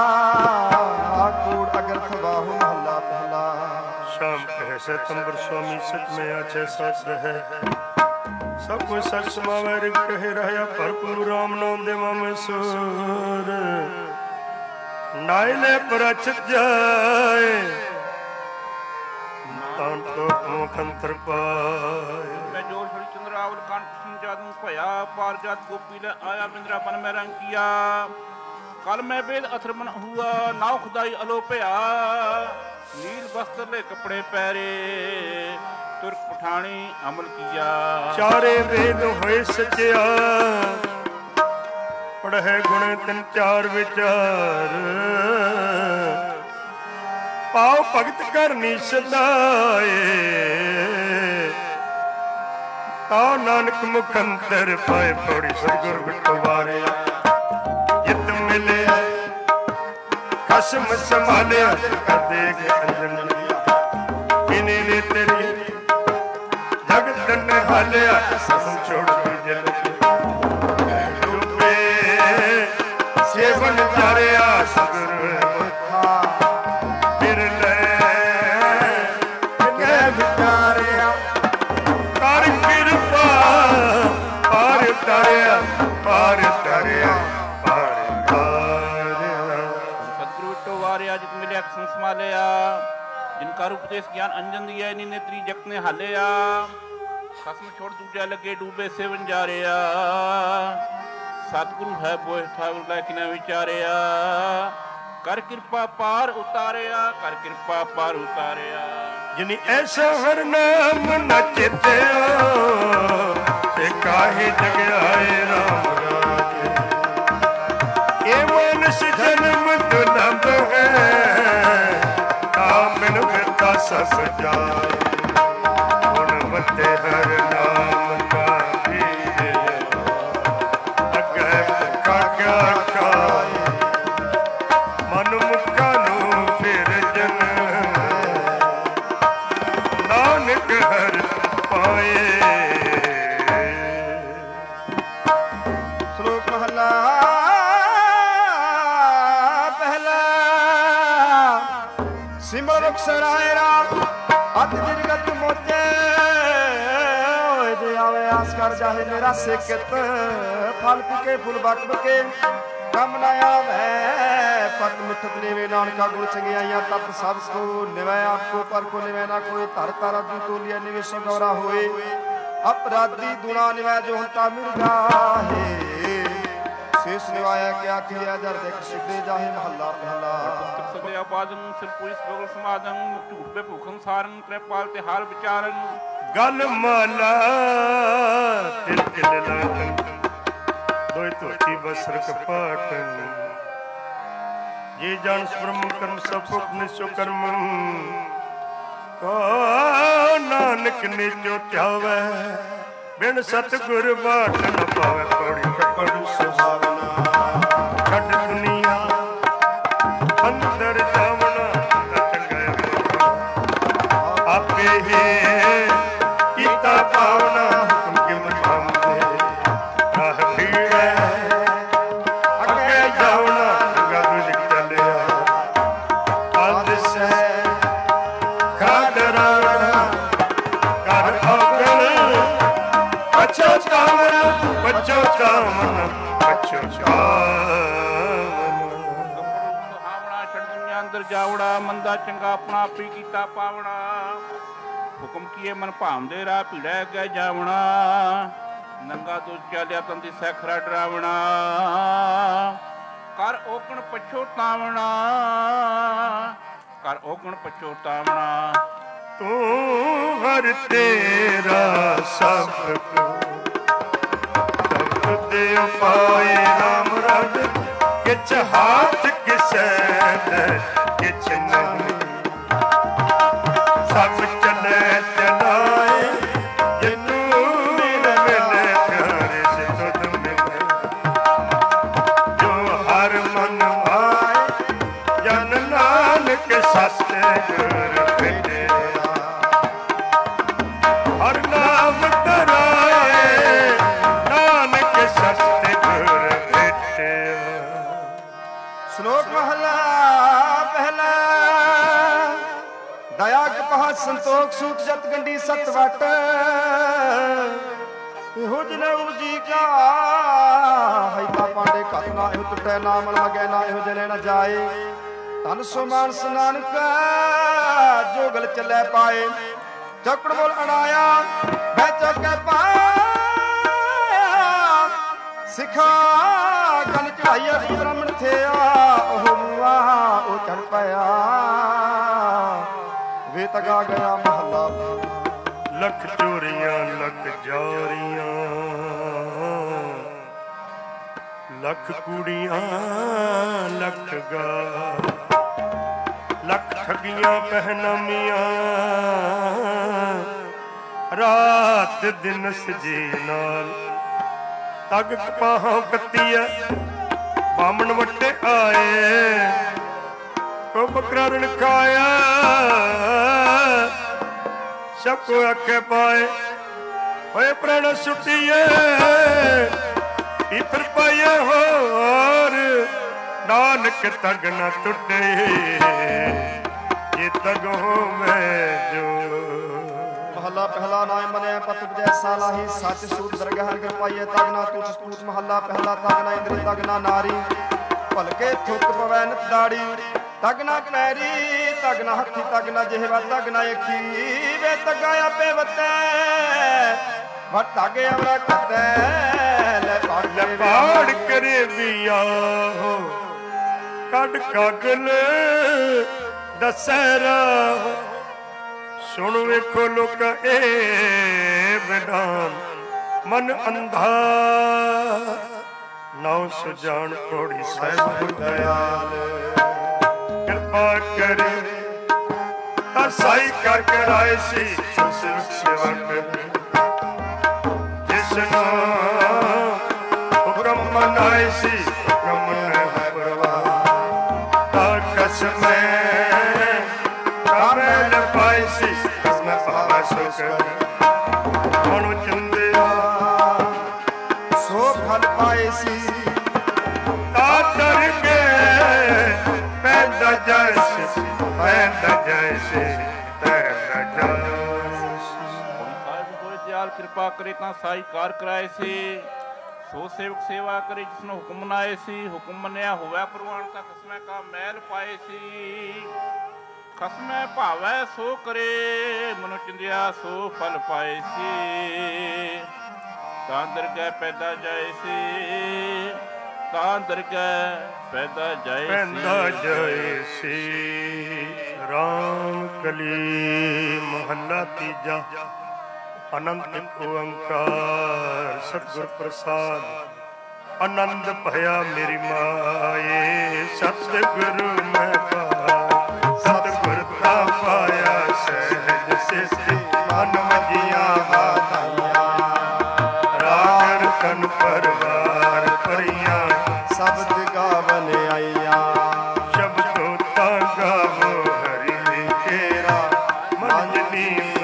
कूड़ अगर्थ वाहो महला पहला शाम कह से तंबर स्वामी सच में आचे सच रहे सब कुछ सच समावे रिग कहे रहया भरपूर राम नाम दे मामे सुर नाइले परचत जाए तान तो मुखंतर पाए ਭਇਆ ਪਾਰ ਜਾਤ ਗੋਪੀ ਲੈ ਆਇਆ ਬਿੰਦਰਾ ਬਨ ਮੈਂ ਰੰਗ ਕੀਆ ਕਲ ਮੈਂ ਵੇਦ ਅਥਰ ਮਨ ਹੁਆ ਨਾਉ ਖੁਦਾਈ ਅਲੋ ਭਇਆ ਨੀਲ ਬਸਤਰ ਲੈ ਕੱਪੜੇ ਪਹਿਰੇ ਤੁਰਕ ਪਠਾਣੀ ਅਮਲ ਕੀਆ ਚਾਰੇ ਵੇਦ ਹੋਏ ਸਚਿਆ ਪੜ੍ਹੇ ਗੁਣ ਤਿੰਨ ਚਾਰ ਵਿਚਾਰ ਪਾਉ ਭਗਤ ਕਰਨੀ ਸਦਾਏ ਤਾ ਨਾਨਕ ਮੁਖ ਅੰਦਰ ਪਾਏ ਪੌੜੀ ਸਤਿਗੁਰ ਬਿਟੂ ਵਾਰਿਆ ਜਿਤ ਮਿਲਿਆ ਖਸਮ ਸੰਭਾਲਿਆ ਕਰਦੇ ਕੇ ਅੰਜਨ ਇਨੇ ਨੇ ਤੇਰੀ ਜਗਤ ਨੇ ਹਾਲਿਆ ਸਭ ਛੋੜ ਕੇ ਜਲ ਡੁੱਬੇ ਸੇਵਨ ਚਾਰਿਆ ਸਗਰ ਮੁਖਾ ਫਿਰ ਲੈ ਕੇ ਵਿਚਾਰਿਆ ਕਰ ਕਿਰਪਾ ਪਾਰ ਉਤਾਰਿਆ ਪਾਰ ਉਤਾਰਿਆ ਪਾਰ ਉਤਾਰਿਆ ਸਤਿਗੁਰੂ ਬਿਟੂ ਵਾਰਿਆ ਜਿਤ ਮਿਲਿਆ ਖਸਮ ਸੰਭਾਲਿਆ ਜਿਨ ਕਰ ਉਪਦੇਸ਼ ਗਿਆਨ ਅੰਜਨ ਦੀਆ ਨੀ ਨੇਤਰੀ ਜਗਤ ਨੇ ਹਾਲਿਆ ਖਸਮ ਛੋੜ ਦੂਜਾ ਲੱਗੇ ਡੂਬੇ ਸੇਵਨ ਜਾਰਿਆ ਸਤਿਗੁਰੂ ਹੈ ਬੋਏ ਠਾਵਰ ਲੈ ਕਿਨਾ ਵਿਚਾਰਿਆ ਕਰ ਕਿਰਪਾ ਪਾਰ ਉਤਾਰਿਆ ਕਰ ਕਿਰਪਾ ਪਾਰ ਉਤਾਰਿਆ ਜਿਨੀ ਐਸਾ ਹਰ ਨਾਮ ਨ ਚੇਤਿਆ ਤੇ ਕਾਹੇ ਜਗਿਆਏ ਰਾਮ ਰਾਜੇ ਇਹ ਮਨੁਸ਼ ਜਨਮ ਦੁਲੰਭ ਹੈ ਆਮਨ ਬਿਰਤਾ ਸਸ ਜਾਏ ਹੁਣ ਮਤੇ ਹਰ ਨਾਮ ਕਾ ਪੀਏ ਅੱਗੇ ਭੁੱਖਾ ਕਿਆ ਖਾਏ ਮਨ ਮੁੱਖਾ ਨੂੰ ਫਿਰ ਜਨ ਨਾਨਕ ਹਰ ਪਾਏ ਸ਼ਲੋਕ ਮਹਲਾ ਪਹਿਲਾ ਸਿਮਰ ਰੁਖ ਸਰਾਏ ਰਾਮ ਅਤ ਜਿਰਗਤ ਮੋਚੇ ਹੋਏ ਜੇ ਆਵੇ ਆਸ ਕਰ ਜਾਹੇ ਮੇਰਾ ਸਿਕਤ ਫਲ ਪਿਕੇ ਫੁੱਲ ਬਕ ਬਕੇ ਕੰਮ ਨਾ ਆਵੇ ਪਤ ਮਿੱਠਤ ਲੇਵੇ ਨਾਨਕਾ ਗੁਣ ਚੰਗਿਆਈਆਂ ਤਤ ਸਭ ਕੋ ਨਿਵੈ ਆਪਕੋ ਪਰ ਕੋ ਨਿਵੈ ਨਾ ਕੋਈ ਧਰ ਧਰ ਅਜੂ ਤੋਲੀਆ ਨਿਵੇਸ਼ ਗੌਰਾ ਹੋਏ ਅਪਰਾਧੀ ਦੁਣਾ ਨਿਵੈ ਜੋ ਹੰਤਾ ਮਿਰਗਾਹੇ ਸ਼ੇਸ਼ ਨਿਵਾਇਆ ਕਿਆ ਕੀਆ ਜਰ ਦੇਖ ਸਿੱਧੇ ਜਾਹੇ ਮਹੱਲਾ ਪਹਿਲਾ ਸਭਿਆ ਬਾਦਨ ਸਿਰ ਪੁਲਿਸ ਬਗਲ ਸਮਾਦਨ ਝੂਠ ਬੇ ਭੂਖਨ ਸਾਰਨ ਤ੍ਰੈਪਾਲ ਤੇ ਹਾਲ ਵਿਚਾਰਨ ਗਲ ਮਾਲਾ ਤਿਲ ਤਿਲ ਲਾਟਨ ਦੋਇ ਧੋਤੀ ਬਸਰ ਕਪਾਟਨ ਜੇ ਜਾਣ ਬ੍ਰਹਮ ਕਰਮ ਸਭ ਭੁਖ ਨਿਸ਼ੋ ਕਰਮ ਕੋ ਨਾਨਕ ਨਿਜੋ ਧਿਆਵੈ ਬਿਨ ਸਤਿਗੁਰ ਬਾਟ ਨ ਪਾਵੈ ਪੌੜੀ ਪੜੂ ਸੁਹਾਵਨਾ ਛੱਡ ਦੁਨੀਆ ਅੰਦਰ ਜਾਵਣਾ ਚੰਗਾ ਆਪੇ ਹੀ ਕੀਤਾ ਪਾਵਨਾ ਹੁਕਮ ਕੇ ਮਨਾਉਂਦੇ ਰਾਹ ਭੀੜੈ ਅੱਗੇ ਜਾਵਣਾ ਚੰਗਾ ਦੁਜ ਚੱਲਿਆ ਅੱਜ ਸਹਿ ਖਾਦ ਰਾਵਣਾ ਕਰ ਔਗਣ ਪਛੋਤਾਵਨ ਪਛੋਤਾਵਨ ਪਛੋਤਾਵਨ ਸੁਹਾਵਣਾ ਛੱਡ ਦੁਨੀਆ ਅੰਦਰ ਜਾਵੜਾ ਮੰਦਾ ਚੰਗਾ ਆਪਣਾ ਆਪੀ ਕੀਤਾ ਪਾਵਣਾ ਹੁਕਮ ਕੀਏ ਮਨ ਭਾਵਦੇ ਰਾਹ ਭੀੜੈ ਅੱਗੇ ਜਾਵਣਾ ਨੰਗਾ ਤੋਂ ਚਾਲਿਆ ਤੰਦੀ ਸੈਖਰਾ ਡਰਾਵਣਾ ਕਰ ਔਗਣ ਪਛੋਤਾਵਣਾ ਕਰ ਔਗਣ ਪਛੋਤਾਵਣਾ ਤੂੰ ਹਰ ਤੇਰਾ ਸਭ ਕੋ ਸਭ ਦੇ ਉਪਾਏ ਰਾਮ ਰਜ ਕਿਛ ਹਾਥ ਕਿਸੈ ਦੇ ਕਿਛ ਨਹੀਂ ਸਭ ਚਲੇ ਚਲਾਏ ਜਿਨੂੰ ਮਿਲ ਮਿਲੇ ਪਿਆਰੇ ਸੇ ਤੁਧ ਮਿਲੇ ਜੋ ਹਰ ਮਨ ਭਾਏ ਜਨ ਨਾਨਕ ਸਸਤੇ ਗੁਰ ਭੇਟੇ ਹਰ ਨਾਮ ਤਰਾਏ ਨਾਨਕ ਸਸਤੇ ਗੁਰ ਭੇਟੇ ਸ਼ਲੋਕ ਮਹਲਾ ਪਹਿਲਾ ਦਇਆ ਕਪਾਹ ਸੰਤੋਖ ਸੂਤ ਜਤ ਗੰਢੀ ਸਤ ਵਟ ਇਹੋ ਜਿਨਾ ਉਜੀ ਕਾ ਹੈਤਾ ਪਾਂਡੇ ਘਤ ਨਾ ਇਹੋ ਟੁੱਟੇ ਨਾ ਮਨ ਮਗੈ ਨਾ ਇਹੋ ਜਨੇ ਨਾ ਜਾਏ ਧਨ ਸੋ ਮਾਨਸ ਨਾਨਕ ਜੋਗਲ ਚੱਲੇ ਪਾਏ ਚੌਕੜ ਬੋਲ ਅੜਾਇਆ ਮੈਂ ਚੌਕੇ ਪਾਇਆ ਭਾਈਆ ਬ੍ਰਾਹਮਣ ਥਿਆ ਉਹ ਮੂਆ ਉਹ ਚੜ ਪਿਆ ਵੇ ਤਗਾ ਗਿਆ ਮਹੱਲਾ। ਲੱਖ ਚੋਰੀਆਂ ਲੱਖ ਜਾਰੀਆਂ ਲੱਖ ਕੁੜੀਆਂ ਲੱਖ ਗਾ ਲੱਖ ਠੱਗੀਆਂ ਪਹਿਨਾਮੀਆਂ ਰਾਤ ਦਿਨ ਸਜੇ ਨਾਲ ਤਗ ਕਪਾਹਾਂ ਕੱਤੀਐ ਬਾਮਣ ਵੱਟੇ ਆਏ ਕੋ ਬੱਕਰਾ ਰਣ ਖਾਇਆ ਸਭ ਕੋ ਆਖੇ ਪਾਏ ਹੋਏ ਪ੍ਰਣ ਸੁੱਟੀਏ ਇਤਰ ਪਾਏ ਹੋਰ ਨਾਨਕ ਤਗ ਨਾ ਟੁੱਟੇ ਇਹ ਤਗ ਹੋਵੇ ਜੋ। ਮਹੱਲਾ ਪਹਿਲਾ ਨਾਮ ਮਨਿਆ ਪਤ ਵਿਦਿਆਸਾ ਲਾਹੀ ਸੱਚ ਸੂਤ ਦਰਗਾਹ ਕਿਰਪਾਈਏ ਤਗ ਨਾ ਤੁਛ ਸਪੂਤ। ਮਹੱਲਾ ਪਹਿਲਾ ਤਗ ਨਾ ਇੰਦਰੀ ਤਗ ਨਾ ਨਾਰੀ ਭਲਕੇ ਥੁੱਕ ਪਵੈ ਨਿਤ ਦਾੜੀ ਤਗ ਨਾ ਪੈਰੀ ਤਗ ਨਾ ਹੱਥੀ ਤਗ ਨਾ ਜਿਹਵਾ ਤਗ ਨਾ ਏਖੀ ਵੇ ਤਗਾ ਆਪੇ ਵਤੈ ਵਟ ਤਗ ਅਵਰਾ ਕੱਤੈ ਲੈ ਪਾੜ ਕਰੇ ਵੀਆ ਹੋ ਕੱਢ ਕਾਗਲ ਦਸਹਿਰਾ ਸੁਣ ਵੇਖੋ ਲੋਕ ਇਹ ਵਿਡਾਨ ਮਨ ਅੰਧਾ ਨੌ ਸੁਜਾਨ ਥੋੜੀ ਸਾਹਿਬ ਦਇਆਲ ਕਿਰਪਾ ਕਰੇ ਤਾਂ ਸਾਈ ਕਰ ਕਰਾਏ ਸੀ ਸਿਰਫ ਸੇਵਕ ਜਿਸਨੂੰ ਹੁਕਮ ਮਨਾਏ ਸੀ ਹੁਕਮ ਹੈ ਪਰਵਾਹ ਤਾਂ ਕਸਮੇ ਕਾਮਲ ਪਾਈ ਸੀ ਕਸਮੇ ਪਾਵਾ ਸੁਖ ਮਨੁ ਚੰਦਿਆ ਸੋ ਫਲ ਪਾਏ ਸੀ ਤਾਂ ਡਰ ਕੇ ਪੈਦਾ ਜੈਸੇ ਪੈਦਾ ਜੈਸੇ ਪੈਦਾ ਜੈਸੇ। ਸਾਹਿਬ ਹੋਏ ਦਿਆਲ ਕਿਰਪਾ ਕਰੇ ਤਾਂ ਸਾਈ ਕਾਰ ਕਰਾਏ ਸੀ ਸੋ ਸੇਵਕ ਸੇਵਾ ਕਰੇ ਜਿਸਨੂੰ ਹੁਕਮ ਮਨਾਏ ਸੀ ਹੁਕਮ ਮੰਨਿਆ ਹੋਵੇ ਪ੍ਰਵਾਨ ਤਾਂ ਖਸਮੈ ਕਾ ਮਹਿਲ ਪਾਏ ਸੀ ਖਸਮੈ ਭਾਵੈ ਸੋ ਕਰੇ ਮਨੁ ਚਿੰਦਿਆ ਸੋ ਫਲ ਪਾਏ ਸੀ ਤਾਂ ਦਰਗਹਿ ਪੈਦਾ ਜਾਏ ਸੀ ਤਾਂ ਦਰਗਹਿ ਪੈਦਾ ਜਾਏ ਪੈਦਾ ਜਾਏ ਸੀ। ਰਾਮ ਕਲੀ ਮਹੱਲਾ ਤੀਜਾ ਅਨੰਤ ਓੰਕਾਰ ਸਤਿਗੁਰ ਪ੍ਰਸਾਦ ਆਨੰਦ ਭਇਆ ਮੇਰੀ ਮਾਏ ਸਤਿਗੁਰੂ ਮੈਂ ਪਾਇਆ ਸਤਿਗੁਰ ਤਾ ਪਾਇਆ ਸਹਿਜ ਸਿਸਤੀ ਮਨ ਮਜੀਆਂ ਹਾਥਾਈਆਂ ਰਾਗ ਰਤਨ ਪਰਵਾਰ ਭਰੀਆਂ ਸ਼ਬਦ ਗਾਵਨ ਆਈਆਂ ਸ਼ਬਦੋ ਤਾ ਗਾਵੋ ਹਰੀ ਕੇਰਾ ਮਨ ਨੀਮ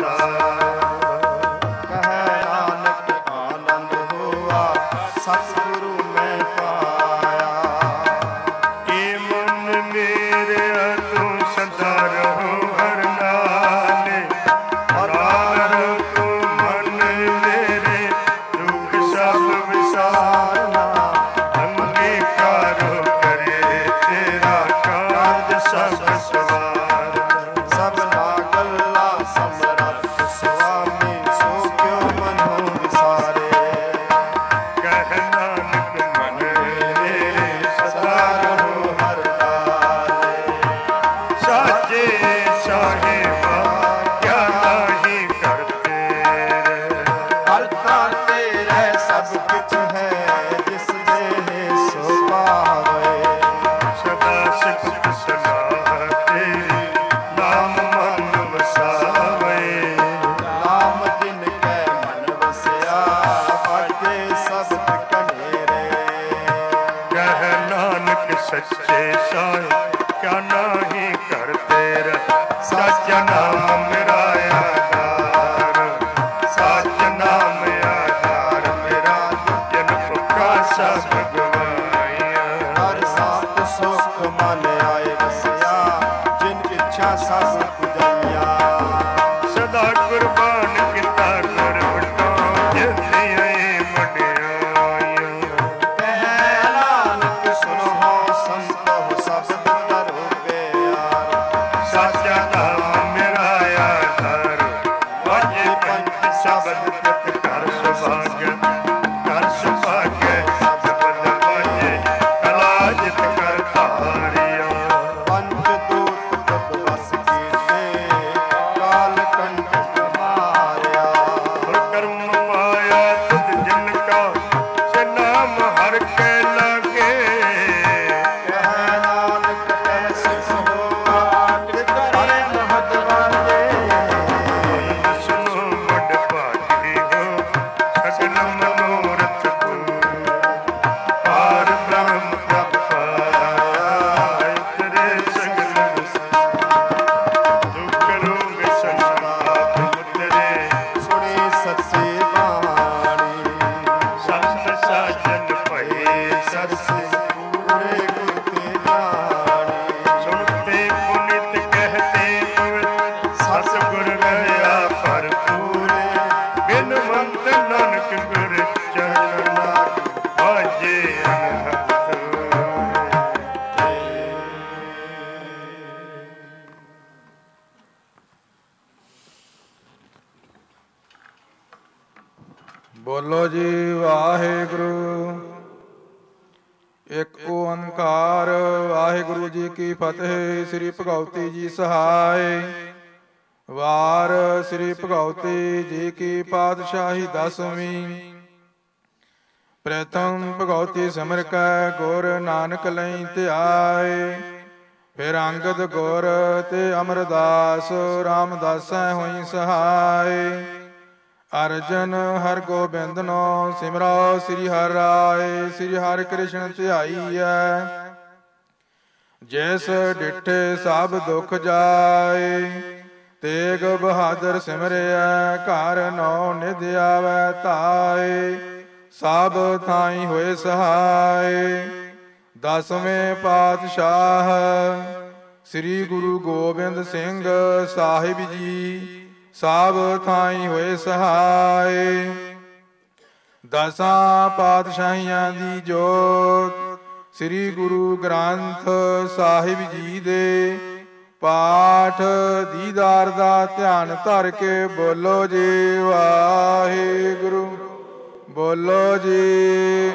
ਕਹਿ ਨਾਨਕ ਆਨੰਦ ਹੋਆ ਸਤਿਗੁਰੂ ਮੈਂ ਪਾਇਆ। ਏ ਮਨ ਮੇਰੇ ਤੂੰ ਸਦਾ ਰਹੋ ਹਰ ਨਾਲੇ ਹਰ ਤੂੰ ਮਨ ਮੇਰੇ ਦੁੱਖ ਸਭ ਵਿਸਾਰਨਾ ਅੰਗੀਕਾਰ ਕਰੇ ਤੇਰਾ ਕਾਰਜ ਸਭ ਸਵਾਰ ਸਭਨਾ ਗੱਲਾਂ ਸਮਰੱਥ ਸੁਆਮੀ ਸੋ ਕਿਉ ਮਨੋ ਵਿਸਾਰੇ ਕਹਿ ਨਾਨਕ ਮਨ ਮੇਰੇ ਸਦਾ ਰਹੋ ਹਰ ਨਾਲੇ ਸਾਜੇ ਸਾਹਿਬਾ ਕਿਆ ਨਾਹੀ ਕਰਤੇ ਕਰਤਾ ਤੇਰੇ ਸਭ ਕੁਛ ਹੈ ਜਿਸ ਦੇ ਸੋ ਪਾਵੇ ਸਦਾ ਸਿਫਤ ਸਲਾਹ ਤੇਰੀ ਨਾਮ ਮਨ ਵਸਾਵੇ ਨਾਮ ਜਿਨ ਕੈ ਮਨ ਵਸਿਆ ਬਾਜੇ ਸਬਦ ਕਨੇਰੇ ਕਹਿ ਨਾਨਕ ਸੱਚੇ ਸਾਹਿਬ ਕਿਆ ਨਾਹੀ ਕਰਤੇ ਸੱਚ ਨਾਮ ਮੇਰਾ ਆਧਾਰ ਸੱਚ ਨਾਮ ਆਧਾਰ ਮੇਰਾ ਜਨ ਫੁਕਾ ਸਭ ਗਵਾਈਆਂ ਹਰ ਸਾਥ ਸੁਖ ਮਨ ਆਏ ਵਸਿਆ ਜਿਨ ਇੱਛਾ ਸਭ ਪੁਜਾਈਆਂ ਸਦਾ ਕੁਰਬਾਨ ਕੀਤਾ ਕਰ ਵਟਾਂ ਜਿੰਦੀਆਂ ਮੜਿਆਈਆਂ ਕਹਿ ਨਾਨਕ ਸੁਨੋ ਸੰਤੋ ਸਬਦ ਕਰੋ ਪਿਆਰ ਸਾਚਾ ਨਾਮ ਮੇਰਾ ਆਧਾਰ ਵਾਜੇ ਪੰਜ ਸ਼ਬਦ ਤਿਤ ਕਰ ਸੁਭਾਗ ਕਰ ਸੁਭਾਗ ਸ਼ਬਦ ਵਾਜੇ ਬੰਤ ਨਾਨਕ ਗੁਰ ਚਰਨ ਲਾਗ ਬਾਜੇ ਅਨਹਦ ਬੋਲੋ ਜੀ ਵਾਹਿਗੁਰੂ। ਇੱਕ ਓੰਕਾਰ। ਵਾਹਿਗੁਰੂ ਜੀ ਕੀ ਫਤਿਹ। ਸ੍ਰੀ ਭਗਉਤੀ ਜੀ ਸਹਾਇ। ਵਾਰ ਸ੍ਰੀ ਭਗਉਤੀ ਜੀ ਕੀ ਪਾਤਸ਼ਾਹੀ ਦਸਵੀਂ। ਪ੍ਰਥਮ ਭਗਉਤੀ ਸਿਮਰ ਕੈ ਗੁਰ ਨਾਨਕ ਲਈ ਧਿਆਏ। ਫਿਰ ਅੰਗਦ ਗੁਰ ਤੇ ਅਮਰਦਾਸ ਰਾਮਦਾਸੈ ਹੋਈ ਸਹਾਇ। ਅਰਜਨ ਹਰ ਗੋਬਿੰਦਨੋ ਸਿਮਰੋ ਸ੍ਰੀ ਹਰਿ ਰਾਏ। ਸ੍ਰੀ ਹਰਿ ਕ੍ਰਿਸ਼ਨ ਧਿਆਈਐ ਜਿਸ ਡਿਠੇ ਸਭ ਦੁਖ ਜਾਏ। ਤੇਗ ਬਹਾਦਰ ਸਿਮਰਿਐ ਘਰ ਨੌ ਨਿਧ ਆਵੈ ਧਾਏ। ਸਭ ਥਾਈ ਹੋਏ ਸਹਾਏ। ਦਸਵੇਂ ਪਾਤਸ਼ਾਹ ਸ੍ਰੀ ਗੁਰੂ ਗੋਬਿੰਦ ਸਿੰਘ ਸਾਹਿਬ ਜੀ ਸਭ ਥਾਈ ਹੋਏ ਸਹਾਇ। ਦਸਾਂ ਪਾਤਸ਼ਾਹੀਆਂ ਦੀ ਜੋਤ ਸ੍ਰੀ ਗੁਰੂ ਗ੍ਰੰਥ ਸਾਹਿਬ ਜੀ ਦੇ ਪਾਠ ਦੀਦਾਰ ਦਾ ਧਿਆਨ ਧਰ ਕੇ ਬੋਲੋ ਜੀ ਵਾਹਿਗੁਰੂ। ਬੋਲੋ ਜੀ।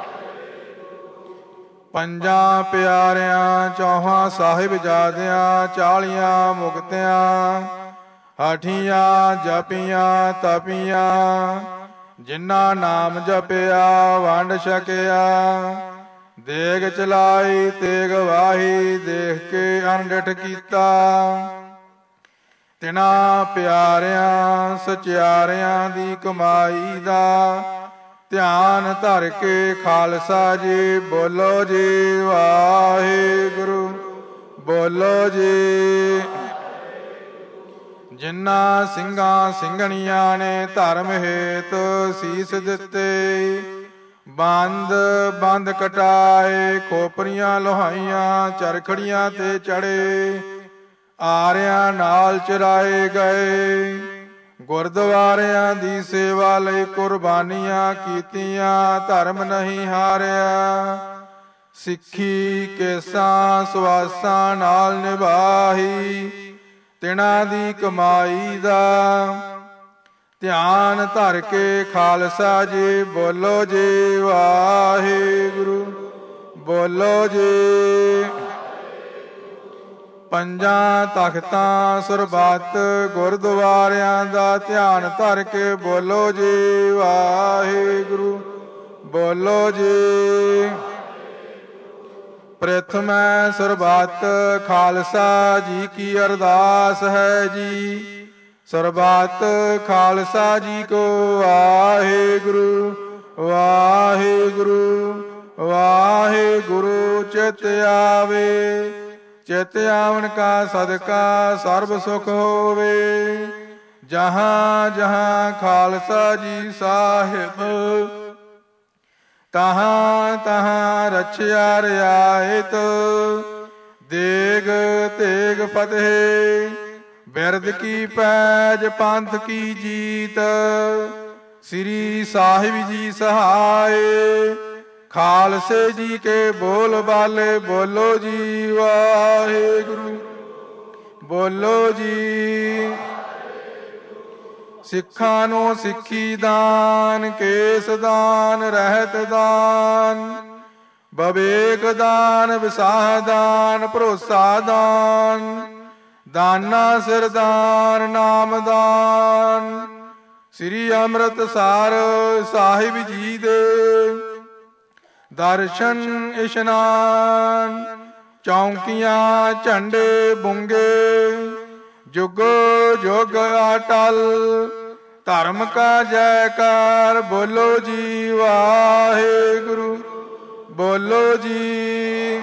ਪੰਜਾਂ ਪਿਆਰਿਆਂ ਚੌਹਾਂ ਸਾਹਿਬਜ਼ਾਦਿਆਂ ਚਾਲੀਆਂ ਮੁਕਤਿਆਂ ਹਠੀਆਂ ਜਪੀਆਂ ਤਪੀਆਂ ਜਿਨ੍ਹਾਂ ਨਾਮ ਜਪਿਆ ਵੰਡ ਛਕਿਆ। ਦੇਗ ਚਲਾਈ ਤੇਗ ਵਾਹੀ ਦੇਖ ਕੇ ਅਣਡਿਠ ਕੀਤਾ। ਤਿਨਾਂ ਪਿਆਰਿਆਂ ਸਚਿਆਰਿਆਂ ਦੀ ਕਮਾਈ ਦਾ ਧਿਆਨ ਧਰ ਕੇ ਖਾਲਸਾ ਜੀ ਬੋਲੋ ਜੀ ਵਾਹਿਗੁਰੂ। ਬੋਲੋ ਜੀ। ਜਿਨ੍ਹਾਂ ਸਿੰਘਾਂ ਸਿੰਘਣੀਆਂ ਨੇ ਧਰਮ ਹੇਤ ਸੀਸ ਦਿੱਤੇ। ਬੰਦ ਬੰਦ ਕਟਾਏ ਖੋਪਰੀਆਂ ਲੋਹਾਈਆਂ ਚਰਖੜੀਆਂ ਤੇ ਚੜੇ। ਆਰਿਆਂ ਨਾਲ ਚਰਾਏ ਗਏ। ਗੁਰਦੁਆਰਿਆਂ ਦੀ ਸੇਵਾ ਲਈ ਕੁਰਬਾਨੀਆਂ ਕੀਤੀਆਂ ਧਰਮ ਨਹੀਂ ਹਾਰਿਆ। ਸਿੱਖੀ ਕੇਸਾਂ ਸਵਾਸਾਂ ਨਾਲ ਨਿਭਾਈ। ਤਿਨਾਂ ਦੀ ਕਮਾਈ ਦਾ ਧਿਆਨ ਧਰ ਕੇ ਖਾਲਸਾ ਜੀ ਬੋਲੋ ਜੀ ਵਾਹਿਗੁਰੂ। ਬੋਲੋ ਜੀ। ਪੰਜਾਂ ਤਖਤਾਂ ਸਰਬੱਤ ਗੁਰਦੁਆਰਿਆਂ ਦਾ ਧਿਆਨ ਧਰ ਕੇ ਬੋਲੋ ਜੀ ਵਾਹਿਗੁਰੂ। ਬੋਲੋ ਜੀ। ਪ੍ਰਥਮੈ ਸਰਬੱਤ ਖਾਲਸਾ ਜੀ ਕੀ ਅਰਦਾਸ ਹੈ ਜੀ। ਸਰਬੱਤ ਖਾਲਸਾ ਜੀ ਕੋ ਵਾਹਿਗੁਰੂ ਵਾਹਿਗੁਰੂ ਵਾਹਿਗੁਰੂ। ਚਿਤ ਆਵੇ ਚਿਤ ਆਵਣ ਕਾ ਸਦਕਾ ਸਰਬ ਸੁਖ ਹੋਵੇ। ਜਹਾਂ ਜਹਾਂ ਖਾਲਸਾ ਜੀ ਸਾਹਿਬ ਤਹਾਂ ਤਹਾਂ ਰਛਿਆ ਰਿਆਇਤ। ਦੇਗ ਤੇਗ ਫਤਿਹ ਬਿਰਦ ਕੀ ਪੈਜ ਪੰਥ ਕੀ ਜੀਤ। ਸ੍ਰੀ ਸਾਹਿਬ ਜੀ ਸਹਾਇ ਖਾਲਸੇ ਜੀ ਕੇ ਬੋਲ ਬਾਲੇ ਬੋਲੋ ਜੀ ਵਾਹਿਗੁਰੂ। ਬੋਲੋ ਜੀ। ਸਿੱਖਾਂ ਨੂੰ ਸਿੱਖੀ ਦਾਨ ਕੇਸ ਦਾਨ ਰਹਿਤ ਦਾਨ ਬਵੇਕ ਦਾਨ ਵਿਸਾਹ ਦਾਨ ਭਰੋਸਾ ਦਾਨ ਦਾਨਾ ਸਿਰ ਦਾਨ ਨਾਮ ਦਾਨ। ਸ੍ਰੀ ਅੰਮ੍ਰਿਤਸਰ ਸਾਹਿਬ ਜੀ ਦੇ ਦਰਸ਼ਨ ਇਸ਼ਨਾਨ ਚੌਂਕੀਆਂ ਝੰਡੇ ਬੁੰਗੇ ਜੁਗ ਜੁਗ ਅਟਲ ਧਰਮ ਕਾ ਜੈਕਾਰ ਬੋਲੋ ਜੀ ਵਾਹਿਗੁਰੂ। ਬੋਲੋ ਜੀ।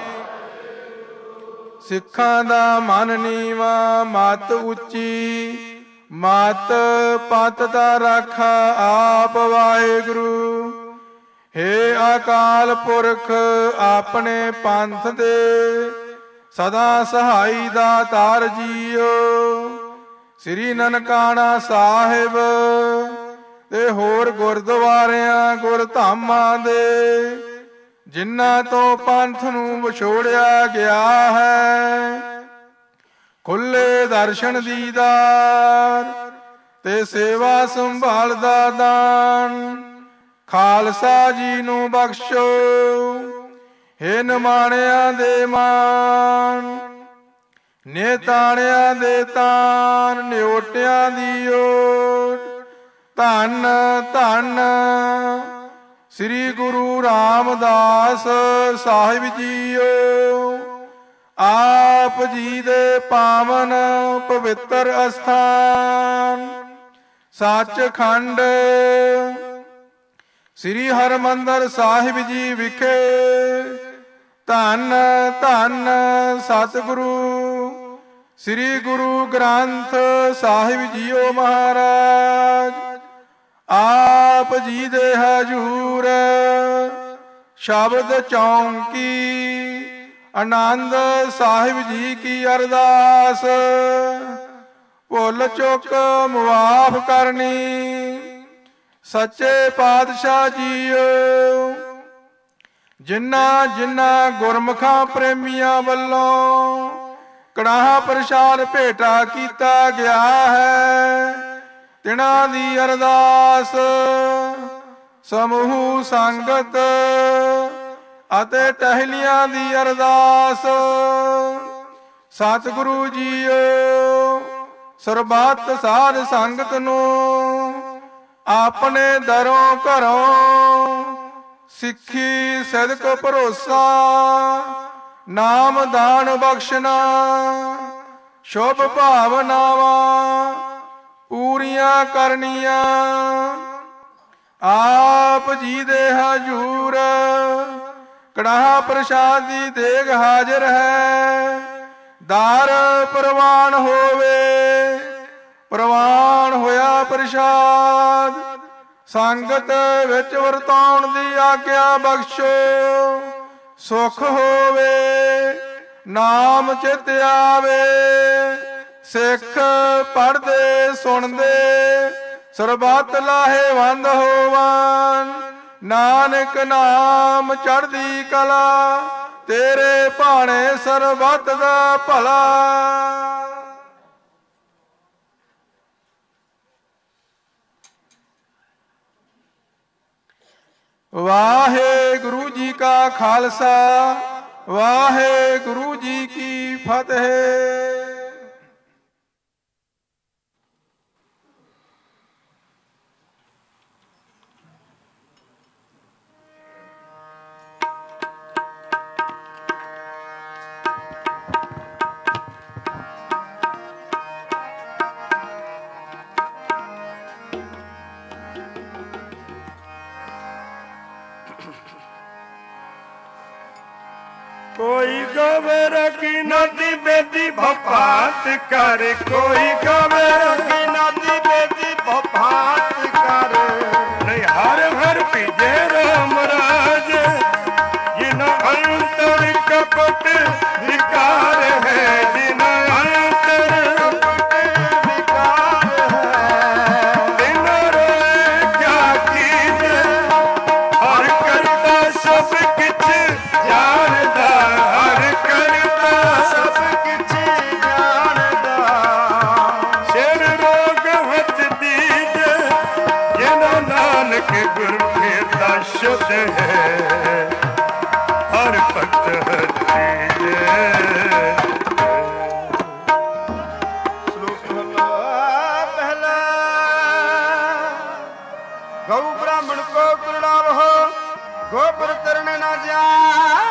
ਸਿੱਖਾਂ ਦਾ ਮਨ ਨੀਵਾਂ ਮਤ ਉੱਚੀ ਮਤ ਪਤ ਦਾ ਰਾਖਾ ਆਪ ਵਾਹਿਗੁਰੂ। ਹੇ ਅਕਾਲ ਪੁਰਖ ਆਪਣੇ ਪੰਥ ਦੇ ਸਦਾ ਸਹਾਈ ਦਾਤਾਰ ਜੀਓ। ਸ੍ਰੀ ਨਨਕਾਣਾ ਸਾਹਿਬ ਤੇ ਹੋਰ ਗੁਰਦੁਆਰਿਆਂ ਗੁਰ ਧਾਮਾਂ ਦੇ, ਜਿਨ੍ਹਾਂ ਤੋਂ ਪੰਥ ਨੂੰ ਵਿਛੋੜਿਆ ਗਿਆ ਹੈ। ਖੁੱਲੇ ਦਰਸ਼ਨ ਦੀਦਾਰ ਤੇ ਸੇਵਾ ਸੰਭਾਲ ਦਾ ਦਾਨ ਖਾਲਸਾ ਜੀ ਨੂੰ ਬਖਸ਼ੋ। ਹੇ ਨਿਮਾਣਿਆਂ ਦੇ ਮਾਨ, ਨਿਤਾਣਿਆਂ ਦੇ ਤਾਨ, ਨਿਓਟਿਆਂ ਦੀ ਓਟ। ਧੰਨ ਧੰਨ ਸ੍ਰੀ ਗੁਰੂ ਰਾਮਦਾਸ ਸਾਹਿਬ ਜੀਓ। ਆਪ ਜੀ ਦੇ ਪਾਵਨ ਪਵਿੱਤਰ ਅਸਥਾਨ ਸੱਚਖੰਡ ਸ੍ਰੀ ਹਰਿਮੰਦਰ ਸਾਹਿਬ ਜੀ ਵਿਖੇ ਧੰਨ ਧੰਨ ਸਤਿਗੁਰੂ ਸ੍ਰੀ ਗੁਰੂ ਗ੍ਰੰਥ ਸਾਹਿਬ ਜੀਓ ਮਹਾਰਾਜ ਆਪ ਜੀ ਦੇ ਹਜੂਰ ਸ਼ਬਦ ਚੌਂਕੀ ਆਨੰਦ ਸਾਹਿਬ ਜੀ ਕੀ ਅਰਦਾਸ। ਭੁੱਲ ਚੁੱਕ ਮੁਆਫ ਕਰਨੀ ਸੱਚੇ ਪਾਤਸ਼ਾਹ ਜੀਓ। ਜਿਨ੍ਹਾਂ ਜਿਨ੍ਹਾਂ ਗੁਰਮੁਖਾਂ ਪ੍ਰੇਮੀਆਂ ਵੱਲੋਂ ਕੜਾਹ ਪ੍ਰਸ਼ਾਦ ਭੇਟਾ ਕੀਤਾ ਗਿਆ ਹੈ, ਤਿਨਾਂ ਦੀ ਅਰਦਾਸ ਸਮੂਹ ਸੰਗਤ ਅਤੇ ਟਹਿਲੀਆਂ ਦੀ ਅਰਦਾਸ। ਸਤਿਗੁਰੂ ਜੀਓ ਸਰਬੱਤ ਸਾਧ ਸੰਗਤ ਨੂੰ ਆਪਣੇ ਦਰੋਂ ਘਰੋਂ ਸਿੱਖੀ ਸਦਕ ਭਰੋਸਾ ਨਾਮ ਦਾਨ ਬਖਸ਼ਣਾ ਸ਼ੁਭ ਭਾਵਨਾਵਾਂ ਪੂਰੀਆਂ ਕਰਨੀਆਂ। ਆਪ ਜੀ ਦੇ ਹਜੂਰ ਕੜਾਹ ਪ੍ਰਸ਼ਾਦ ਦੀ ਦੇਗ ਹਾਜ਼ਰ ਹੈ। ਦਰ ਪ੍ਰਵਾਨ ਹੋਵੇ, ਪ੍ਰਵਾਨ ਹੋਇਆ ਪ੍ਰਸ਼ਾਦ ਸੰਗਤ ਵਿੱਚ ਵਰਤਾਉਣ ਦੀ ਆਗਿਆ ਬਖਸ਼ੋ। ਸੁਖ ਹੋਵੇ ਨਾਮ ਚਿਤ ਆਵੇ, ਸਿੱਖ ਪੜ੍ਹਦੇ ਸੁਣਦੇ ਸਰਬੱਤ ਲਾਹੇਵੰਦ ਹੋਵਨ। ਨਾਨਕ ਨਾਮ ਚੜ੍ਹਦੀ ਕਲਾ ਤੇਰੇ ਭਾਣੇ ਸਰਬੱਤ ਦਾ ਭਲਾ। ਵਾਹਿਗੁਰੂ ਜੀ ਕਾ ਖਾਲਸਾ, ਵਾਹਿਗੁਰੂ ਜੀ ਕੀ ਫਤਿਹ। कोई गवे रखी नदी बेदी भपात कर, कोई गवे रखी नदी बेदी भपात कर। नहीं हर हर पीजे राम राज, जिन अंतर कपट विकार है, जिन अंतर कपट विकार है। दिन रोए क्या कीजे, हर करता सब किछ जानदा, हर करता सब किछ जानदा। सिर रोग हथ दीजे, जिन नानक गुर फेरदा शुद्ध है, हर भगत हर दीजे। श्लोक पहला गौ ब्राह्मण को कुरड़ाव हो, गोबर तरने न जाई।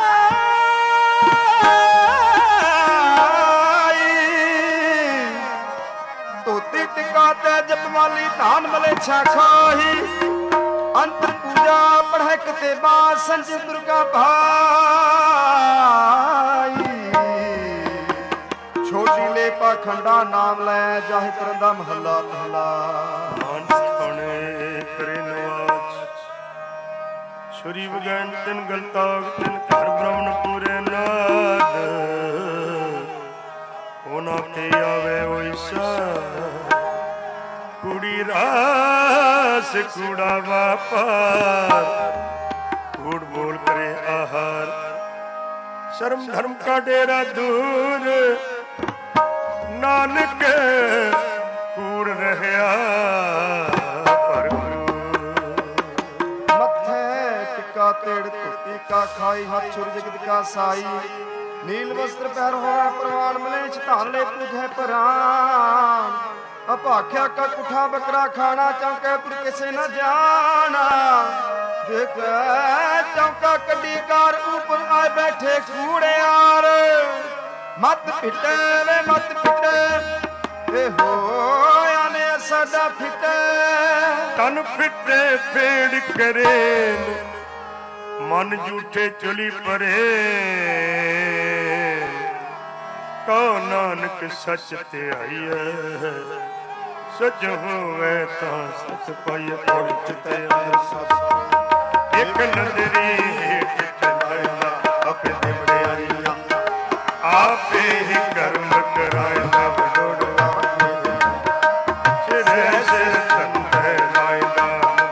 धोती टिका ते जपमाली धान मलेच्छा खाही। अंतर पूजा पढ़े कते बाद संजय दुर्गा भाई। छोटी ले पाखंडा नाम लै जाहि करदा महला पहला। मानस पणे करे नवाज, छुरी वगैन तिन गलताग, तिन घर ब्राह्मण पूरे नाद। होना के आवे ओइसा कुड़ कूड़ी रास कूड़ा व्यापार, कूड़ बोल करे आहार, शर्म धर्म का डेरा दूर, नानक कूड़ रहया तेड़ कुर्ती का खाई, हाथ छुर जगत का साई, नील वस्त्र पहर हो प्रवान मलेच धाले तुझे परान, अपाख्या का कुठा बकरा खाना, चौके पुर किसे न जाना, देख चौका कड्डी कार ऊपर आए बैठे कूड़े यार, मत पिटे वे मत पिटे ए हो आने सदा फिटे, तन फिटे फेड़ करे मन झूठे चली परे, कहो नानक सच ते आईए, सच होवे तां सच पाइए, पहुंच ते एक नजरी हेठ चलाएगा अपने दिवड़ियारियां, आपे ही कर्म कराएगा बड़ोड़वा सिरे सिर तंदे लाएगा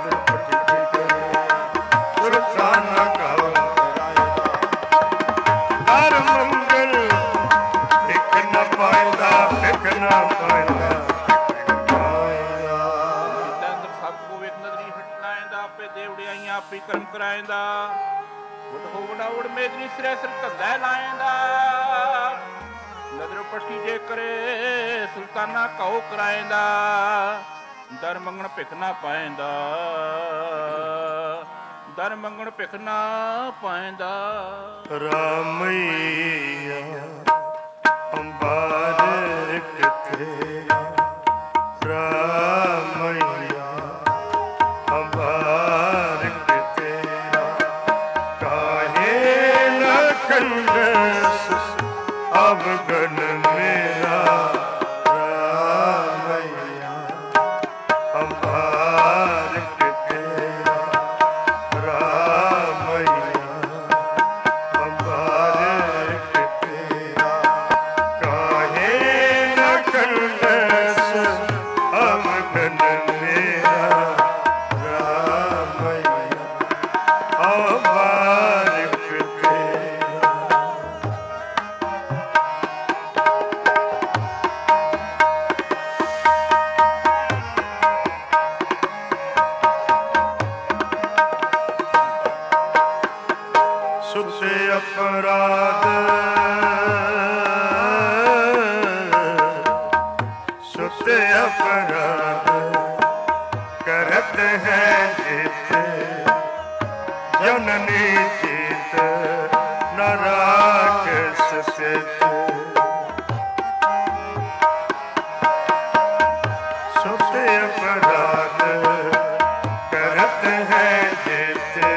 ਕਰਮ ਕਰਾਇੰਦਾ, ਉਡ ਹੋ ਵਡਾ ਉਡ ਮੇਦਰੀ ਸਿਰੇ ਸਿਰ ਧੰਦਾ ਲਾਇੰਦਾ, ਨਦਰ ਪੱਟੀ ਜੇ ਕਰੇ ਸੁਲਤਾਨਾ ਕਉ ਕਰਾਇੰਦਾ, ਦਰ ਮੰਗਣ ਭਿਖ ਨਾ ਪਾਇੰਦਾ, ਦਰ ਮੰਗਣ ਭਿਖ ਨਾ ਪਾਇੰਦਾ। ਰਾਮਈਆ ਅੰਬਾਰ ਕਿਤੇ, ਰਾਮਈਆ ਅੰਬਾਰ अवगन मेरा, रामैया अंबार के तेरा, रामैया अंबार के तेरा, काहे न कलस अवगन मेरा, रामैया अंबार के तेरा। सुते अपराध सुते अपराध करते हैं जीते, जननी जीत न राक्षस से, सुते अपराध करते हैं जीते,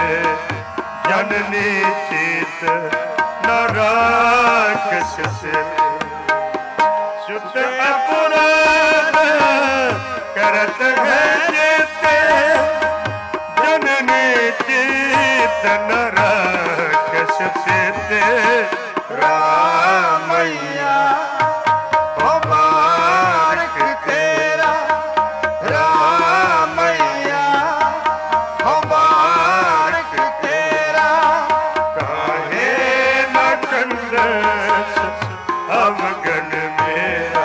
जननी चित न राक्षस से, सुत अपराध करत है जेते, जननी चित न राक्षस से, रामैया मुबारक तेरा, रामैया मुबारक तेरा, काहे न कंदस अवगन मेरा,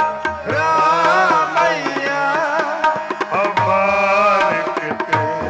रामैया मुबारक तेरा।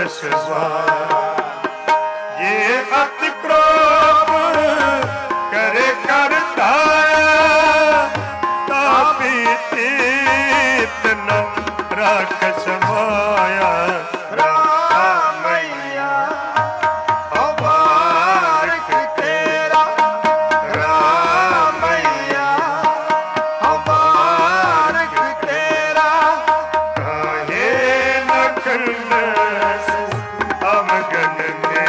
ਸਵਾਰ ये अति क्रोध करे करता तापी तीत न राख समाया रामैया अबारक तेरा रामैया अबारक तेरा काहे न करना अवगन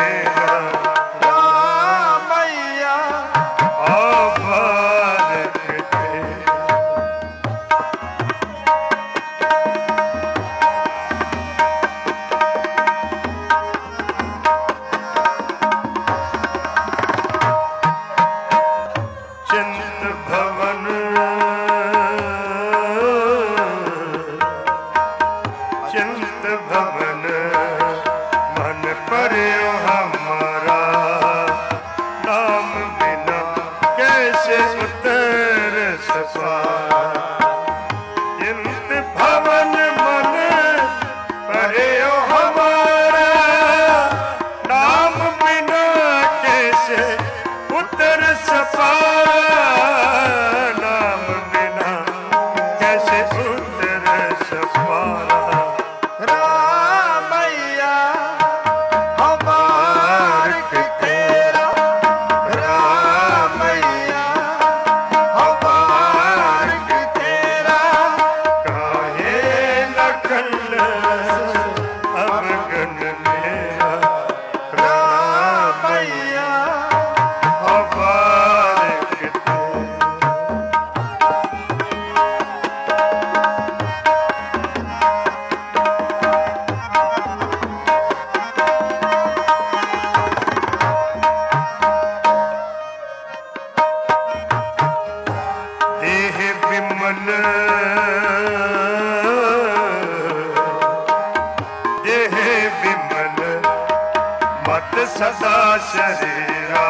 सदा शरीरा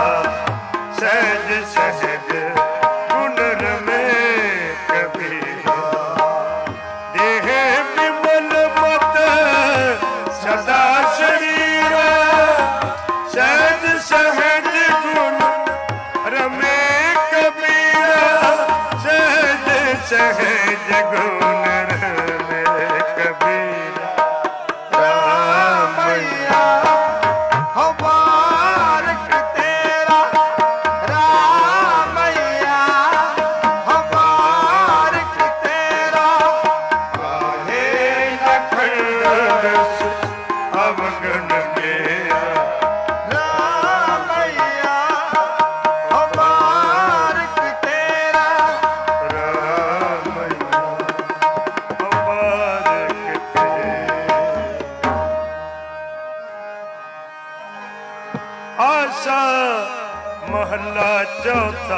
सहज सहज गुणर में कबीरा देह विमल मत सदा शरीरा सहज सहज गुण रमे कबीरा सहज सहज गुण रमे कबीरा रामैया महला चौथा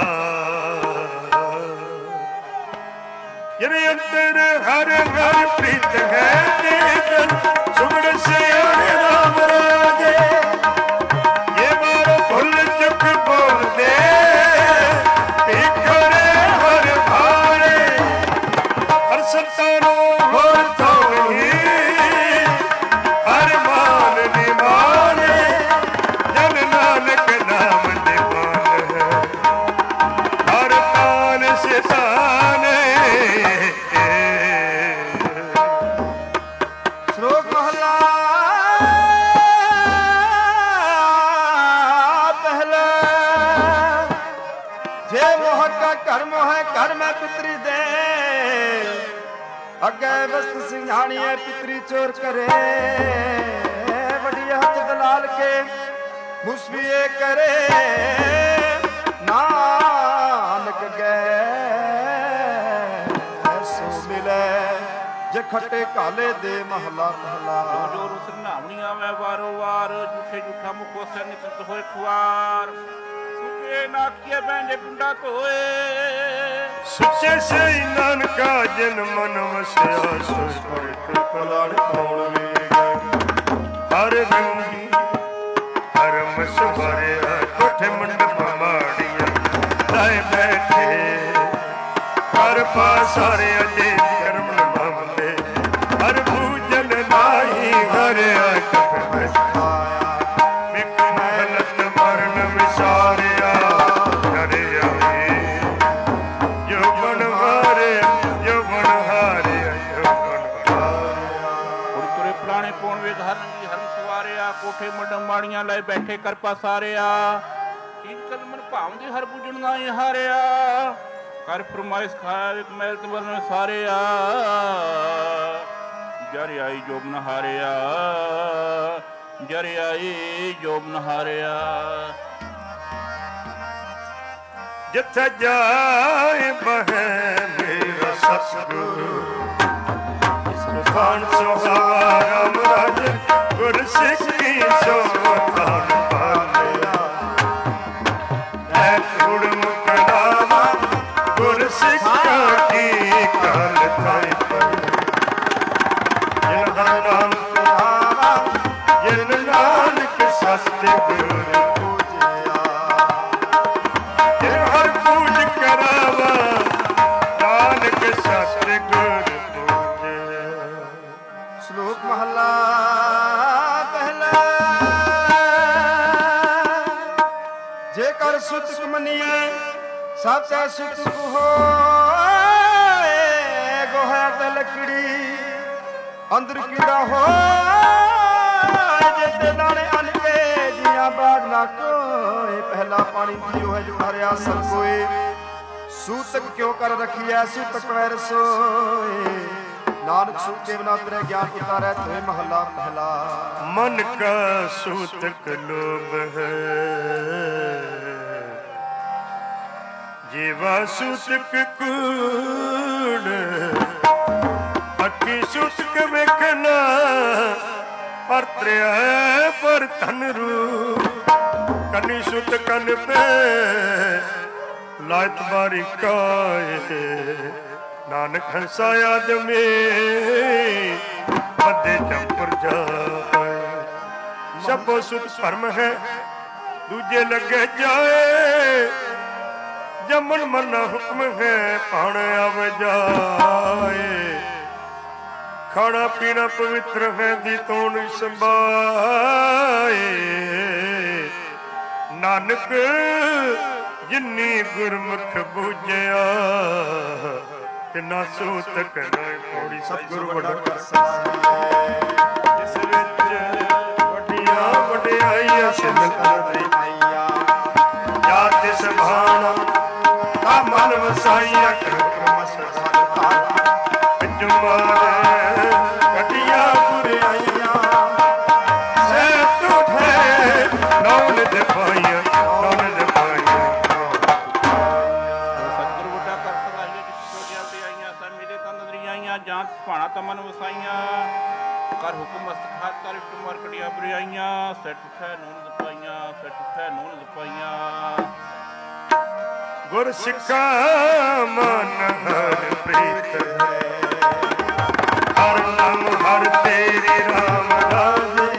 यरे अंतर हर हर प्रीत है तेजन सुगड़ से आने राम राजे ये मारो भुल चुक बोल दे पिखरे हर भारे हर संतानो हर थोड़ी हर मान निमाने जन नानक नाम श्लोक महला पहला जे मोह का कर्म है कर्म पितरी दे अगे वस्त सिंघाणिए पितरी चोर करे बड़ी हथ दलाल के मुसविए करे नानक गए सो मिले जे खट्टे काले दे महला महला जो रुस नावणिया में वारो वार झूठे झूठा मुखो से निकलत होए खुआर सुके नाकिए बैंजे पिंडा तोए सच्चे से नानका जन मन वसिया सोई पर कलाड़ कौन वे हर रंगी हर मस भरे कोठे मंडप माड़िया लाए बैठे हर पासारे अजे कर्म नभावते हर पूजन नाही हर आख ਮਡਮ ਵਾਲੀਆਂ ਲੈ ਬੈਠੇ ਕਰ ਪਸਾਰਿਆ ਚੀਨ ਕਦਮਨ ਭਾਵ ਦੀ ਹਰ ਬੁਝਣ ਨਾ ਹੀ ਹਾਰਿਆ ਕਰ ਫਰਮਾਇਸ਼ ਖਾਇਆ ਇੱਕ ਮੈਲ ਤਵਰਨ ਸਾਰਿਆ ਜਰ ਆਈ ਜੋਬ ਨ ਹਾਰਿਆ ਜਰ ਆਈ ਜੋਬ ਨ ਹਾਰਿਆ ਜਿੱਥੇ ਜਾਏ ਬਹਿ ਮੇਰਾ ਸਤਿਗੁਰੂ ਸੁਖਾਨ ਸੁਹਾਵਾ ਰਾਮ ਰਾਜ ਗੁਰ ਸਿੱਖੀ ਸੋਖਾਨ ਪਾਲਿਆ ਐ ਕੁੜ ਮੁਕਲਾਵਾ ਗੁਰ ਸਿੱਖਾਂ ਕੀ ਕਾਲ ਥਾਈ ਜਿਨ ਹਰ ਨਾਮ ਸੁਹਾਵਾ ਜਿਨ ਨਾਨਕ ਸਤਿਗੁਰ ਪੂਜਿਆ ਜਿਨ ਹਰ ਪੂਜ ਕਰਾਵਾ ਨਾਨਕ ਸਤਿਗੁਰ ਸ਼ਲੋਕ ਮਹਲਾ ਪਹਿਲਾ ਜੇਕਰ ਸੁਤਕ ਮੰਨੀਏ ਸਾਚਾ ਸੁਤਕ ਹੋਏ ਗੋਹਾ ਤੇ ਲੱਕੜੀ ਅੰਦਰ ਕੀੜਾ ਹੋਏ ਜਿੱਤੇ ਦਾਣੇ ਅੰਨ ਕੇ ਜੀਆਂ ਬਾਗ ਨਾ ਕੋਏ ਪਹਿਲਾ ਪਾਣੀ ਪੀਓ ਹੈ ਜੋ ਹਰਿਆ ਸਭ ਕੋਏ ਸੂਤਕ ਕਿਉਂ ਕਰ ਰੱਖੀਐ ਸੂਤਕ ਵੈਰ ਸੋਏ ਨਾਨਕ ਸੁਖੇ ਬਿਨਾ ਤੇਰੇ ਗਿਆਨ ਉਤਾਰੈ ਤੋਏ ਮਹੱਲਾ ਪਹਿਲਾ ਮਨ ਕਾ ਸੂਤਕ ਲੋਭ ਹੈ ਜੀਵਾ ਸੂਤਕ ਕੂੜ ਅੱਖੀ ਸੂਤਕ ਵੇਖਣਾ ਪਰ ਤ੍ਰਿਆ ਪਰ ਧਨ ਰੂ ਕੰਨੀ ਸੁਤ ਕੰਨ ਪੇ ਲਾਇਤ ਬਾਰੀ ਕਾਏ ਨਾਨਕ ਹੰਸਾ ਆਦਮੇ ਪੱਦੇ ਚੰਪਰ ਜਾਏ ਸਭੋ ਸੁਤ ਭਰਮ ਹੈ ਦੂਜੇ ਲੱਗੇ ਜਾਏ ਜਮਨ ਮਰਨਾ ਹੁਕਮ ਹੈ ਪਾਣ ਆਵੇ ਜਾਏ ਖਾਣਾ ਪੀਣਾ ਪਵਿੱਤਰ ਹੈ ਦੀ ਤੋਣ ਸੰਭਾਏ ਨਾਨਕ ਜਿਨੀ ਗੁਰਮੁਖ ਬੂਝਿਆ ਤਿਨਾ ਸੂਤਕ ਨਾ ਪੌੜੀ ਸਤਿਗੁਰੂ ਵੱਡਾ ਕਰ ਸਕੇ ਜਿਸ ਵਿੱਚ ਵੱਡੀਆਂ ਵਡਿਆਈਆਂ ਸਿਮਰਨ ਦੀ ਆਈਆਂ ਜਾ ਤਿਸ ਭਾਣਾ ਤਾ ਮਨ ਵਸਾਈਆਂ ਕਰਮ ਸਦਾ ਵਿੱਚ ਮਾਰੇ ਵੱਡੀਆਂ ਬੁਰਾਈਆਂ ਸੇ ਤੁਠੇ ਨੌਨ ਦੇ ਪਾਈਆਂ ਨੌਨ ਦੇ ਪਾਈਆਂ ਸਤਿਗੁਰੂ ਵੱਡਾ ਕਰ ਸਦਾਈਆਂ ਜਿਸ ਛੋਟੀਆਂ ਤੇ ਆਈਆਂ ਸਭ ਮੇਰੇ ਤੰਦਰੀਆਂ ਆਈਆਂ ਜਾਂਚ ਭਾਣਾ ਤਮਨ ਵਸਾਈਆਂ ਕਰ ਹੁਕਮ ਮਸਤਖਾਤ ਕਰ ਤੁਮਾਰ ਕੜੀਆਂ ਬੁਰਾਈਆਂ ਸੈਟ ਉਠੈ ਨੌਨ ਦੇ ਪਾਈਆਂ ਸੈਟ ਉਠੈ ਨੌਨ ਦੇ ਪਾਈਆਂ ਗੁਰ ਸਿੱਖਾ ਮਨ ਹਰ ਪ੍ਰੀਤ ਹੈ ਹਰ ਨਾਮ ਹਰ ਤੇਰੀ ਰਾਮ ਰਾਜੇ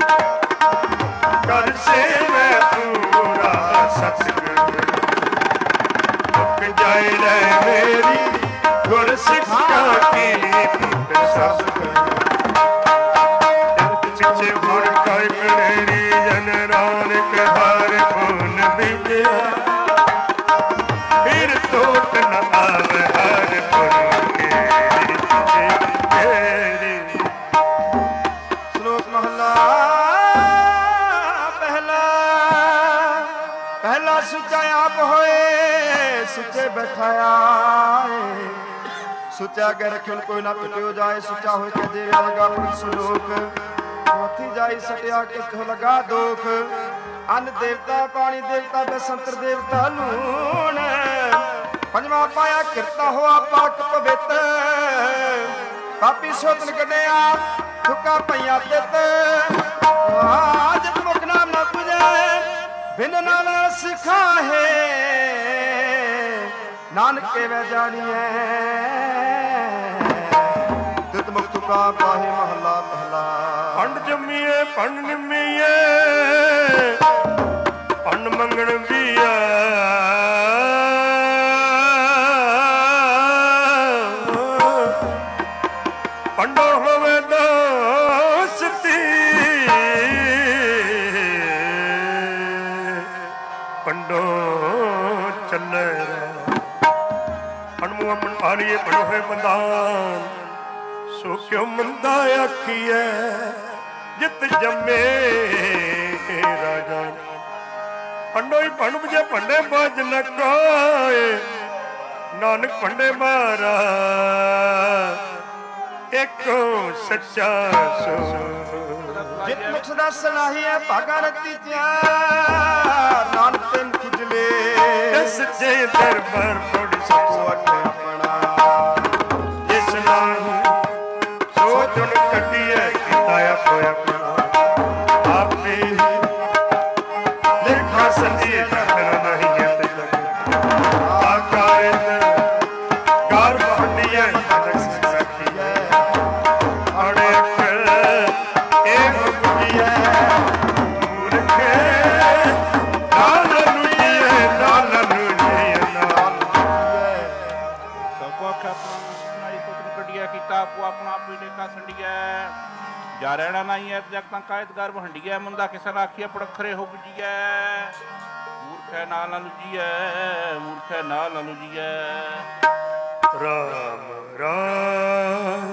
ਕਰ ਸੇਵੈ ਪੂਰਾ ਸਤਿਗੁਰ ਮੁਕ ਜਾਏ ਲੈ ਮੇਰੀ ਗੁਰ ਸਿੱਖਾ ਕੀ ਪ੍ਰੀਤ ਸਭ ਪਿੱਛੇ ਹੋਰ ਕਾਇ ਕੜੇਰੀ ਜਨ ਨਾਨਕ ਹਰ ਪੁਨ ਵਿਜਿਆ ਫਿਰ ਟੋਟ ਨ ਆਵੇ ਹਰ ਪੁਨ ਕੇਰੀ ਸ਼ਲੋਕ ਮਹਲਾ ਪਹਿਲਾ ਪਹਿਲਾ ਸੁੱਚਾ ਆਪ ਹੋਏ ਸੁੱਚੇ ਬੈਠਾਇਆ ਸੁੱਚਾ ਕੇ ਰੱਖਿਓ ਕੋਈ ਨਾ ਟੁੱਟਿਓ ਜਾਏ ਸੁੱਚਾ ਹੋਏ ਕੇ ਦੇਵੇ ਲਗਾ ਪਰ ਸ਼ਲੋਕ ਮੋਤੀ ਜਾਈ ਸਟਿਆ ਕਿਥੋਂ ਲਗਾ ਦੋਖ ਅੰਨ ਦੇਵਤਾ ਪਾਣੀ ਦੇਵਤਾ ਬਸੰਤਰ ਦੇਵਤਾ ਲੂਣ ਪੰਜਵਾਂ ਪਾਇਆ ਕਿਰਤਾ ਹੋਆ ਪਾਕ ਪਵਿੱਤ ਪਾਪੀ ਸੋਤਨ ਕੱਢਿਆ ਠੁਕਾ ਪਈਆਂ ਤਿੱਤ ਆਜ ਮੁਖ ਨਾਮ ਨਾ ਪੁਜੈ ਬਿਨ ਨਾਮ ਸਿਖਾ ਹੈ ਨਾਨਕ ਕੇ ਵੈ ਜਾਣੀਐ ਤਿਤ ਮੁਖ ਤੁਕਾ ਪਾਹੇ ਮਹੱਲਾ ਪਹਿਲਾ ਪੰਡ ਜੰਮੀਏ ਪੰਡ ਨਿੰਮੀਏ ਪੰਡ ਮੰਗਣ ਵੀਆ ਪੰਡੋ ਹੋਵੇ ਦੋਸਤੀ ਪੰਡੋ ਚੱਲੇ ਪਣਮੂ ਅਮਨ ਭਾਰੀਏ ਪੜੋ ਹੋਏ ਬੰਦਾਨ ਸੋ ਕਿਉ ਮੰਦਾ ਆਖੀਐ जित जमे राजा पंडो ही पंड बजे पंडे बाज न कोए नानक पंडे मारा एको सच्चा सो जित मुख सदा सलाही है भागा रती त्यार नानक तेन खुजले दस जे दरबार थोड़ी सबको अटे अपना जिस नाम सोच उन कटी है किताया कोई अपना आपे देखा संजी करना नहीं है तक आकायत कार बहनी है तक सखी है अड़े कर एक बुढ़ी है मूर्खे नाल लुटी है नाल लुटी है नाल सबको आख्या अपना सुनाई पुत्र कटिया कीता आपो अपना पीले का संडिया जा रहना नहीं है जगता कायदगार भंडिया मुंदा किसन आखिया पड़खरे हो बुझिया मूर्ख है नाल लुजिया मूर्ख है नाल लुजिया राम राम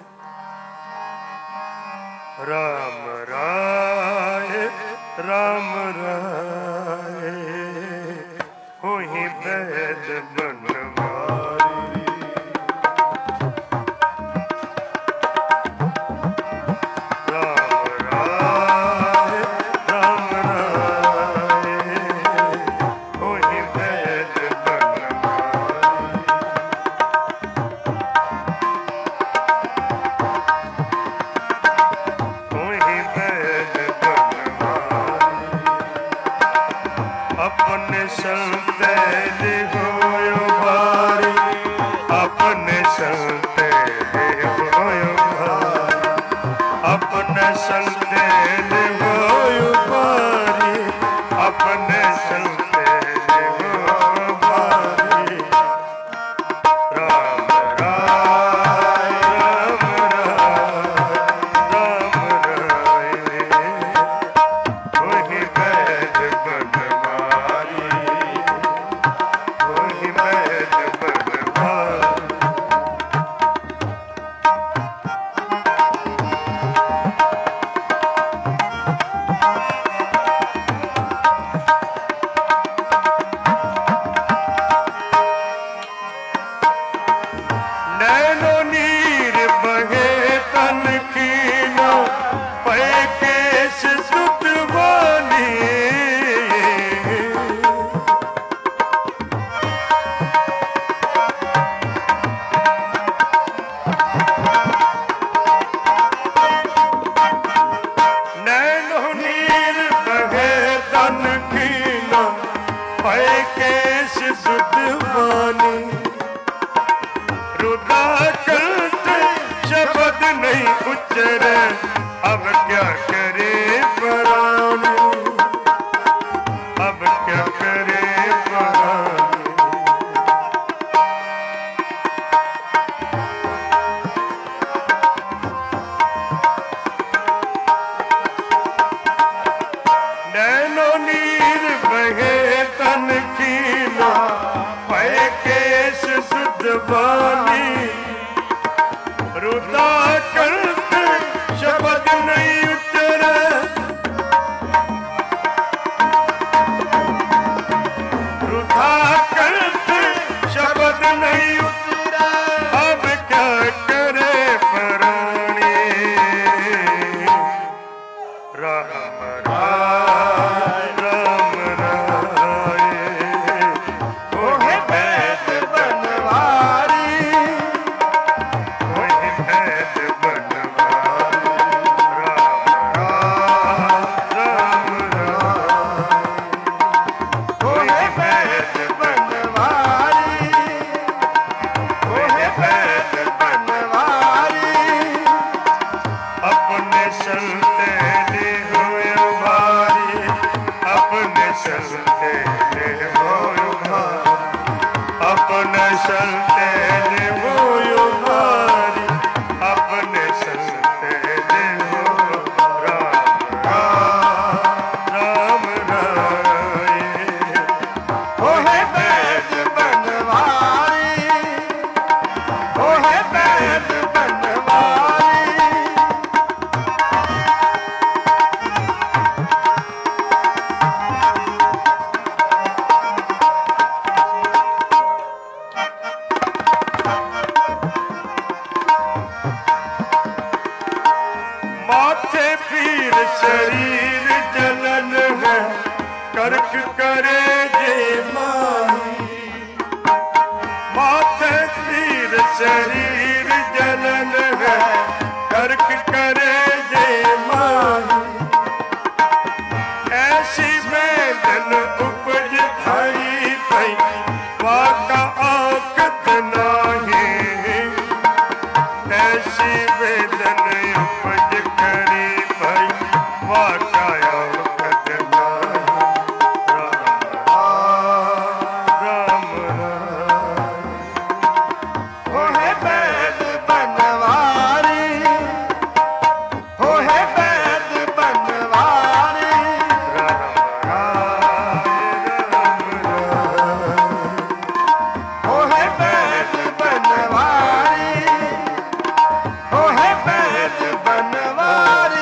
राम राय राम राय होहि बैद बनवारी राम राय राम राय होहि बैद बनवारी अपने संते होयो भारी अपने संते होयो भारी अपने संते होयो भारी अपने संते होयो भारी राम राय राम राय राम राय होहि बैद बनवारी होहि बैद बनवारी नैनो नीर बहे तन कीनो पै केश सुत वाली नैनो नीर बहे तन कीनो पै केश सुत वाली रुदा करते शब्द नहीं उच्चरे अब क्या करे पराने अब क्या करे पराने नैनो नीर बहे तन कीना पै केश सुध बानी रुदा करते शब्द नहीं उतरे रुदा करते शब्द नहीं उतरे अब क्या करे परानी राम राय राम राय होहि बैद बनवारी होहि बैद बनवारी राम राय राम राय होहि बैद बनवारी होहि बैद बनवारी अपने संते होयो भारी अपने संते होयो भारी अपने संते होयो भारी अपने संते हो राम राम राय होहि बैद बनवारी होहि बैद बनवारी करक करे जे माही माथे तीर शरीर जलन है करक करे जे माही ऐसी वेदन उपज थाई पई वाका आकत नाही ऐसी वेदन उपज करी पई वाका आकत नाही राम राम हो है वैद बनवारी हो है वैद बनवारी हो है वैद बनवारी हो है वैद बनवारी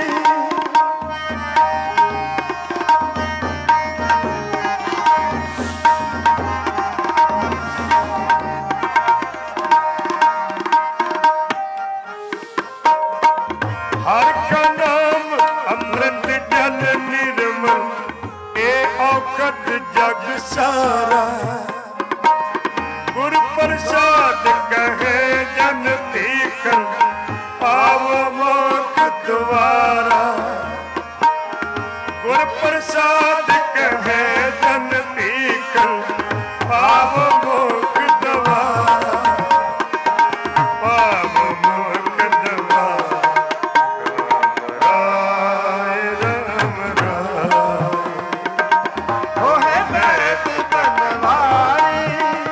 हर का नाम अमृत जल निर्मल ए औखद जग सारा गुर प्रसाद कहे जन तीखन पाव मोख द्वारा गुर प्रसाद कहे जन तीखन पाव मोख द्वारा पाव मोख द्वारा राम राम हो है वैद बनवारी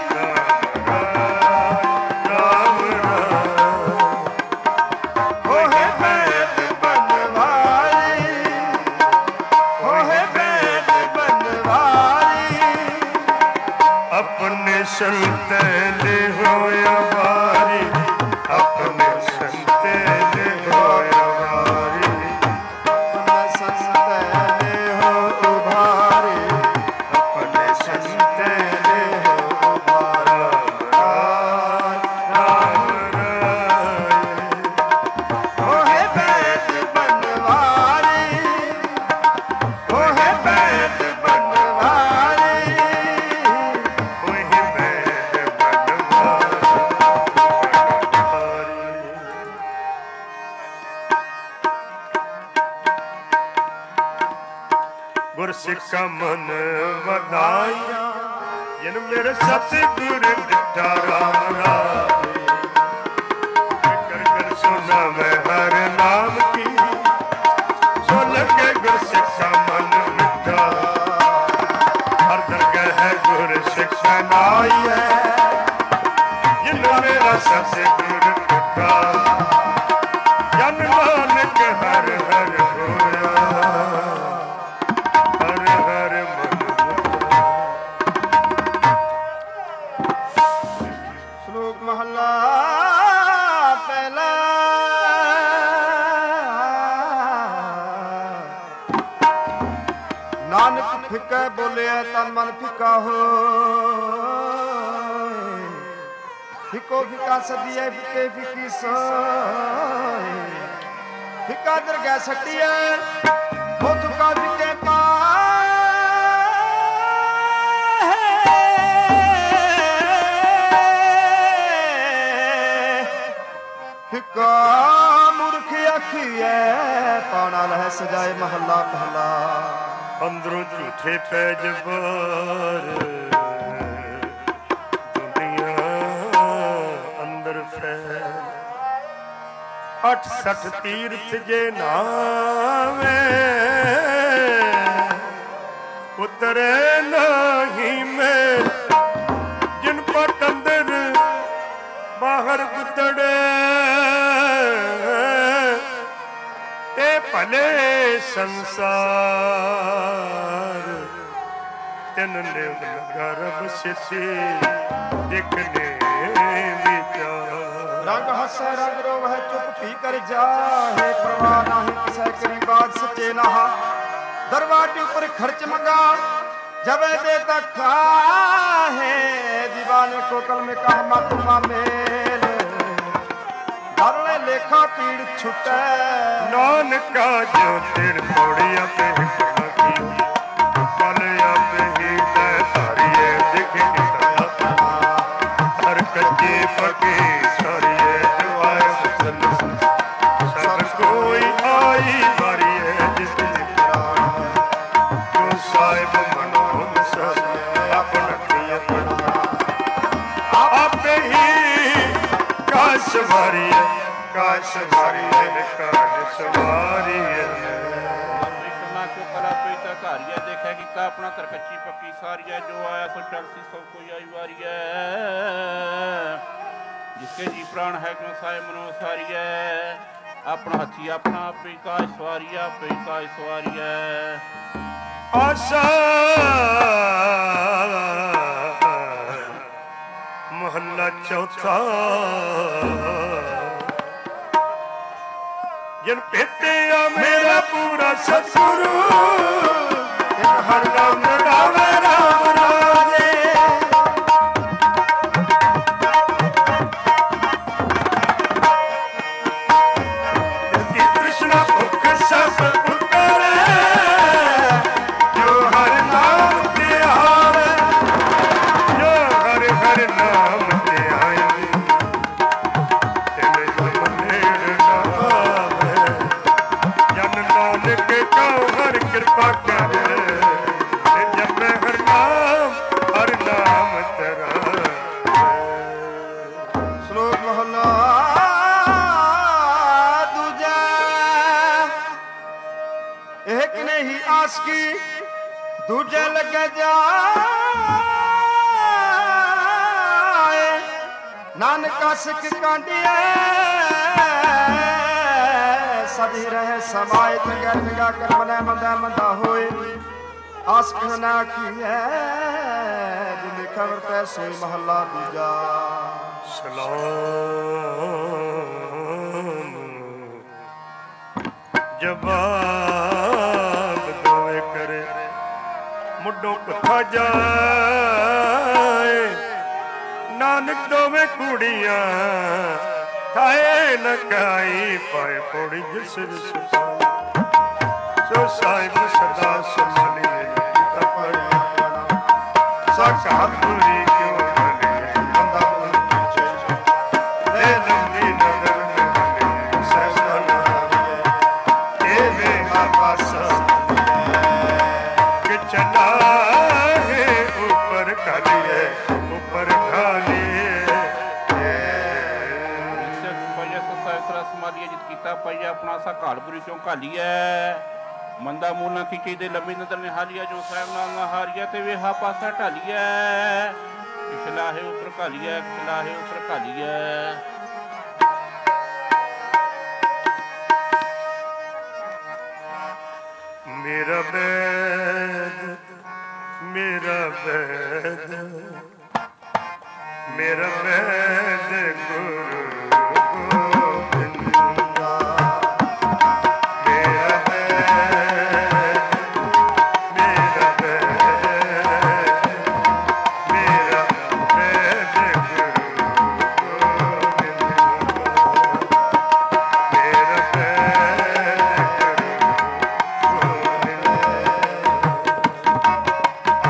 राम राम हो है वैद बनवारी हो है वैद बनवारी अपने संत ले होया बारी अपने संत ले होया बारी अपने संत ले हो उभारी अपने संत ले हो उभारा राम राम हो है वैद बनवारी हो है वैद बनवारी हो है वैद बनवारी गुर सिक्खा मन वधाइया जिन मेरे सतगुर दिता राम राम कर कर सुना मैं हर नाम की सो लगे गुर सिक्खा मन मिठा हर दरगाह है गुर सिक्खा नाई है जिन मेरा सतगुर दिता जन नानक हर हर होया हर हर मन मुक्ता श्लोक महला पहला नानक फिकै बोले तन मन फिका हो फिको फिका सदिए फिके फिकी सोए फिका दरगाह सटिए हो थुका फिके पा फिका मूर्ख अखिए पाना लह सजाए महला पहला अंदरों झूठे पैज बार दुनिया अंदर फैल अठ सठ तीर्थ जे नावे उतरे नहीं में जिन पट अंदर बाहर गुतड़े ते भले संसार तिन ने गर्भ सिसी दिखने विचार रंग हसे रंग रोव है चुप पी कर जाए परवाह नाही किसे करी बात सच्चे नहा दरवाजे ऊपर खर्च मंगा जब देता खाहे दीवाने को कल में कहा मातुमा मेल धरले लेखा पीड़ छुटे नानका जो तेर पौड़िया पे हिकड़ा की कल ਸਵਾਰੀਏ ਕਾਜ ਸਵਾਰੀਏ ਕਰਨਾ ਕਿਉ ਕਰਾ ਤੋਈ ਤਾਂ ਘਾਰੀਆ ਦੇਖਿਆ ਕੀਤਾ ਆਪਣਾ ਤਰਕੱਚੀ ਪੱਕੀ ਸਾਰੀਆ ਜੋ ਆਇਆ ਸੋ ਚਲਸੀ ਸਭ ਕੋਈ ਆਈ ਵਾਰੀਐ ਜਿਸਕੇ ਜੀ ਪ੍ਰਾਣ ਹੈ ਕਿਉ ਸਾਇ ਮਨੋ ਸਾਰੀਐ ਆਪਣਾ ਹੱਥੀ ਆਪਣਾ ਆਪੇ ਕਾਜ ਸਵਾਰੀਆ ਆਪੇ ਕਾਜ ਸਵਾਰੀਐ ਆਸਾ ਮਹੱਲਾ ਚੌਥਾ ਜਨ ਭੇਟਿਆ ਮੇਰਾ ਪੂਰਾ ਸਤਿਗੁਰੂ ਇੱਕ ਹਰ ਨਾਮ ਗਾਵੇ ਰਾਮ ਰਾਜੇ ਜਿਸ ਕ੍ਰਿਸ਼ਨ ਭੁਖ ਸਭ ਉਤਰੇ ਜੋ ਹਰ ਨਾਮ ਤੇ ਆਵੇ ਜੋ ਹਰ ਹਰ ਨਾਮ ਤੇ ਆਏ ਤੇਰੇ ਜਮ ਨੇੜ ਨਾ ਆਵੇ ਜਨ ਨਾਨਕ ਕਉ ਹਰ ਕਿਰਪਾ ਕਰੇ ਤੇ ਜਪੇ ਹਰ ਨਾਮ ਹਰ ਨਾਮ ਤੇਰਾ ਸ਼ਲੋਕ ਮਹਲਾ ਦੂਜਾ ਇੱਕ ਨਹੀਂ ਆਸ ਕੀ ਦੂਜੇ ਲੱਗੇ ਜਾਏ ਨਾਨਕਾ ਸਿੱਖ ਕਾਂਡੀਏ ਸਦੀ ਰਹੇ ਸਮਾਏ ਤੇ ਗਰ ਨਿਗਾ ਕਰ ਮਨੈ ਮੰਦਾ ਮੰਦਾ ਹੋਏ ਆਸ ਕਹਿਣਾ ਕੀਏ ਜਿਨੇ ਖਬਰ ਤੈ ਸੋਈ ਮਹੱਲਾ ਦੂਜਾ ਸਲਾਮ ਜਵਾਬ ਦੋਵੇਂ ਕਰੇ ਮੁੱਢੋਂ ਕਥਾ ਜਾਏ ਨਾਨਕ ਦੋਵੇਂ ਕੁੜੀਆਂ ਥਾਏ ਨ ਕਾਈ ਪਾਏ ਪੌੜੀ ਜਿਸ ਸੁਪਾ ਸੋ ਸਾਹਿਬ ਸਦਾ ਸੰਭਾਲੀਏ ਤਪੜਿਆ ਸਾਖਾਤ ਪੂਰੀ ਕਿਉਂ ਬਣੇ ਬੰਦਾ ਮਨ ਪਿਛੇ ਦੇ ਲੰਬੀ ਨਦਰ ਮੇ ਸਹਿਸਾ ਨਾਵੀਏ ਇਹ ਵੇ ਆਪਸ ਕਿ ਚਲਾ ਹੈ ਉੱਪਰ ਖਾਲੀਏ ਉੱਪਰ ਖਾਲੀਏ ਜਿਤ ਕੀਤਾ ਪਈਆ ਆਪਣਾ ਸਾ ਘਾਲਪੁਰੀ ਕਿਉਂ ਘਾਲੀਐ ਮੰਦਾ ਮੂਲ ਨਾ ਖਿੱਚੀ ਦੇ ਲੰਬੀ ਨਦਰ ਨੇ ਹਾਲੀਆ ਜੋ ਸਾਹਿਬ ਨਾਲ ਨਾ ਹਾਰੀਆ ਤੇ ਵੇਹਾ ਪਾਸਾ ਢਾਲੀਐ ਪਿਛਲਾ ਹੈ ਉੱਪਰ ਘਾਲੀਐ ਪਿਛਲਾ ਹੈ ਉੱਪਰ ਘਾਲੀਐ ਮੇਰਾ ਬੈਦ ਮੇਰਾ ਬੈਦ ਮੇਰਾ ਬੈਦ ਗੁਰੂ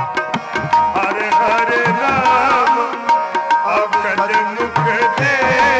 ਮੁਖ ਦੇ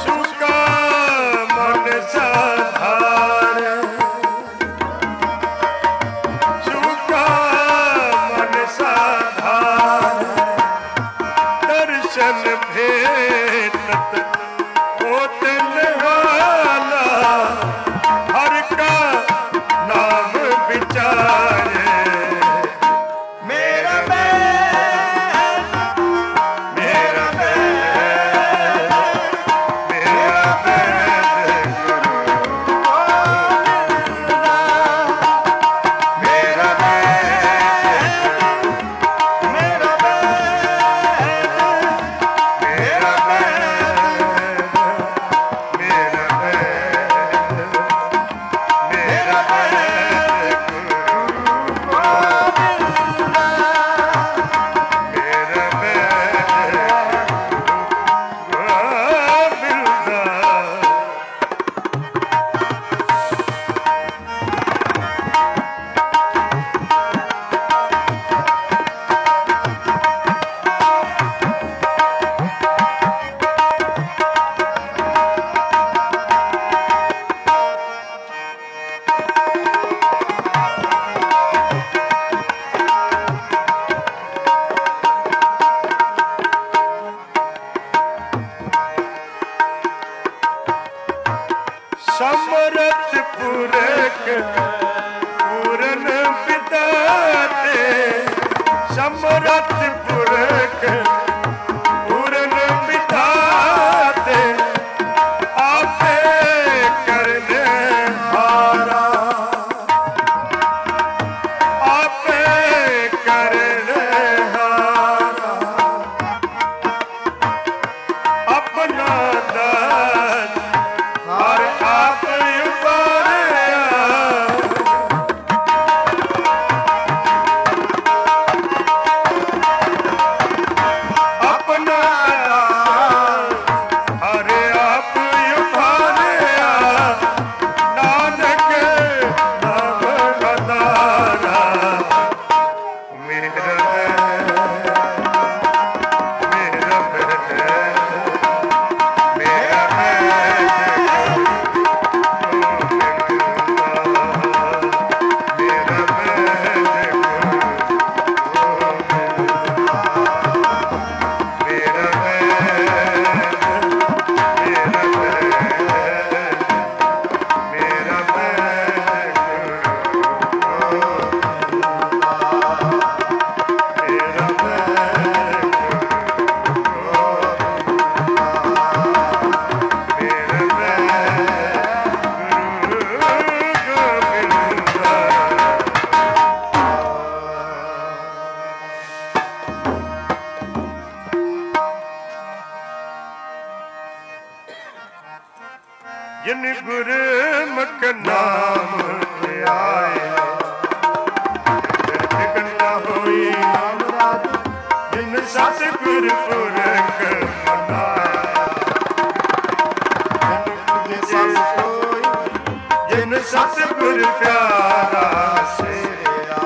ਸੁਕਾ ਮਨ ਸਾਧਾਰ ਸੁਕਾ ਮਨ ਸਾਧਾਰ ਦਰਸ਼ਨ ਭੇਟਤ ਹੋਤ ਨਿਹਾਲਾ ਹਰ ਕਾ ਨਾਮ ਵਿਚਾਰੇ ਮੇਰਾ ਸਮਰਥ ਪੁਰਖ ਪੂਰਨ ਪਿਤਾ ਤੇ ਸਮਰਥ ਪੁਰਖ ਪੂਰਨ ਪਿਤਾ ਤੇ ਆਪੇ ਕਰਨੇ ਹਾਰਾ ਆਪੇ ਕਰਨੇ ਹਾਰਾ ਆਪਣਾ ਦਾਨ ਹਰ ਆਪ ਉਪਾਰਿਆ ਆਪਣਾ ਦਾਨ ਹਰ ਆਪ ਉਪਾਰਿਆ ਨਾਨਕ ਨਾਮ ਆਧਾਰਾ ਮੇਰਾ ਮੇਰਾ ਜਿਨ ਗੁਰਮੁਖ ਨਾਮ ਧਿਆਏ ਫਿਕਰ ਨਾ ਹੋਈ ਨਾਮ ਰਾਤ ਜਿਨ ਸਤਿਗੁਰ ਪੁਰਖ ਮਨਾਇਆ ਜਿਨ ਕੋਈ ਜਿਨ ਸਤਿਗੁਰ ਪਿਆਰਾ ਸੇਵਿਆ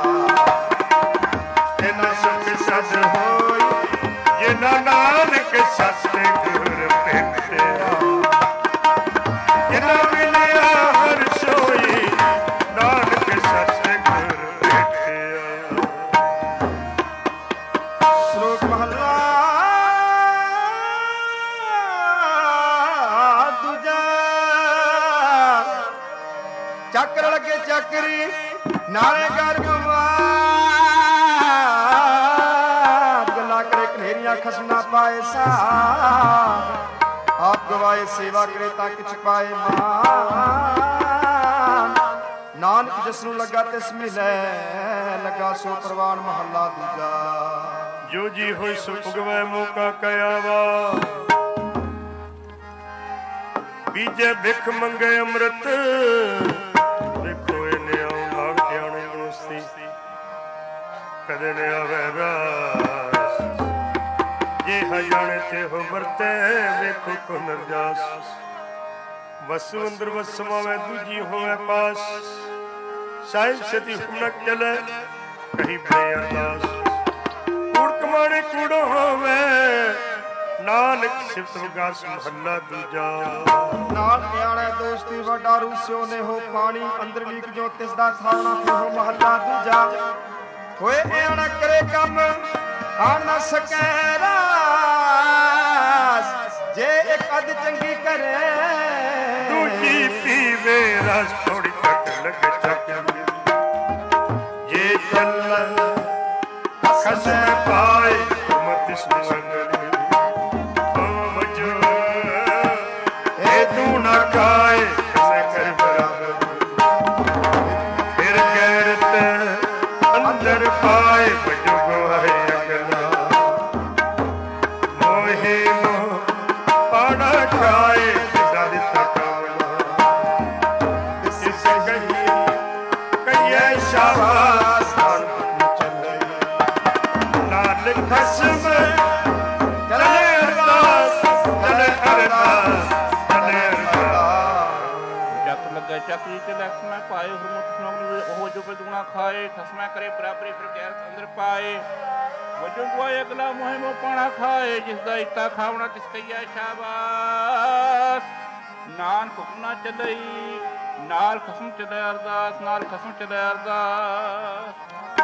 ਤਿਨ ਸੁਖ ਸਦ ਹੋਈ ਜਿਨਾ ਨਾਨਕ ਸਤਿਗੁਰ ਭੇਟਿਆ ਜਿਨਾ ਮਿਲਿਆ ਹਰ ਸੋਈ ਨਾਨਕ ਸਤਿਗੁਰ ਭੇਟਿਆ। ਸ਼ਲੋਕ ਮਹਲਾ ਦੂਜਾ ਚੱਕਰ ਲੱਗੇ ਚੱਕਰੀ ਨਾਲੇ ਗਰਭ ਗੱਲਾਂ ਕਰੇ ਕਨੇਰੀਆਂ ਖਸਨਾ ਪਾਏ ਸਾ ਆਪ ਗਵਾਏ ਸੇਵਾ ਕਰੇ ਤਾਂ ਕਿਛ ਪਾਏ ਮਾਨ ਨਾਨਕ ਜਿਸ ਨੂੰ ਲੱਗਾ ਤਿਸ ਮਿਲੈ ਲੱਗਾ ਸੋ ਪ੍ਰਵਾਨ ਮਹੱਲਾ ਦੂਜਾ ਜੋ ਜੀ ਹੋਈ ਸੋ ਭੁਗਵੈ ਮੌਕਾ ਕਹਿਆ ਵਾ ਬੀਜੇ ਭਿਖ ਮੰਗੇ ਅੰਮ੍ਰਿਤ ਵੇਖੋ ਇਹਨੇ ਆਉ ਨਾਗ ਧਿਆਣੇ ਦੋਸਤੀ ਕਦੇ ਨੇ ਆਵੇ ਵਿਆਸ ਜੇ ਹਜਾਣੇ ਤੇ ਹੋ ਵਰਤੇ ਵੇਖੋ ਕੋ ਨਰਜਾਸ ਵਸੂ ਅੰਦਰ ਵਸਮਾਵੇ ਦੂਜੀ ਹੋਵੇ ਪਾਸ ਸਾਹਿਬ ਸਤੀ ਹੁਨਕ ਚਲੇ ਕਹੀ ਬੇ ਅਰਦਾਸ ਕੂੜ ਕਮਾਣੇ ਕੂੜੋ ਹੋਵੇ ਨਾਨਕ ਸਿਫਤ ਵਿਗਾਸ ਮਹੱਲਾ ਦੂਜਾ। ਨਾਲ ਪਿਆਣਾ ਦੋਸਤੀ ਵੱਡਾ ਰੂਸਿਓ ਨੇ ਹੋ ਪਾਣੀ ਅੰਦਰ ਲੀਕ ਜੋ ਤਿਸ ਦਾ ਥਾਣਾ ਤੇ ਹੋ ਮਹੱਲਾ ਦੂਜਾ। ਹੋਏ ਐਣਾ ਕਰੇ ਕੰਮ ਆਣ ਨਾ ਸਕੈ ਰਾਸ ਜੇ ਇੱਕ ਅੱਧ ਚੰਗੀ ਕਰੇ ਦੂਜੀ ਪੀਵੇ ਰਸ ਥੋੜੀ ਤੱਕ ਲੱਗੇ ਚੱਕ ਜੇ ਚੱਲ ਖਸੈ ਪਾਏ ਮਤ ਸੰਗਲੀ ਓ ਵਜੋ ਇਹ ਤੂੰ ਨਾ ਕਾਏ ਕਸੈ ਕਰ ਬਰਾਬਰ ਫਿਰ ਗੈਰਤ ਅੰਦਰ ਪਾਏ ਵਜੋ ਗਵਾਏ ਅਗਲਾ ਮੋਹੇ ਮੋ ਪਾੜਾ ਖਾਏ ਦਿਸਾ ਦਿੱਤਾ ਕਾਵਲਾ ਇਸ ਗਈ ਕਈਏ ਸ਼ਾਬਾਸ਼ ਚੱਲੇ ਲਾਲ ਖਸਮ ਚਲੇ ਅਰਦਾਸ ਚਲੇ ਅਰਦਾਸ ਚਲੇ ਅਰਦਾਸ ਜੱਤ ਲੱਗਾ ਚੱਕਰੀ ਤੇ ਲਖਮੈ ਪਾਏ ਹਰਮਤ ਸੁਣਾਉਣ ਉਹ ਜੋ ਬਦੂਣਾ ਖਾਏ ਖਸਮੈ ਕਰੇ ਬਰਾਬਰੀ ਫਿਰ ਗੈਰ ਅੰਦਰ ਪਾਏ ਵਜੋ ਗਵਾਏ ਅਗਲਾ ਮੋਹਿ ਮੋ ਪਾਣਾ ਖਾਏ ਜਿਸ ਦਾ ਇਤਾ ਖਾਵਣਾ ਤਿਸ ਕਈਆ ਸ਼ਾਬਾਸ਼ ਨਾਨਕ ਹੁਕਮ ਨਾ ਚੱਲਈ ਨਾਲ ਖਸਮ ਚੱਲੇ ਅਰਦਾਸ ਨਾਲ ਖਸਮ ਚੱਲੇ ਅਰਦਾਸ।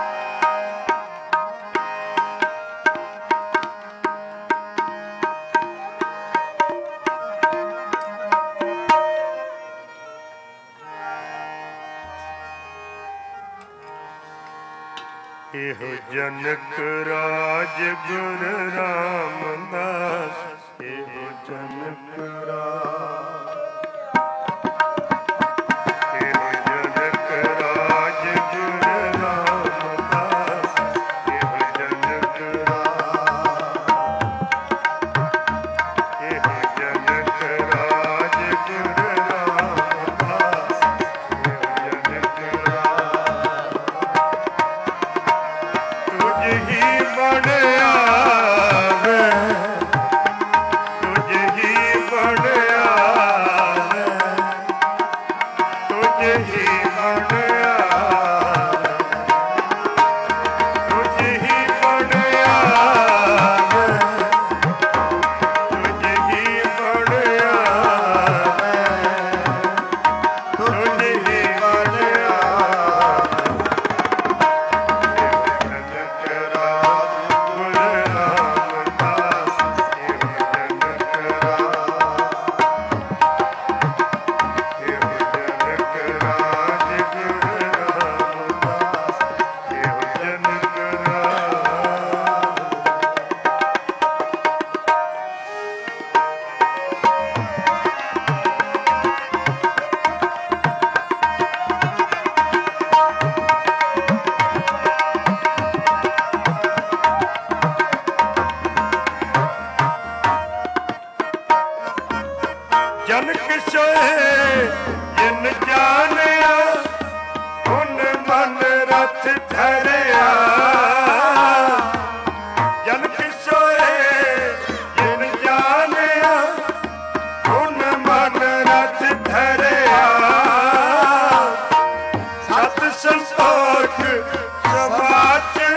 ਇਹੋ ਜਨਕ ਰਾਜ ਗੁਰ ਰਾਮਦਾਸ ਇਹੋ ਜਨਕ ਰਾਜ ਇਹੋ ਜਨਕ ਰਾਜ ਗੁਰ ਰਾਮਦਾਸ ਇਹੋ ਜਨਕ ਰਾਜ ਇਹੋ ਜਨਕ ਰਾਜ ਗੁਰ ਰਾਮਦਾਸ ਇਹੋ ਜਨਕ ਰਾਜ ਤੁਝ ਹੀ ਬਣਿਆ ਵੇ ਤੁਝ ਹੀ ਬਣਿਆ ਵੇ ਤੁਝ ਹੀ ਬਣਿਆ ਤੁਝ ਹੀ ਬਣਿਆ ਵੇ ਤੁਝ ਹੀ ਬਣਿਆ ਵੇ ਤੁਝ ਹੀ ਬਣਿਆ ਜਨਕ ਰਾਜ ਗੁਰ ਰਾਮਦਾਸ ਇਹੋ ਜਨਕ ਰਾਜ ਇਹੋ ਜਨਕ ਰਾਜ ਗੁਰ ਰਾਮਦਾਸ ਇਹੋ ਜਨਕ ਜਨਕ ਸੋਏ ਜਿਨ ਜਾਣਿਆ ਹੁਣ ਮਨ ਰਥ ਧਰਿਆ ਜਨਕ ਸੋਏ ਜਿਨ ਜਾਣਿਆ ਹੁਣ ਮਨ ਰਥ ਧਰਿਆ ਸਤ ਸੰਤੋਖ ਸਮਾਚੇ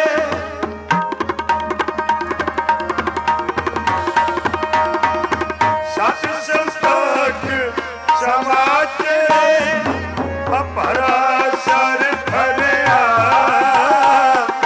ਸਤ ਸੰਤੋਖ ਸਮਾਚੇ ਅਪਰਾ ਸਰ ਭਰਿਆ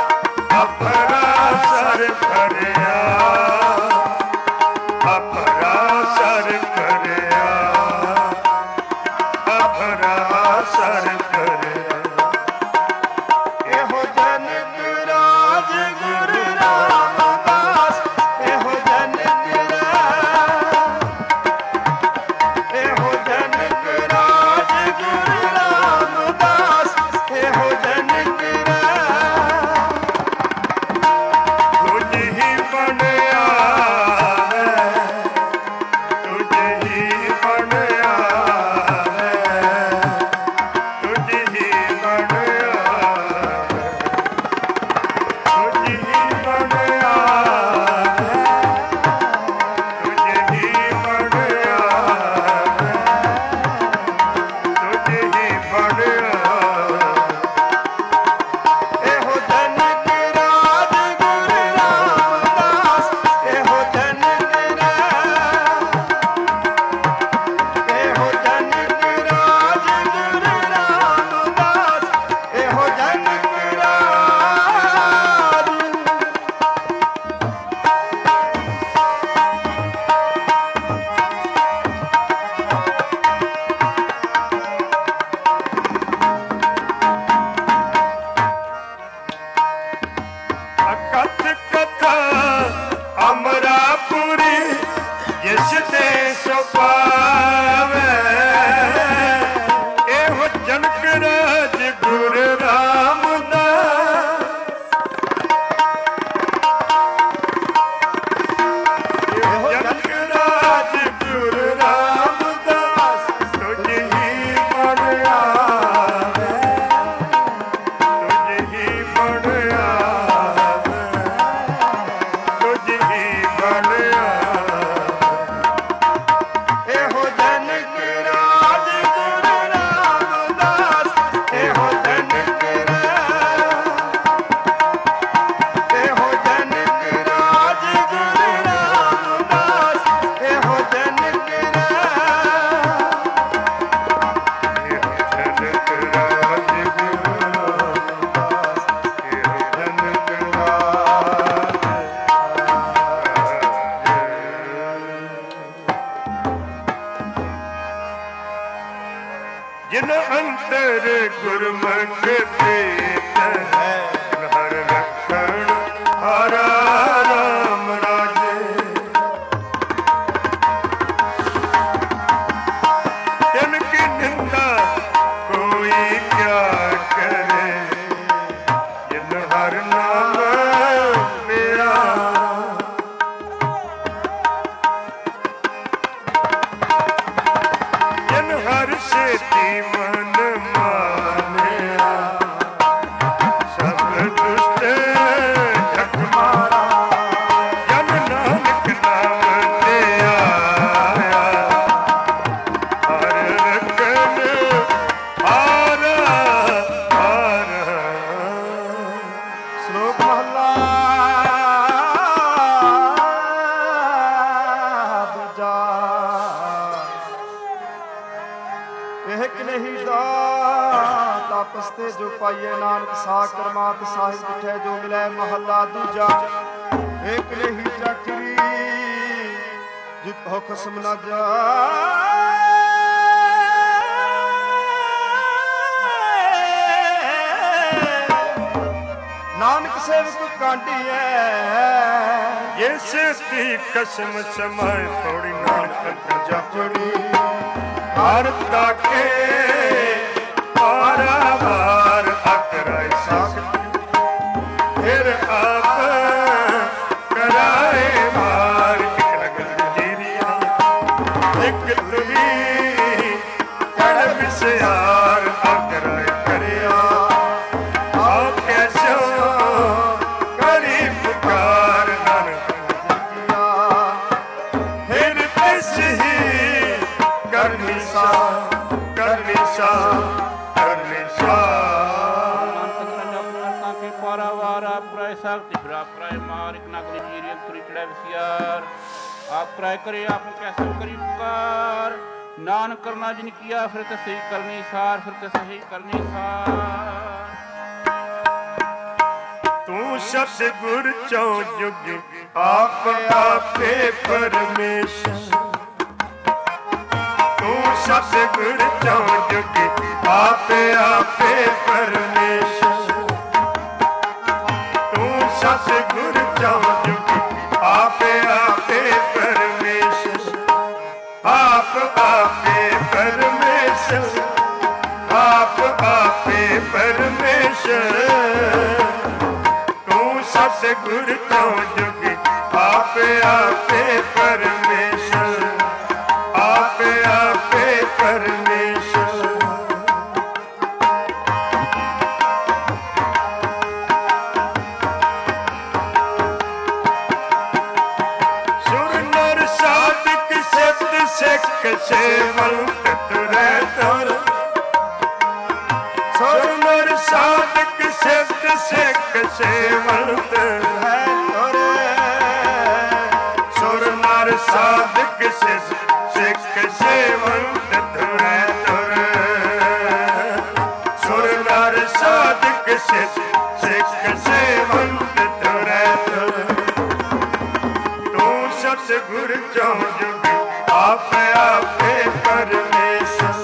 ਜਿਨ ਅੰਤਰ ਗੁਰਮੁਖ ਪ੍ਰੀਤ ਹੈ, ਹਰ ਰੱਖਣ ਹਾਰਾ ਰਾਮ ਰਾਜੇ। ਤਿਨ ਕੀ ਨਿੰਦਾ ਕੋਈ ਕਿਆ ਕਰੇ, ਜਿਨ ਹਰ ਨਾਮ ਮੇਰਾ। ਜਿਨ ਹਰ ਸੇਤੀ ਮਨ ਮਾਨਿਆ, ਸਭ ਦੁਸ਼ਟ ਜਗ ਮਾਰਾ। ਜਨ ਨਾਨਕ ਨਾਮ ਤੇ ਆਇਆ, ਹਰ ਰਖਨ ਹਾਰ ਹਾਰ। ਸ਼ਲੋਕ ਮਹਲਾ ਦੂਜਾ। ਇਹ ਕਿ ਨਹੀਂ ਦਾ ਤਾਪਸ ਤੇ ਜੋ ਪਾਈਏ, ਨਾਨਕ ਸਾਖ ਕਰਮਾਤ ਸਾਹਿਬ ਪਿਠੇ ਜੋ ਮਿਲੈ। ਮਹਲਾ ਦੂਜਾ। ਇੱਕ ਨਹੀਂ ਚੱਕਰੀ ਜਿਤ ਹੋ ਖਸਮ ਨਾ ਜਾ। ਨਾਨਕ ਸੇਵਕ ਕਾਂਢੀਐ, ਜਿਸ ਦੀ ਕਸਮ ਸਮਾਏ ਥੋੜੀ ਨਾਨਕ ਜਪੜੀ। ਹਰ ਤਾਕੇ ਪਾਰਾਵਾਰ ਅਕਰਾਇ ਸਾਖੀ, ਫਿਰ ਆਪ ਕਰਾਏ ਮਾਰ। ਇੱਕ ਲਗਨ ਜੀਰੀਆ ਇੱਕ ਤੁਰੀ ਕੜ ਵਿਸਿਆਰ ਅਕਰਾਇ ਕਰਿਆ। ਆਪ ਕੈਸੋ ਕਰੀ ਪੁਕਾਰ, ਨਾਨਕ ਫਿਰ ਤਿਸ ਹੀ ਕਰਨੀ ਸਾ ਕਰਨੀ ਸਾ ਕਰਨੀ ਸਾ। ਕੇ ਪਾਰਾਵਾਰ ਆਪ ਕਰਾਏ ਸਾਖਤੀ, ਫਿਰ ਆਪ ਕਰਾਏ ਮਾਰ। ਇੱਕ ਨਗਲੀ ਜੀਰੀ ਤੁਰੀ ਚੜੈ ਵਿਸਿਆਰ, ਆਪ ਕਰਾਏ ਕਰੇ ਆਪ ਕੈਸੋ ਕਰੀ ਪੁਕਾਰ। ਨਾਨਕ ਕਰਨਾ ਜਿਨ ਕੀਆ, ਫਿਰ ਤੇ ਸਹੀ ਕਰਨੀ ਸਾਰ, ਫਿਰ ਤੇ ਸਹੀ ਕਰਨੀ ਸਾਰ। ਤੂੰ ਸਤਿਗੁਰ ਚੌ ਜੁਗ ਆਪ ਆਪੇ ਪਰਮੇਸ਼ਰ। ਤੂੰ ਸਤਿਗੁਰ ਚੌ ਜੁਗ ਆਪੇ ਆਪੇ ਪਰਮੇਸ਼ਰ। ਤੂੰ ਸਤਿਗੁਰ ਚੌ ਜੁਗ ਆਪੇ ਆਪੇ ਪਰਮੇਸ਼ਰ। ਆਪ ਆਪੇ ਪਰਮੇਸ਼ਰ, ਆਪ ਆਪੇ ਪਰਮੇਸ਼ਰ। ਤੂੰ ਸਤਿਗੁਰ ਚੌ ਜੁਗ ਆਪੇ ਆਪੇ ਪਰਮੇਸ਼ਰ, ਆਪੇ ਆਪੇ ਪਰਮੇਸ਼ਰ। ਸੁਰ ਨਰ ਸਾਧਕ ਸਿੱਧ ਸਿੱਖ ਸੇਵੰਤ ਤੁਰੈ ਤੁਰ। ਸੁਰ ਨਰ ਸਾਧਕ ਸਿੱਧ ਸਿੱਖ ਸੇਵੰਤ ਹੈ ਤੁਰ। ਸੁਰ ਨਰ ਸਾਧਕ ਸਿੱਧ ਸਿੱਖ ਸੇਵੰਤ ਤੁਰੈ ਤੁਰ। ਸੁਰ ਨਰ ਸਾਧਕ ਸਿੱਧ ਸਿੱਖ ਸੇਵੰਤ ਤੁਰੈ ਤੁਰ। ਤੂੰ ਸਤਿਗੁਰ ਚੌ ਜੁਗ ਆਪੇ ਆਪੇ ਪਰਮੇਸ਼ਰ।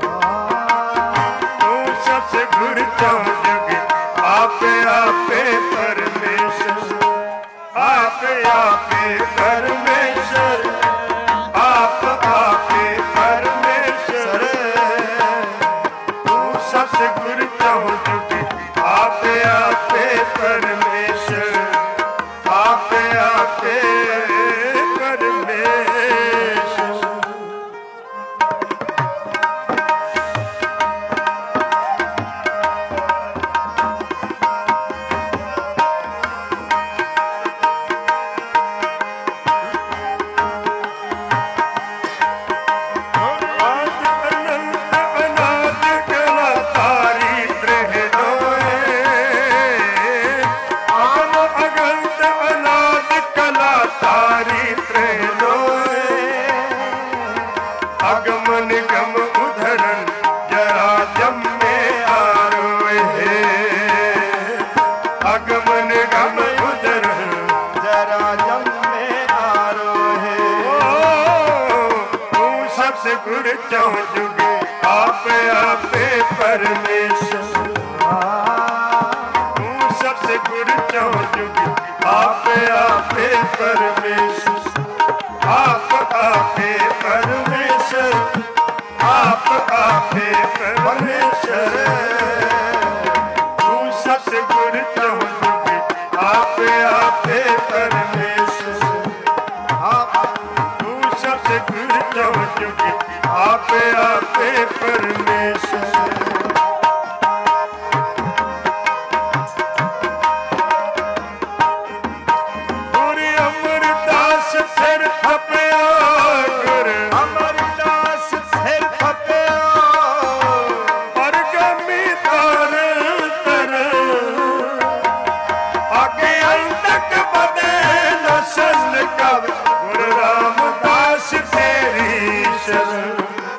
ਤੂੰ ਸਤਿਗੁਰ ਚੌ ਜੁਗ ਆਪੇ ਆਪੇ ਪਰਮੇਸ਼ਰ, ਆਪੇ ਆਪੇ ਪਰਮੇਸ਼ਰ, ਆਪ ਆਪੇ ਪਰਮੇਸ਼ਰ। ਤੂੰ ਸਤਿਗੁਰ ਚੌ ਜੁਗ ਆਪੇ ਆਪੇ ਪਰਮੇਸ਼ਰ, ਆਪੇ ਆਪੇ ਪਰਮੇਸ਼ਰ। ਆਪੇ ਆਪੇ ਪਰਮੇਸ਼ਰ ਤੂੰ ਸਤਿਗੁਰ ਚੌ ਜੁਗ ਆਪੇ ਆਪੇ ਪਰਮੇਸ਼ਰ ਆਪ ਆਪੇ ਪਰਮੇਸ਼ਰ ਆਪ ਆਪੇ ਪਰਮੇਸ਼ਰ ਤੂੰ ਸਤਿਗੁਰ ਚੌ ਜੁਗ ਆਪੇ ਆਪੇ ਪਰਮੇਸ਼ਰ ਆਪ ਤੂੰ ਸਤਿਗੁਰ ਚੌ ਜੁਗ ਆਪੇ ਆਪੇ ਪਰਮੇਸ਼ਰ ਗੁਰ ਅਮਰਦਾਸ ਸਿਰ ਥੱਪਿਆ ਗੁਰ ਅਮਰਦਾਸ ਸਿਰ ਥੱਪਿਆ ਪਰਗਮੀ ਤਰ ਤਰ ਆਗੇ ਅੰਤਕ ਬਦੇ ਨਸਲ ਕਵ ਗੁਰ ਰਾਮਦਾਸ ਤੇਰੀ ਸ਼ਰਨ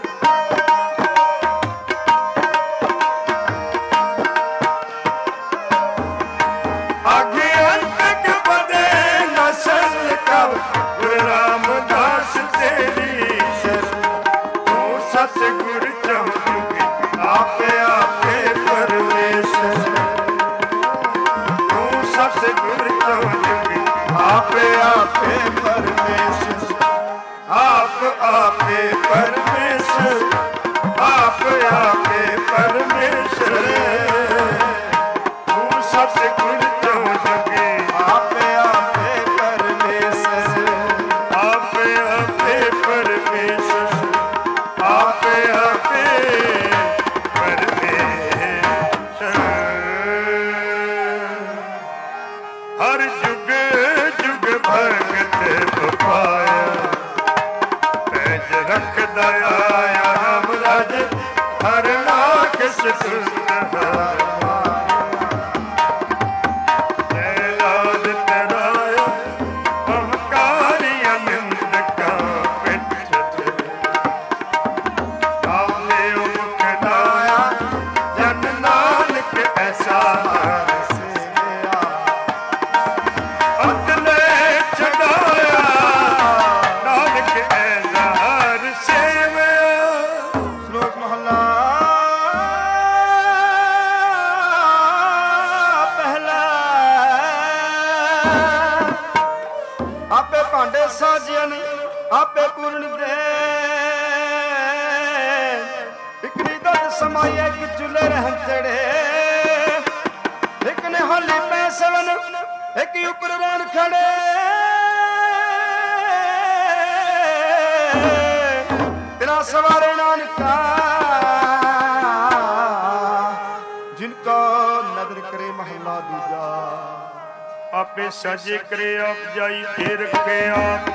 ਸਤਿਗੁਰ ਚੌ ਜੁਗ ਆਪੇ ਆਪੇ ਪਰਮੇਸ਼ਰ ਤੂੰ ਸਤਿਗੁਰ ਚੌ ਜੁਗ ਆਪੇ ਆਪੇ ਪਰਮੇਸ਼ਰ ਆਪ ਆਪੇ ਪਰਮੇਸ਼ਰ ਆਪ ਆਪੇ ਪਰਮੇਸ਼ਰ ਤੂੰ ਸਤਿਗੁਰ ਚੌ ਜੁਗ ਆਪੇ ਆਪੇ ਪਰਮੇਸ਼ਰ ਆਪੇ ਆਪੇ ਪਰਮੇਸ਼ਰ ਆਪੇ ਆਪੇ ਪਰਮੇਸ਼ਰ ਹਰ ਜੁਗ ਜੁਗ ਭਗਤ ਪਾਇਆ ਪੈਜ ਰੱਖਦਾ ਆਇਆ ਰਾਮ ਰਾਜ ਹਰ ਨਾਕਸ ਸੁਨਹਾਰ ਆਪੇ ਪੂਰਨ ਦੇ ਇਕਰੀ ਦਤ ਸਮਾਇਆ ਕਿ ਚੁੱਲੇ ਰਹਿਣ ਚੜੇ ਇੱਕ ਨੇ ਹੋਲੀ ਪੈ ਸਵਨ ਇੱਕ ਉੱਪਰ ਰਹਿਣ ਖੜੇ ਤੇਰਾ ਸਵਾਰੇ ਨਾਨਕਾ ਜਿਨ ਕੋ ਨਦਰ ਕਰੇ ਮਹਲਾ ਦੂਜਾ ਆਪੇ ਸਾਜੇ ਕਰੇ ਆਪ ਜਾਈ ਤੇ ਰੱਖੇ ਆਪ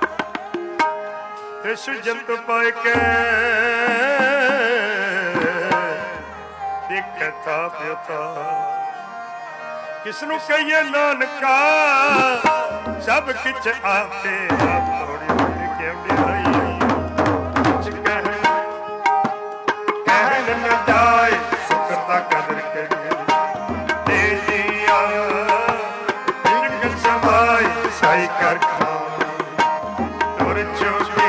ਇਸ ਜੰਤ ਪਾਇ ਕੇ ਦੇਖਤਾ ਪਿਤਾ ਕਿਸ ਨੂੰ ਕਹੀਏ ਨਾਨਕਾ ਸਭ ਕਿਛ ਆਪੇ ਆਪ ਥੋੜੀ ਥੋੜੀ ਕਿਉਂ ਲਈ ਕੁਛ ਕਹਿ ਕਹਿ ਨ ਜਾਏ ਸੁਖ ਦਾ ਕਦਰ ਕਰੀਏ ਤੇ ਜੀਆ ਜਿਨ ਸਮਾਈ ਸਾਈ ਕਰ ਤੁਰ ਚੁਕੇ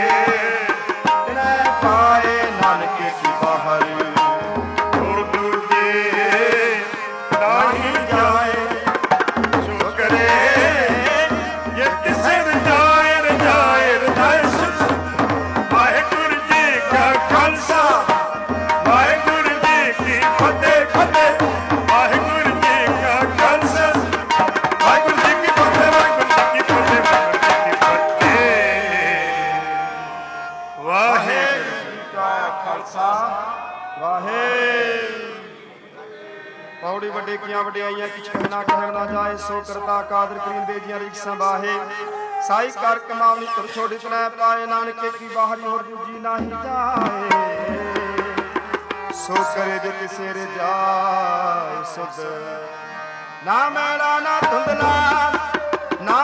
ਪੌੜੀ ਵੱਡੇ ਕੀਆਂ ਵਡਿਆਈਆਂ ਕਿਛ ਕਹਿਣਾ ਕਹਿਣ ਨਾ ਜਾਏ ਸੋ ਕਰਤਾ ਕਾਦਰ ਕਰੀਮ ਦੇ ਜੀਆਂ ਰਿਕਸਾਂ ਬਾਹੇ ਸਾਈ ਕਰ ਕਮਾਵਨੀ ਤੁਰ ਛੋੜੀ ਤਨੈ ਪਾਏ ਨਾਨਕੇ ਕੀ ਬਾਹਰੀ ਹੋਰ ਦੂਜੀ ਨਾਹੀ ਜਾਏ ਸੋ ਕਰੇ ਜੇ ਕਿਸੇ ਰੇ ਜਾਏ ਸੁਧ ਨਾ ਮੈਲਾ ਨਾ ਧੁੰਦਲਾ ਨਾ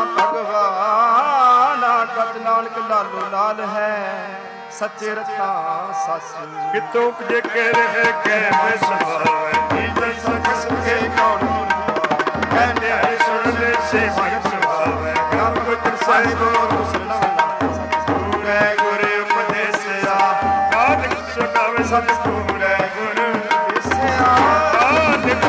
ਭਗਵਾਨ ਨਾ ਗਤ ਨਾਨਕ ਲਾਲੋ ਲਾਲ ਹੈ ਸੱਚੇ ਰਤਾ ਸੱਸ ਕਿਤੋਂ ਜੇ ਕਹਿ ਰਹੇ ਕਹਿ ਮੈਂ ਸਮਾਵੇ ਜੀਜਨ ਸਖ ਸੁਖੇ ਕੌਣ ਕਹਿੰਦੇ ਹਰਿ ਸੁਣ ਲੈ ਸੇ ਮਨ ਸੁਭਾਵੇ ਗ੍ਰੰਥ ਗੁਰ ਸਾਹਿਬ ਗੁਰੂ ਸੁਣਨਾ ਸਤਿਗੁਰ ਗੁਰ ਉਪਦੇਸਿਆ ਕਾਲ ਸਤਿਗੁਰੇ ਗੁਰ ਦਿਸਿਆ ਨਾਨਕ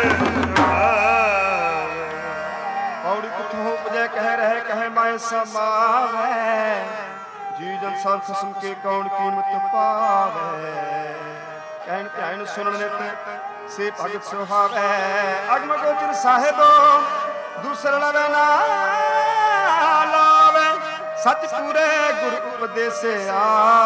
ਪੌੜੀ ਕਿੱਥੋਂ ਉਪਜੈ ਕਹਿ ਰਹੇ ਕਹਿ ਮੈਂ ਸਮਾਵੈ ਜੀ ਜਨ ਸੰਤ ਸੁਨ ਕੇ ਕੌਣ ਕੀਮਤ ਪਾਵੈ ਕਹਿਣ ਧਿਆਨ ਸੁਣਨ ਨਿਤ ਸੇ ਭਗਤ ਸੁਹਾਵੈ ਅਗਮ ਗੋਚਰ ਸਾਹਿਬੋ ਦੂਸਰ ਲਵੇ ਨਾ ਲਾਵੇ ਸਚ ਪੂਰੇ ਗੁਰ ਉਪਦੇਸਿਆ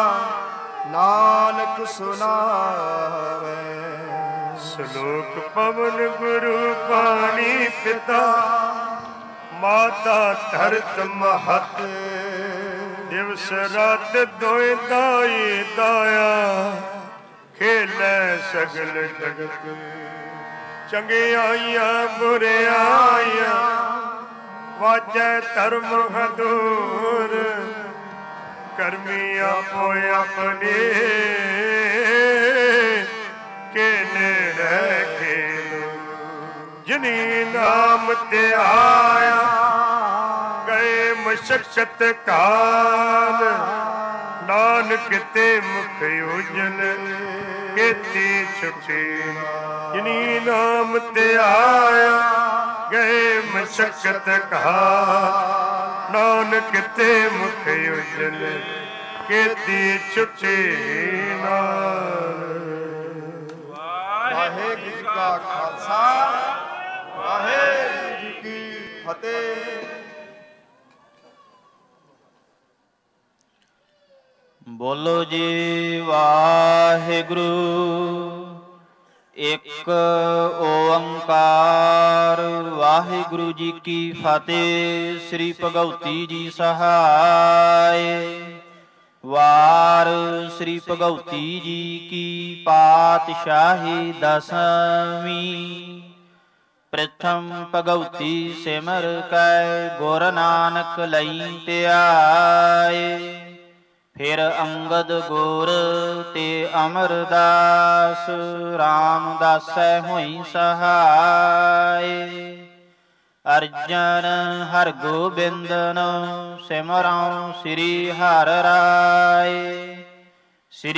ਨਾਨਕ ਸੁਨਾਵੇ ਸ਼ਲੋਕ ਪਵਨ ਗੁਰੂ ਪਾਣੀ ਪਿਤਾ ਮਾਤਾ ਧਰਤ ਮਹਤ ਦਿਵਸ ਰਾਤ ਦੋਇ ਦਾਈ ਦਾਇਆ ਖੇਲੇ ਸਗਲ ਜਗਤ ਚੰਗਿਆਈਆਂ ਬੁਰਿਆਈਆਂ ਵਾਜੈ ਧਰਮ ਹਦੂਰ ਕਰਮੀ ਆਪੋ ਆਪਣੇ ਕੇਨੇ ਰਹਿ ਖੇਲ ਜਿਨੀ ਨਾਮ ਤੇ ਆਇਆ ਗਏ ਮਸ਼ਕਤ ਕਾਲ ਨਾਨਕ ਤੇ ਮੁਖ ਉਜਲ ਕੀਤੀ ਛੁਟੀ ਜਿਨੀ ਨਾਮ ਤੇ ਆਇਆ ਗਏ ਮਸ਼ਕਤ ਕਾਲ ਨਾਨਕ ਤੇ ਮੁਖ ਉਜਲ ਕੀਤੀ ਛੁਟੀ ਨਾਲ ਵਾਹਿਗੁਰੂ ਜੀ ਕਾ ਖਾਲਸਾ ਵਾਹਿਗੁਰੂ ਜੀ ਕੀ ਫਤਿਹ। ਬੋਲੋ ਜੀ ਵਾਹਿਗੁਰੂ ਇੱਕ ਓੰਕਾਰ ਵਾਹਿਗੁਰੂ ਜੀ ਕੀ ਫਤਿਹ। ਸ੍ਰੀ ਭਗਉਤੀ ਜੀ ਸਹਾਇ ਵਾਰ ਸ੍ਰੀ ਭਗਉਤੀ ਜੀ ਕੀ ਪਾਤਸ਼ਾਹੀ ਦਸਵੀਂ ਪ੍ਰਥਮ ਭਗਉਤੀ ਸਿਮਰ ਕੈ ਗੁਰ ਨਾਨਕ ਲਈ ਧਿਆਏ ਫਿਰ ਅੰਗਦ ਗੁਰ ਤੇ ਅਮਰਦਾਸ ਰਾਮਦਾਸੈ ਹੋਈ ਸਹਾਇ ਅਰਜਨ ਹਰ ਗੋਬਿੰਦਨ ਸਿਮਰਉ ਸ੍ਰੀ ਹਰਿ ਰਾਏ